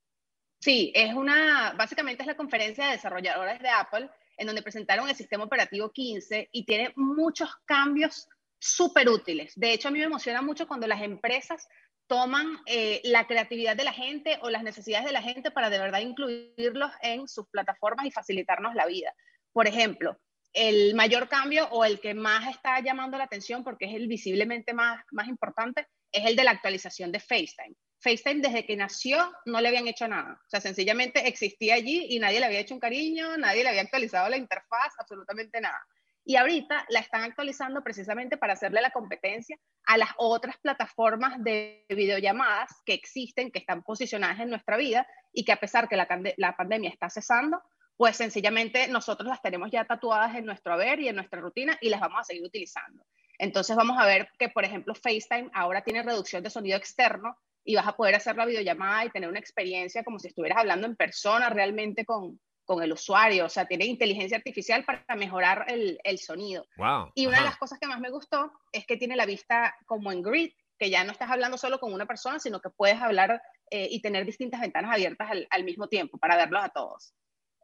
[SPEAKER 10] Sí, básicamente es la conferencia de desarrolladores de Apple, en donde presentaron el sistema operativo 15 y tiene muchos cambios súper útiles. De hecho, a mí me emociona mucho cuando las empresas toman la creatividad de la gente o las necesidades de la gente para de verdad incluirlos en sus plataformas y facilitarnos la vida. Por ejemplo, el mayor cambio o el que más está llamando la atención, porque es el visiblemente más importante, es el de la actualización de FaceTime. FaceTime desde que nació no le habían hecho nada. O sea, sencillamente existía allí y nadie le había hecho un cariño, nadie le había actualizado la interfaz, absolutamente nada. Y ahorita la están actualizando precisamente para hacerle la competencia a las otras plataformas de videollamadas que existen, que están posicionadas en nuestra vida y que a pesar que la pandemia está cesando, pues sencillamente nosotros las tenemos ya tatuadas en nuestro haber y en nuestra rutina y las vamos a seguir utilizando. Entonces vamos a ver que, por ejemplo, FaceTime ahora tiene reducción de sonido externo y vas a poder hacer la videollamada y tener una experiencia como si estuvieras hablando en persona realmente con el usuario. O sea, tiene inteligencia artificial para mejorar el sonido.
[SPEAKER 3] Wow.
[SPEAKER 10] Y una de las cosas que más me gustó es que tiene la vista como en grid, que ya no estás hablando solo con una persona, sino que puedes hablar y tener distintas ventanas abiertas al mismo tiempo para verlos a todos.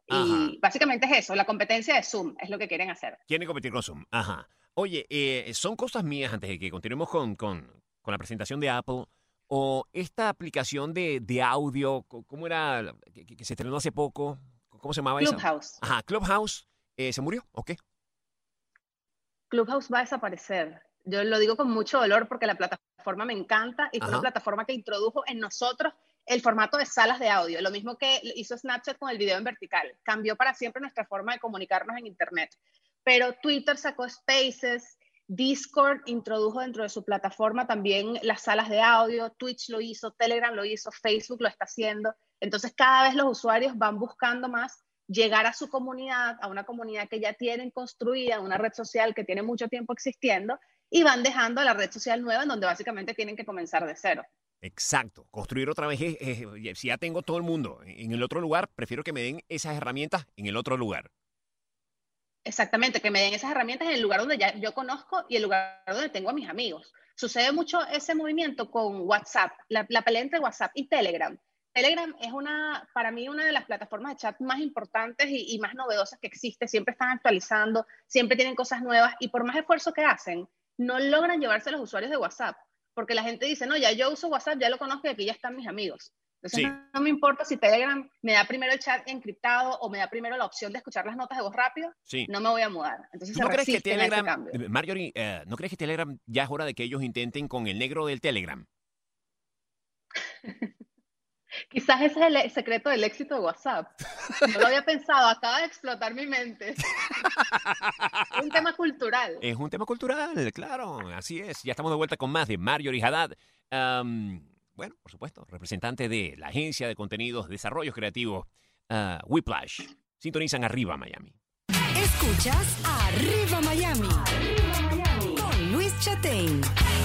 [SPEAKER 10] Y básicamente es eso, la competencia de Zoom es lo que quieren hacer.
[SPEAKER 3] Quieren competir con Zoom. Ajá. Oye, son cosas mías antes de que continuemos con la presentación de Apple. O esta aplicación de audio, ¿cómo era? Que se estrenó hace poco. ¿Cómo se llamaba esa?
[SPEAKER 10] Clubhouse.
[SPEAKER 3] Ajá, Clubhouse. ¿Se murió o qué?
[SPEAKER 10] Clubhouse va a desaparecer. Yo lo digo con mucho dolor porque la plataforma me encanta y fue una plataforma que introdujo en nosotros el formato de salas de audio, lo mismo que hizo Snapchat con el video en vertical. Cambió para siempre nuestra forma de comunicarnos en Internet. Pero Twitter sacó Spaces, Discord introdujo dentro de su plataforma también las salas de audio, Twitch lo hizo, Telegram lo hizo, Facebook lo está haciendo. Entonces cada vez los usuarios van buscando más llegar a su comunidad, a una comunidad que ya tienen construida, una red social que tiene mucho tiempo existiendo, y van dejando la red social nueva en donde básicamente tienen que comenzar de cero.
[SPEAKER 3] Exacto. Construir otra vez, si ya tengo todo el mundo en el otro lugar, prefiero que me den esas herramientas en el otro lugar.
[SPEAKER 10] Exactamente, que me den esas herramientas en el lugar donde ya yo conozco y el lugar donde tengo a mis amigos. Sucede mucho ese movimiento con WhatsApp, la pelea entre WhatsApp y Telegram. Telegram es para mí una de las plataformas de chat más importantes y más novedosas que existe. Siempre están actualizando, siempre tienen cosas nuevas y por más esfuerzo que hacen, no logran llevarse a los usuarios de WhatsApp. Porque la gente dice, no, ya yo uso WhatsApp, ya lo conozco y aquí ya están mis amigos. Entonces no me importa si Telegram me da primero el chat encriptado o me da primero la opción de escuchar las notas de voz rápido, no me voy a mudar. Entonces
[SPEAKER 3] ¿No crees que Telegram,
[SPEAKER 10] cambio.
[SPEAKER 3] Marjorie, ¿no crees que Telegram ya es hora de que ellos intenten con el negro del Telegram?
[SPEAKER 10] Quizás ese es el secreto del éxito de WhatsApp. No lo había pensado, acaba de explotar mi mente. Es un tema cultural.
[SPEAKER 3] Es un tema cultural, claro, así es. Ya estamos de vuelta con más de Marjorie Haddad. Bueno, por supuesto, representante de la agencia de contenidos, desarrollos creativos, Whiplash. Sintonizan Arriba Miami.
[SPEAKER 2] Escuchas Arriba Miami. Con Luis Chatén.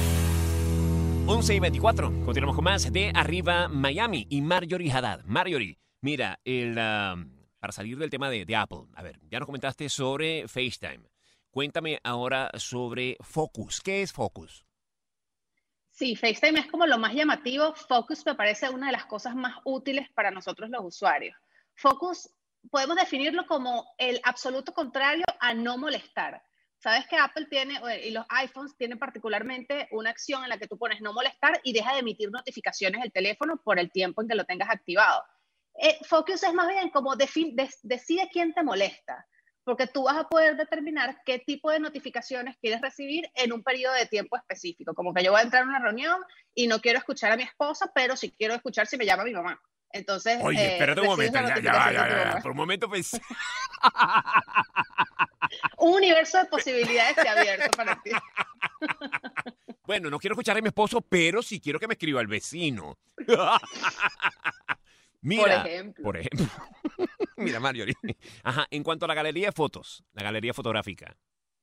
[SPEAKER 3] 11:24. Continuamos con más de Arriba Miami y Marjorie Haddad. Marjorie, mira, para salir del tema de Apple, a ver, ya nos comentaste sobre FaceTime. Cuéntame ahora sobre Focus. ¿Qué es Focus?
[SPEAKER 10] Sí, FaceTime es como lo más llamativo. Focus me parece una de las cosas más útiles para nosotros los usuarios. Focus podemos definirlo como el absoluto contrario a no molestar. Sabes que Apple tiene, y los iPhones tienen particularmente una acción en la que tú pones no molestar y deja de emitir notificaciones del teléfono por el tiempo en que lo tengas activado. Focus es más bien como decide quién te molesta, porque tú vas a poder determinar qué tipo de notificaciones quieres recibir en un periodo de tiempo específico. Como que yo voy a entrar a una reunión y no quiero escuchar a mi esposa, pero sí quiero escuchar si me llama mi mamá. Entonces,
[SPEAKER 3] oye, espérate un momento, ya, por un momento pensé.
[SPEAKER 10] Un universo de posibilidades se ha abierto para ti.
[SPEAKER 3] Bueno, no quiero escuchar a mi esposo, pero sí quiero que me escriba el vecino. Mira,
[SPEAKER 10] Por ejemplo.
[SPEAKER 3] Mira, Marjorie. Ajá, en cuanto a la galería de fotos, la galería fotográfica.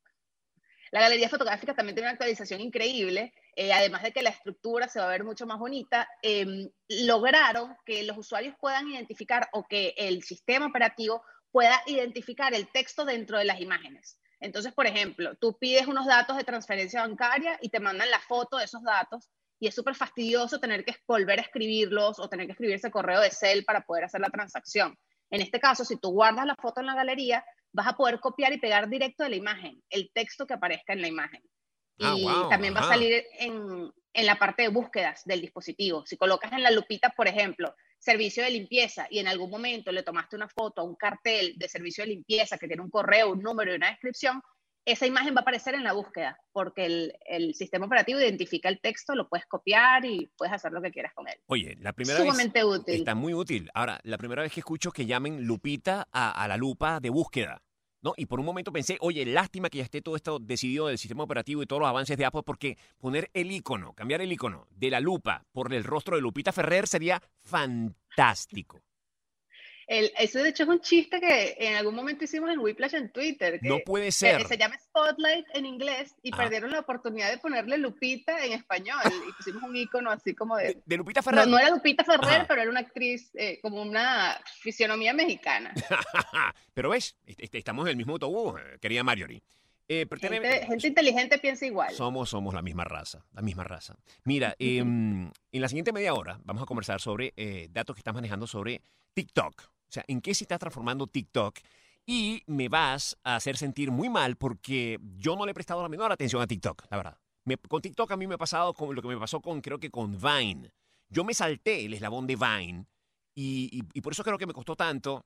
[SPEAKER 10] La galería fotográfica también tiene una actualización increíble, además de que la estructura se va a ver mucho más bonita. Lograron que los usuarios puedan identificar o que el sistema operativo pueda identificar el texto dentro de las imágenes. Entonces, por ejemplo, tú pides unos datos de transferencia bancaria y te mandan la foto de esos datos y es súper fastidioso tener que volver a escribirlos o tener que escribir ese correo de Cel para poder hacer la transacción. En este caso, si tú guardas la foto en la galería, vas a poder copiar y pegar directo de la imagen, el texto que aparezca en la imagen. Y también va a salir en la parte de búsquedas del dispositivo. Si colocas en la lupita, por ejemplo, servicio de limpieza, y en algún momento le tomaste una foto a un cartel de servicio de limpieza que tiene un correo, un número y una descripción, esa imagen va a aparecer en la búsqueda, porque el sistema operativo identifica el texto, lo puedes copiar y puedes hacer lo que quieras con él.
[SPEAKER 3] Oye, la primera
[SPEAKER 10] Sumamente
[SPEAKER 3] vez
[SPEAKER 10] útil.
[SPEAKER 3] está muy útil. Ahora, la primera vez que escucho que llamen lupita a la lupa de búsqueda, ¿no? Y por un momento pensé, oye, lástima que ya esté todo esto decidido del sistema operativo y todos los avances de Apple, porque poner el icono, cambiar el icono de la lupa por el rostro de Lupita Ferrer sería fantástico.
[SPEAKER 10] Eso de hecho es un chiste que en algún momento hicimos en Whiplash en Twitter.
[SPEAKER 3] No puede ser.
[SPEAKER 10] Se llama Spotlight en inglés y
[SPEAKER 3] Ajá.
[SPEAKER 10] perdieron la oportunidad de ponerle Lupita en español y pusimos un icono así como de...
[SPEAKER 3] De Lupita Ferrer.
[SPEAKER 10] No era Lupita Ferrer,
[SPEAKER 3] Ajá.
[SPEAKER 10] pero era una actriz como una fisionomía mexicana.
[SPEAKER 3] Pero ves, estamos en el mismo autobús, querida Marjorie.
[SPEAKER 10] Gente inteligente piensa igual.
[SPEAKER 3] Somos la misma raza, la misma raza. Mira, en la siguiente media hora vamos a conversar sobre datos que estás manejando sobre TikTok. O sea, ¿en qué se está transformando TikTok? Y me vas a hacer sentir muy mal porque yo no le he prestado la menor atención a TikTok, la verdad. Con TikTok a mí me ha pasado con lo que me pasó creo que con Vine. Yo me salté el eslabón de Vine y por eso creo que me costó tanto.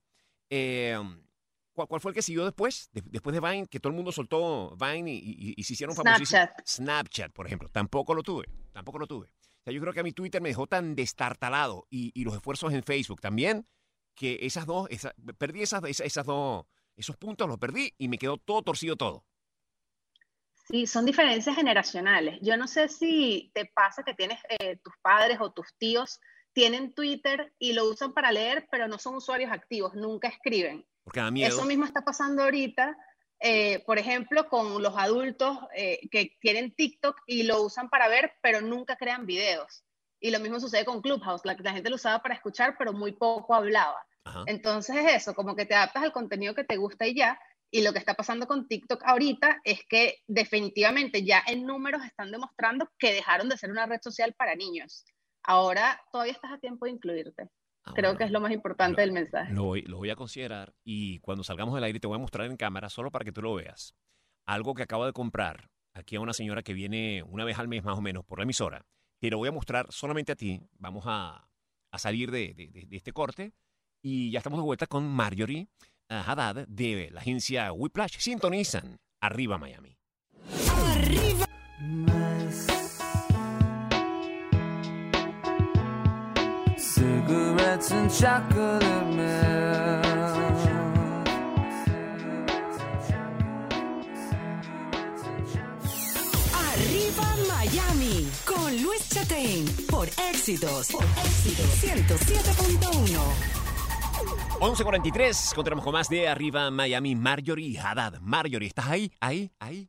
[SPEAKER 3] ¿Cuál fue el que siguió después? Después de Vine, que todo el mundo soltó Vine y se hicieron famosísimos. Snapchat, por ejemplo. Tampoco lo tuve. O sea, yo creo que a mi Twitter me dejó tan destartalado y los esfuerzos en Facebook también, que perdí esos puntos, los perdí y me quedó todo torcido todo.
[SPEAKER 10] Sí, son diferencias generacionales. Yo no sé si te pasa que tienes tus padres o tus tíos tienen Twitter y lo usan para leer, pero no son usuarios activos, nunca escriben.
[SPEAKER 3] Porque da miedo.
[SPEAKER 10] Eso mismo está pasando ahorita, por ejemplo, con los adultos que tienen TikTok y lo usan para ver, pero nunca crean videos. Y lo mismo sucede con Clubhouse, la gente lo usaba para escuchar, pero muy poco hablaba.
[SPEAKER 3] Ajá.
[SPEAKER 10] Entonces es eso, como que te adaptas al contenido que te gusta y ya. Y lo que está pasando con TikTok ahorita es que definitivamente ya en números están demostrando que dejaron de ser una red social para niños. Ahora todavía estás a tiempo de incluirte. Creo que es lo más importante del mensaje.
[SPEAKER 3] Lo voy a considerar y cuando salgamos del aire te voy a mostrar en cámara solo para que tú lo veas. Algo que acabo de comprar aquí a una señora que viene una vez al mes más o menos por la emisora. Te lo voy a mostrar solamente a ti. Vamos a salir de este corte y ya estamos de vuelta con Marjorie Haddad de la agencia Whiplash. Sintonizan Arriba Miami.
[SPEAKER 2] Arriba.
[SPEAKER 6] Cigarettes and chocolate milk.
[SPEAKER 2] Arriba Miami con Luis Chatén por Éxitos 107.1.
[SPEAKER 3] 11:43, continuamos con más de Arriba Miami. Marjorie Haddad. Marjorie, ¿estás ahí? Ahí.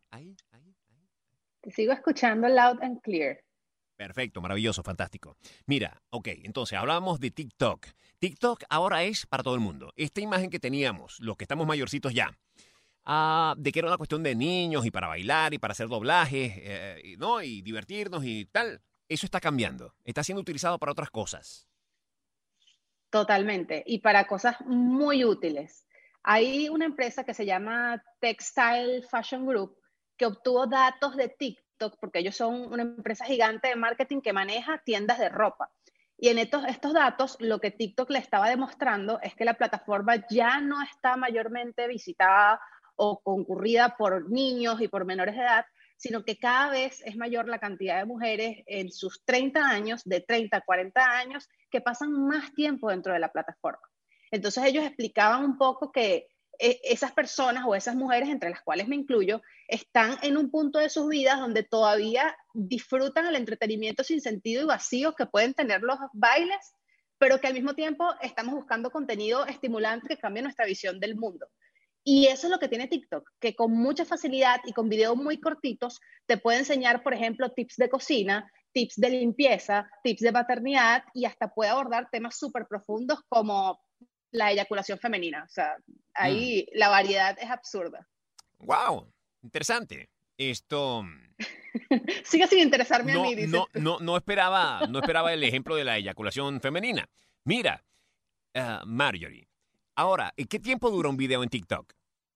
[SPEAKER 10] Te sigo escuchando loud and clear.
[SPEAKER 3] Perfecto, maravilloso, fantástico. Mira, ok, entonces hablábamos de TikTok. TikTok ahora es para todo el mundo. Esta imagen que teníamos, los que estamos mayorcitos ya, de que era una cuestión de niños y para bailar y para hacer doblajes, ¿no? Y divertirnos y tal, eso está cambiando. Está siendo utilizado para otras cosas.
[SPEAKER 10] Totalmente, y para cosas muy útiles. Hay una empresa que se llama Textile Fashion Group que obtuvo datos de TikTok porque ellos son una empresa gigante de marketing que maneja tiendas de ropa. Y en estos datos, lo que TikTok le estaba demostrando es que la plataforma ya no está mayormente visitada o concurrida por niños y por menores de edad, sino que cada vez es mayor la cantidad de mujeres en sus 30 años, de 30 a 40 años, que pasan más tiempo dentro de la plataforma. Entonces ellos explicaban un poco que esas personas o esas mujeres, entre las cuales me incluyo, están en un punto de sus vidas donde todavía disfrutan el entretenimiento sin sentido y vacío que pueden tener los bailes, pero que al mismo tiempo estamos buscando contenido estimulante que cambie nuestra visión del mundo. Y eso es lo que tiene TikTok, que con mucha facilidad y con videos muy cortitos te puede enseñar, por ejemplo, tips de cocina, tips de limpieza, tips de maternidad y hasta puede abordar temas súper profundos como la eyaculación femenina. O sea, ahí la variedad es absurda.
[SPEAKER 3] ¡Wow! Interesante. Esto...
[SPEAKER 10] Sigue sin interesarme a mí, dice.
[SPEAKER 3] No esperaba el ejemplo de la eyaculación femenina. Mira, Marjorie, ahora, ¿qué tiempo dura un video en TikTok?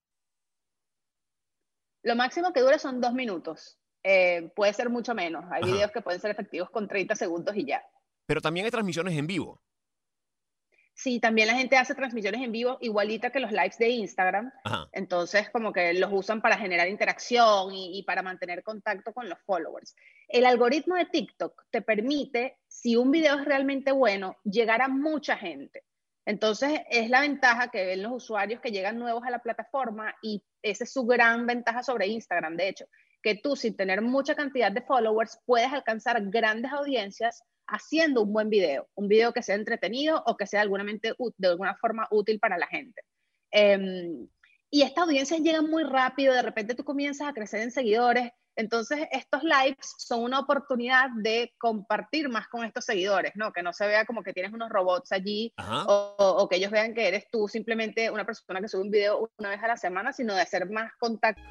[SPEAKER 10] Lo máximo que dura son 2 minutos. Puede ser mucho menos. Hay
[SPEAKER 3] Ajá.
[SPEAKER 10] videos que pueden ser efectivos con 30 segundos y ya.
[SPEAKER 3] Pero también hay transmisiones en vivo.
[SPEAKER 10] Sí, también la gente hace transmisiones en vivo igualita que los lives de Instagram.
[SPEAKER 3] Ajá.
[SPEAKER 10] Entonces, como que los usan para generar interacción y para mantener contacto con los followers. El algoritmo de TikTok te permite, si un video es realmente bueno, llegar a mucha gente. Entonces, es la ventaja que ven los usuarios que llegan nuevos a la plataforma y esa es su gran ventaja sobre Instagram, de hecho, que tú sin tener mucha cantidad de followers puedes alcanzar grandes audiencias haciendo un buen video, un video que sea entretenido o que sea de alguna forma útil para la gente. Y estas audiencias llegan muy rápido, de repente tú comienzas a crecer en seguidores, entonces estos lives son una oportunidad de compartir más con estos seguidores, ¿no? Que no se vea como que tienes unos robots allí
[SPEAKER 3] Ajá.
[SPEAKER 10] o que ellos vean que eres tú simplemente una persona que sube un video una vez a la semana, sino de hacer más contacto.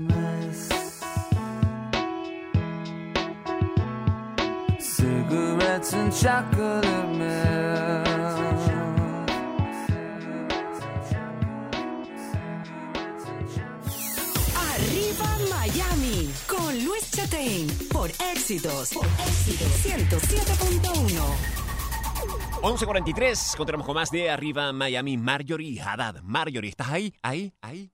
[SPEAKER 6] Cigarettes and chocolate milk.
[SPEAKER 2] Arriba Miami con Luis Chatén por Éxitos 107.1.
[SPEAKER 3] 11:43, continuamos con más de Arriba Miami. Marjorie Haddad. Marjorie, ¿estás ahí? Ahí.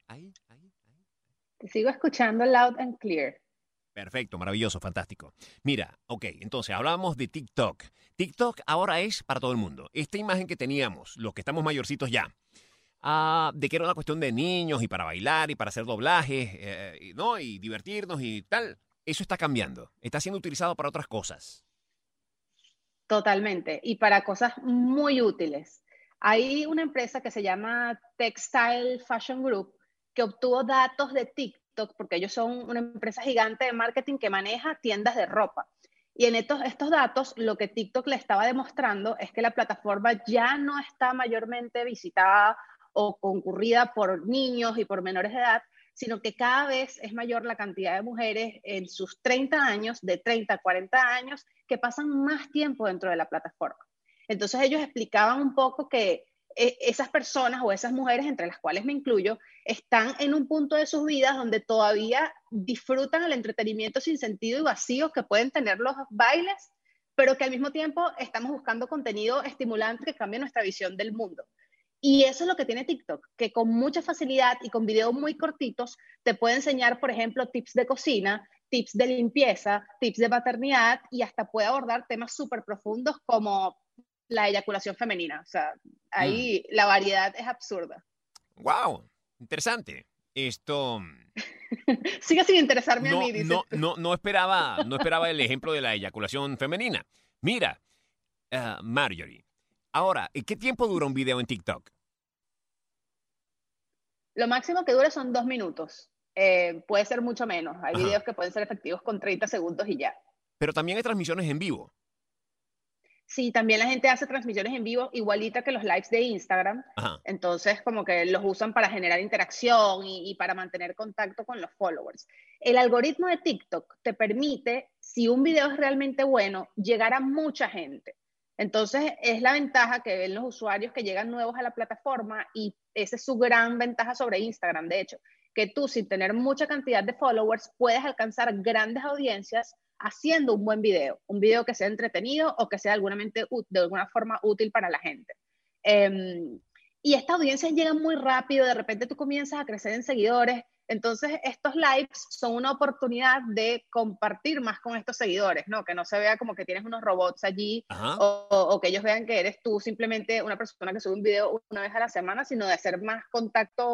[SPEAKER 10] Te sigo escuchando loud and clear.
[SPEAKER 3] Perfecto, maravilloso, fantástico. Mira, ok, entonces hablábamos de TikTok. TikTok ahora es para todo el mundo. Esta imagen que teníamos, los que estamos mayorcitos ya, de que era una cuestión de niños y para bailar y para hacer doblajes, ¿no? Y divertirnos y tal, eso está cambiando. Está siendo utilizado para otras cosas.
[SPEAKER 10] Totalmente, y para cosas muy útiles. Hay una empresa que se llama Textile Fashion Group que obtuvo datos de TikTok, porque ellos son una empresa gigante de marketing que maneja tiendas de ropa. Y en estos datos, lo que TikTok le estaba demostrando es que la plataforma ya no está mayormente visitada o concurrida por niños y por menores de edad, sino que cada vez es mayor la cantidad de mujeres en sus 30 años, de 30 a 40 años, que pasan más tiempo dentro de la plataforma. Entonces ellos explicaban un poco que esas personas o esas mujeres, entre las cuales me incluyo, están en un punto de sus vidas donde todavía disfrutan el entretenimiento sin sentido y vacío que pueden tener los bailes, pero que al mismo tiempo estamos buscando contenido estimulante que cambie nuestra visión del mundo. Y eso es lo que tiene TikTok, que con mucha facilidad y con videos muy cortitos te puede enseñar, por ejemplo, tips de cocina, tips de limpieza, tips de maternidad y hasta puede abordar temas súper profundos como la eyaculación femenina. O sea, ahí la variedad es absurda.
[SPEAKER 3] ¡Wow! Interesante. Esto...
[SPEAKER 10] Sigue sin interesarme a mí, dice.
[SPEAKER 3] No esperaba el ejemplo de la eyaculación femenina. Mira, Marjorie, ahora, ¿qué tiempo dura un video en TikTok?
[SPEAKER 10] Lo máximo que dura son 2 minutos. Puede ser mucho menos. Hay
[SPEAKER 3] Ajá.
[SPEAKER 10] videos que pueden ser efectivos con 30 segundos y ya.
[SPEAKER 3] Pero también hay transmisiones en vivo.
[SPEAKER 10] Sí, también la gente hace transmisiones en vivo igualita que los lives de Instagram.
[SPEAKER 3] Ajá.
[SPEAKER 10] Entonces, como que los usan para generar interacción y para mantener contacto con los followers. El algoritmo de TikTok te permite, si un video es realmente bueno, llegar a mucha gente. Entonces, es la ventaja que ven los usuarios que llegan nuevos a la plataforma y esa es su gran ventaja sobre Instagram, de hecho, que tú sin tener mucha cantidad de followers puedes alcanzar grandes audiencias haciendo un buen video, un video que sea entretenido o que sea de alguna forma útil para la gente. Y estas audiencias llegan muy rápido, de repente tú comienzas a crecer en seguidores, entonces estos lives son una oportunidad de compartir más con estos seguidores, ¿no? Que no se vea como que tienes unos robots allí
[SPEAKER 3] Ajá.
[SPEAKER 10] o que ellos vean que eres tú simplemente una persona que sube un video una vez a la semana, sino de hacer más contacto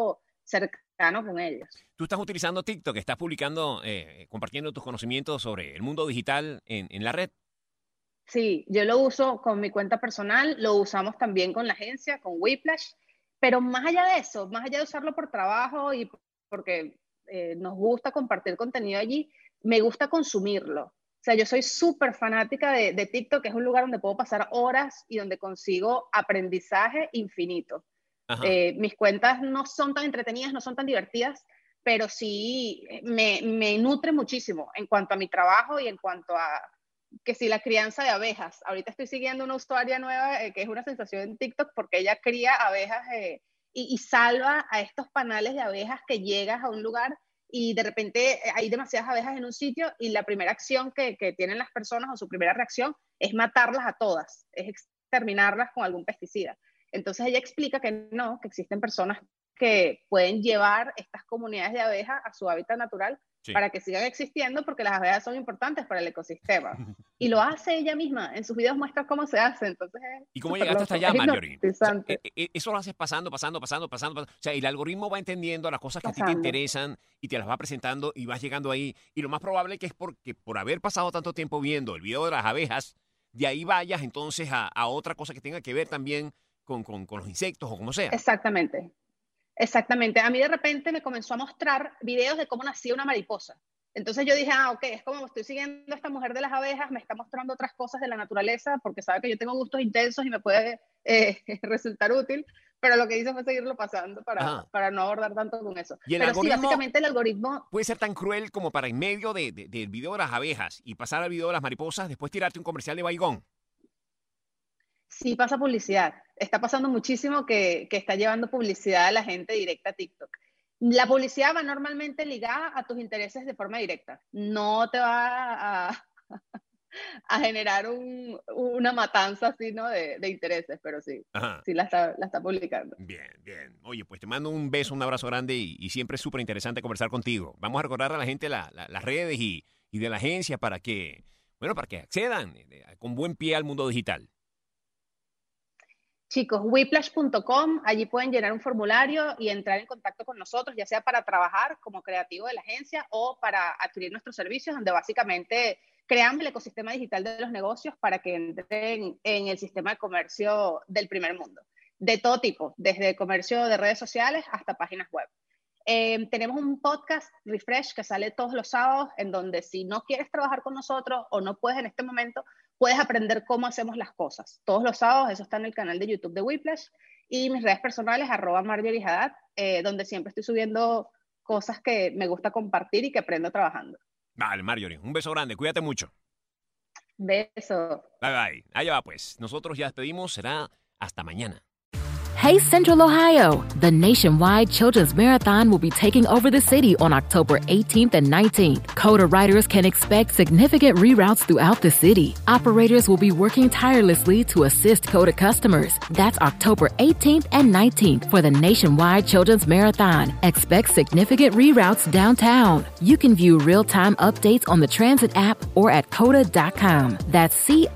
[SPEAKER 10] cercano con ellos.
[SPEAKER 3] Tú estás utilizando TikTok, estás publicando, compartiendo tus conocimientos sobre el mundo digital en la red.
[SPEAKER 10] Sí, yo lo uso con mi cuenta personal, lo usamos también con la agencia, con Whiplash, pero más allá de eso, más allá de usarlo por trabajo y porque nos gusta compartir contenido allí, me gusta consumirlo. O sea, yo soy súper fanática de TikTok, que es un lugar donde puedo pasar horas y donde consigo aprendizaje infinito. Mis cuentas no son tan entretenidas, no son tan divertidas, pero sí me nutre muchísimo en cuanto a mi trabajo y en cuanto a que si la crianza de abejas. Ahorita estoy siguiendo una usuaria nueva que es una sensación en TikTok porque ella cría abejas y salva a estos panales de abejas que llegas a un lugar y de repente hay demasiadas abejas en un sitio y la primera acción que tienen las personas o su primera reacción es matarlas a todas, es exterminarlas con algún pesticida. Entonces ella explica que no, que existen personas que pueden llevar estas comunidades de abejas a su hábitat natural para que sigan existiendo porque las abejas son importantes para el ecosistema. Y lo hace ella misma, en sus videos muestra cómo se hace. Entonces,
[SPEAKER 3] ¿y cómo llegaste hasta allá, Marjorie? O sea, eso lo haces pasando. O sea, el algoritmo va entendiendo las cosas que a ti te interesan y te las va presentando y vas llegando ahí. Y lo más probable que es porque por haber pasado tanto tiempo viendo el video de las abejas, de ahí vayas entonces a otra cosa que tenga que ver también con los insectos o como sea.
[SPEAKER 10] Exactamente. A mí de repente me comenzó a mostrar videos de cómo nacía una mariposa. Entonces yo dije, ok, es como estoy siguiendo a esta mujer de las abejas, me está mostrando otras cosas de la naturaleza porque sabe que yo tengo gustos intensos y me puede resultar útil, pero lo que hice fue seguirlo pasando para no abordar tanto con eso.
[SPEAKER 3] ¿Y el
[SPEAKER 10] pero
[SPEAKER 3] algoritmo
[SPEAKER 10] sí, básicamente el algoritmo
[SPEAKER 3] puede ser tan cruel como para en medio del video de las abejas y pasar al video de las mariposas, después tirarte un comercial de Baigón?
[SPEAKER 10] Sí pasa publicidad. Está pasando muchísimo que está llevando publicidad a la gente directa a TikTok. La publicidad va normalmente ligada a tus intereses de forma directa. No te va a generar una matanza así, ¿no? de intereses, pero sí, sí la está publicando.
[SPEAKER 3] Bien. Oye, pues te mando un beso, un abrazo grande y siempre es súper interesante conversar contigo. Vamos a recordar a la gente las redes y de la agencia para que accedan con buen pie al mundo digital.
[SPEAKER 10] Chicos, whiplash.com, allí pueden llenar un formulario y entrar en contacto con nosotros, ya sea para trabajar como creativo de la agencia o para adquirir nuestros servicios, donde básicamente creamos el ecosistema digital de los negocios para que entren en el sistema de comercio del primer mundo, de todo tipo, desde comercio de redes sociales hasta páginas web. Tenemos un podcast, Refresh, que sale todos los sábados, en donde si no quieres trabajar con nosotros o no puedes en este momento, puedes aprender cómo hacemos las cosas. Todos los sábados, eso está en el canal de YouTube de Whiplash, y mis redes personales, @MarjorieHaddad, donde siempre estoy subiendo cosas que me gusta compartir y que aprendo trabajando.
[SPEAKER 3] Vale, Marjorie, un beso grande, cuídate mucho.
[SPEAKER 10] Beso.
[SPEAKER 3] Bye. Allá va pues, nosotros ya despedimos, será hasta mañana.
[SPEAKER 1] Hey Central Ohio! The nationwide Children's Marathon will be taking over the city on October 18th and 19th. CODA riders can expect significant reroutes throughout the city. Operators will be working tirelessly to assist CODA customers. That's October 18th and 19th for the nationwide Children's Marathon. Expect significant reroutes downtown. You can view real-time updates on the transit app or at CODA.com. That's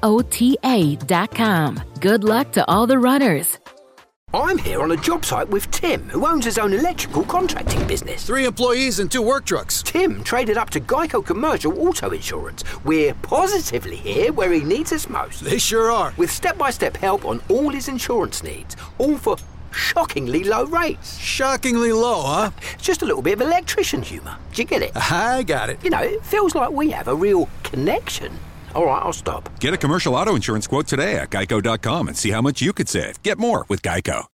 [SPEAKER 1] COTA.com. Good luck to all the runners.
[SPEAKER 11] I'm here on a job site with Tim, who owns his own electrical contracting business.
[SPEAKER 12] 3 employees and 2 work trucks.
[SPEAKER 11] Tim traded up to Geico Commercial Auto Insurance. We're positively here where he needs us most.
[SPEAKER 12] They sure are.
[SPEAKER 11] With step-by-step help on all his insurance needs, all for shockingly low rates.
[SPEAKER 12] Shockingly low, huh?
[SPEAKER 11] Just a little bit of electrician humour. Do you get it?
[SPEAKER 12] I got it.
[SPEAKER 11] You know, it feels like we have a real connection. All right, I'll stop.
[SPEAKER 13] Get a commercial auto insurance quote today at geico.com and see how much you could save. Get more with Geico.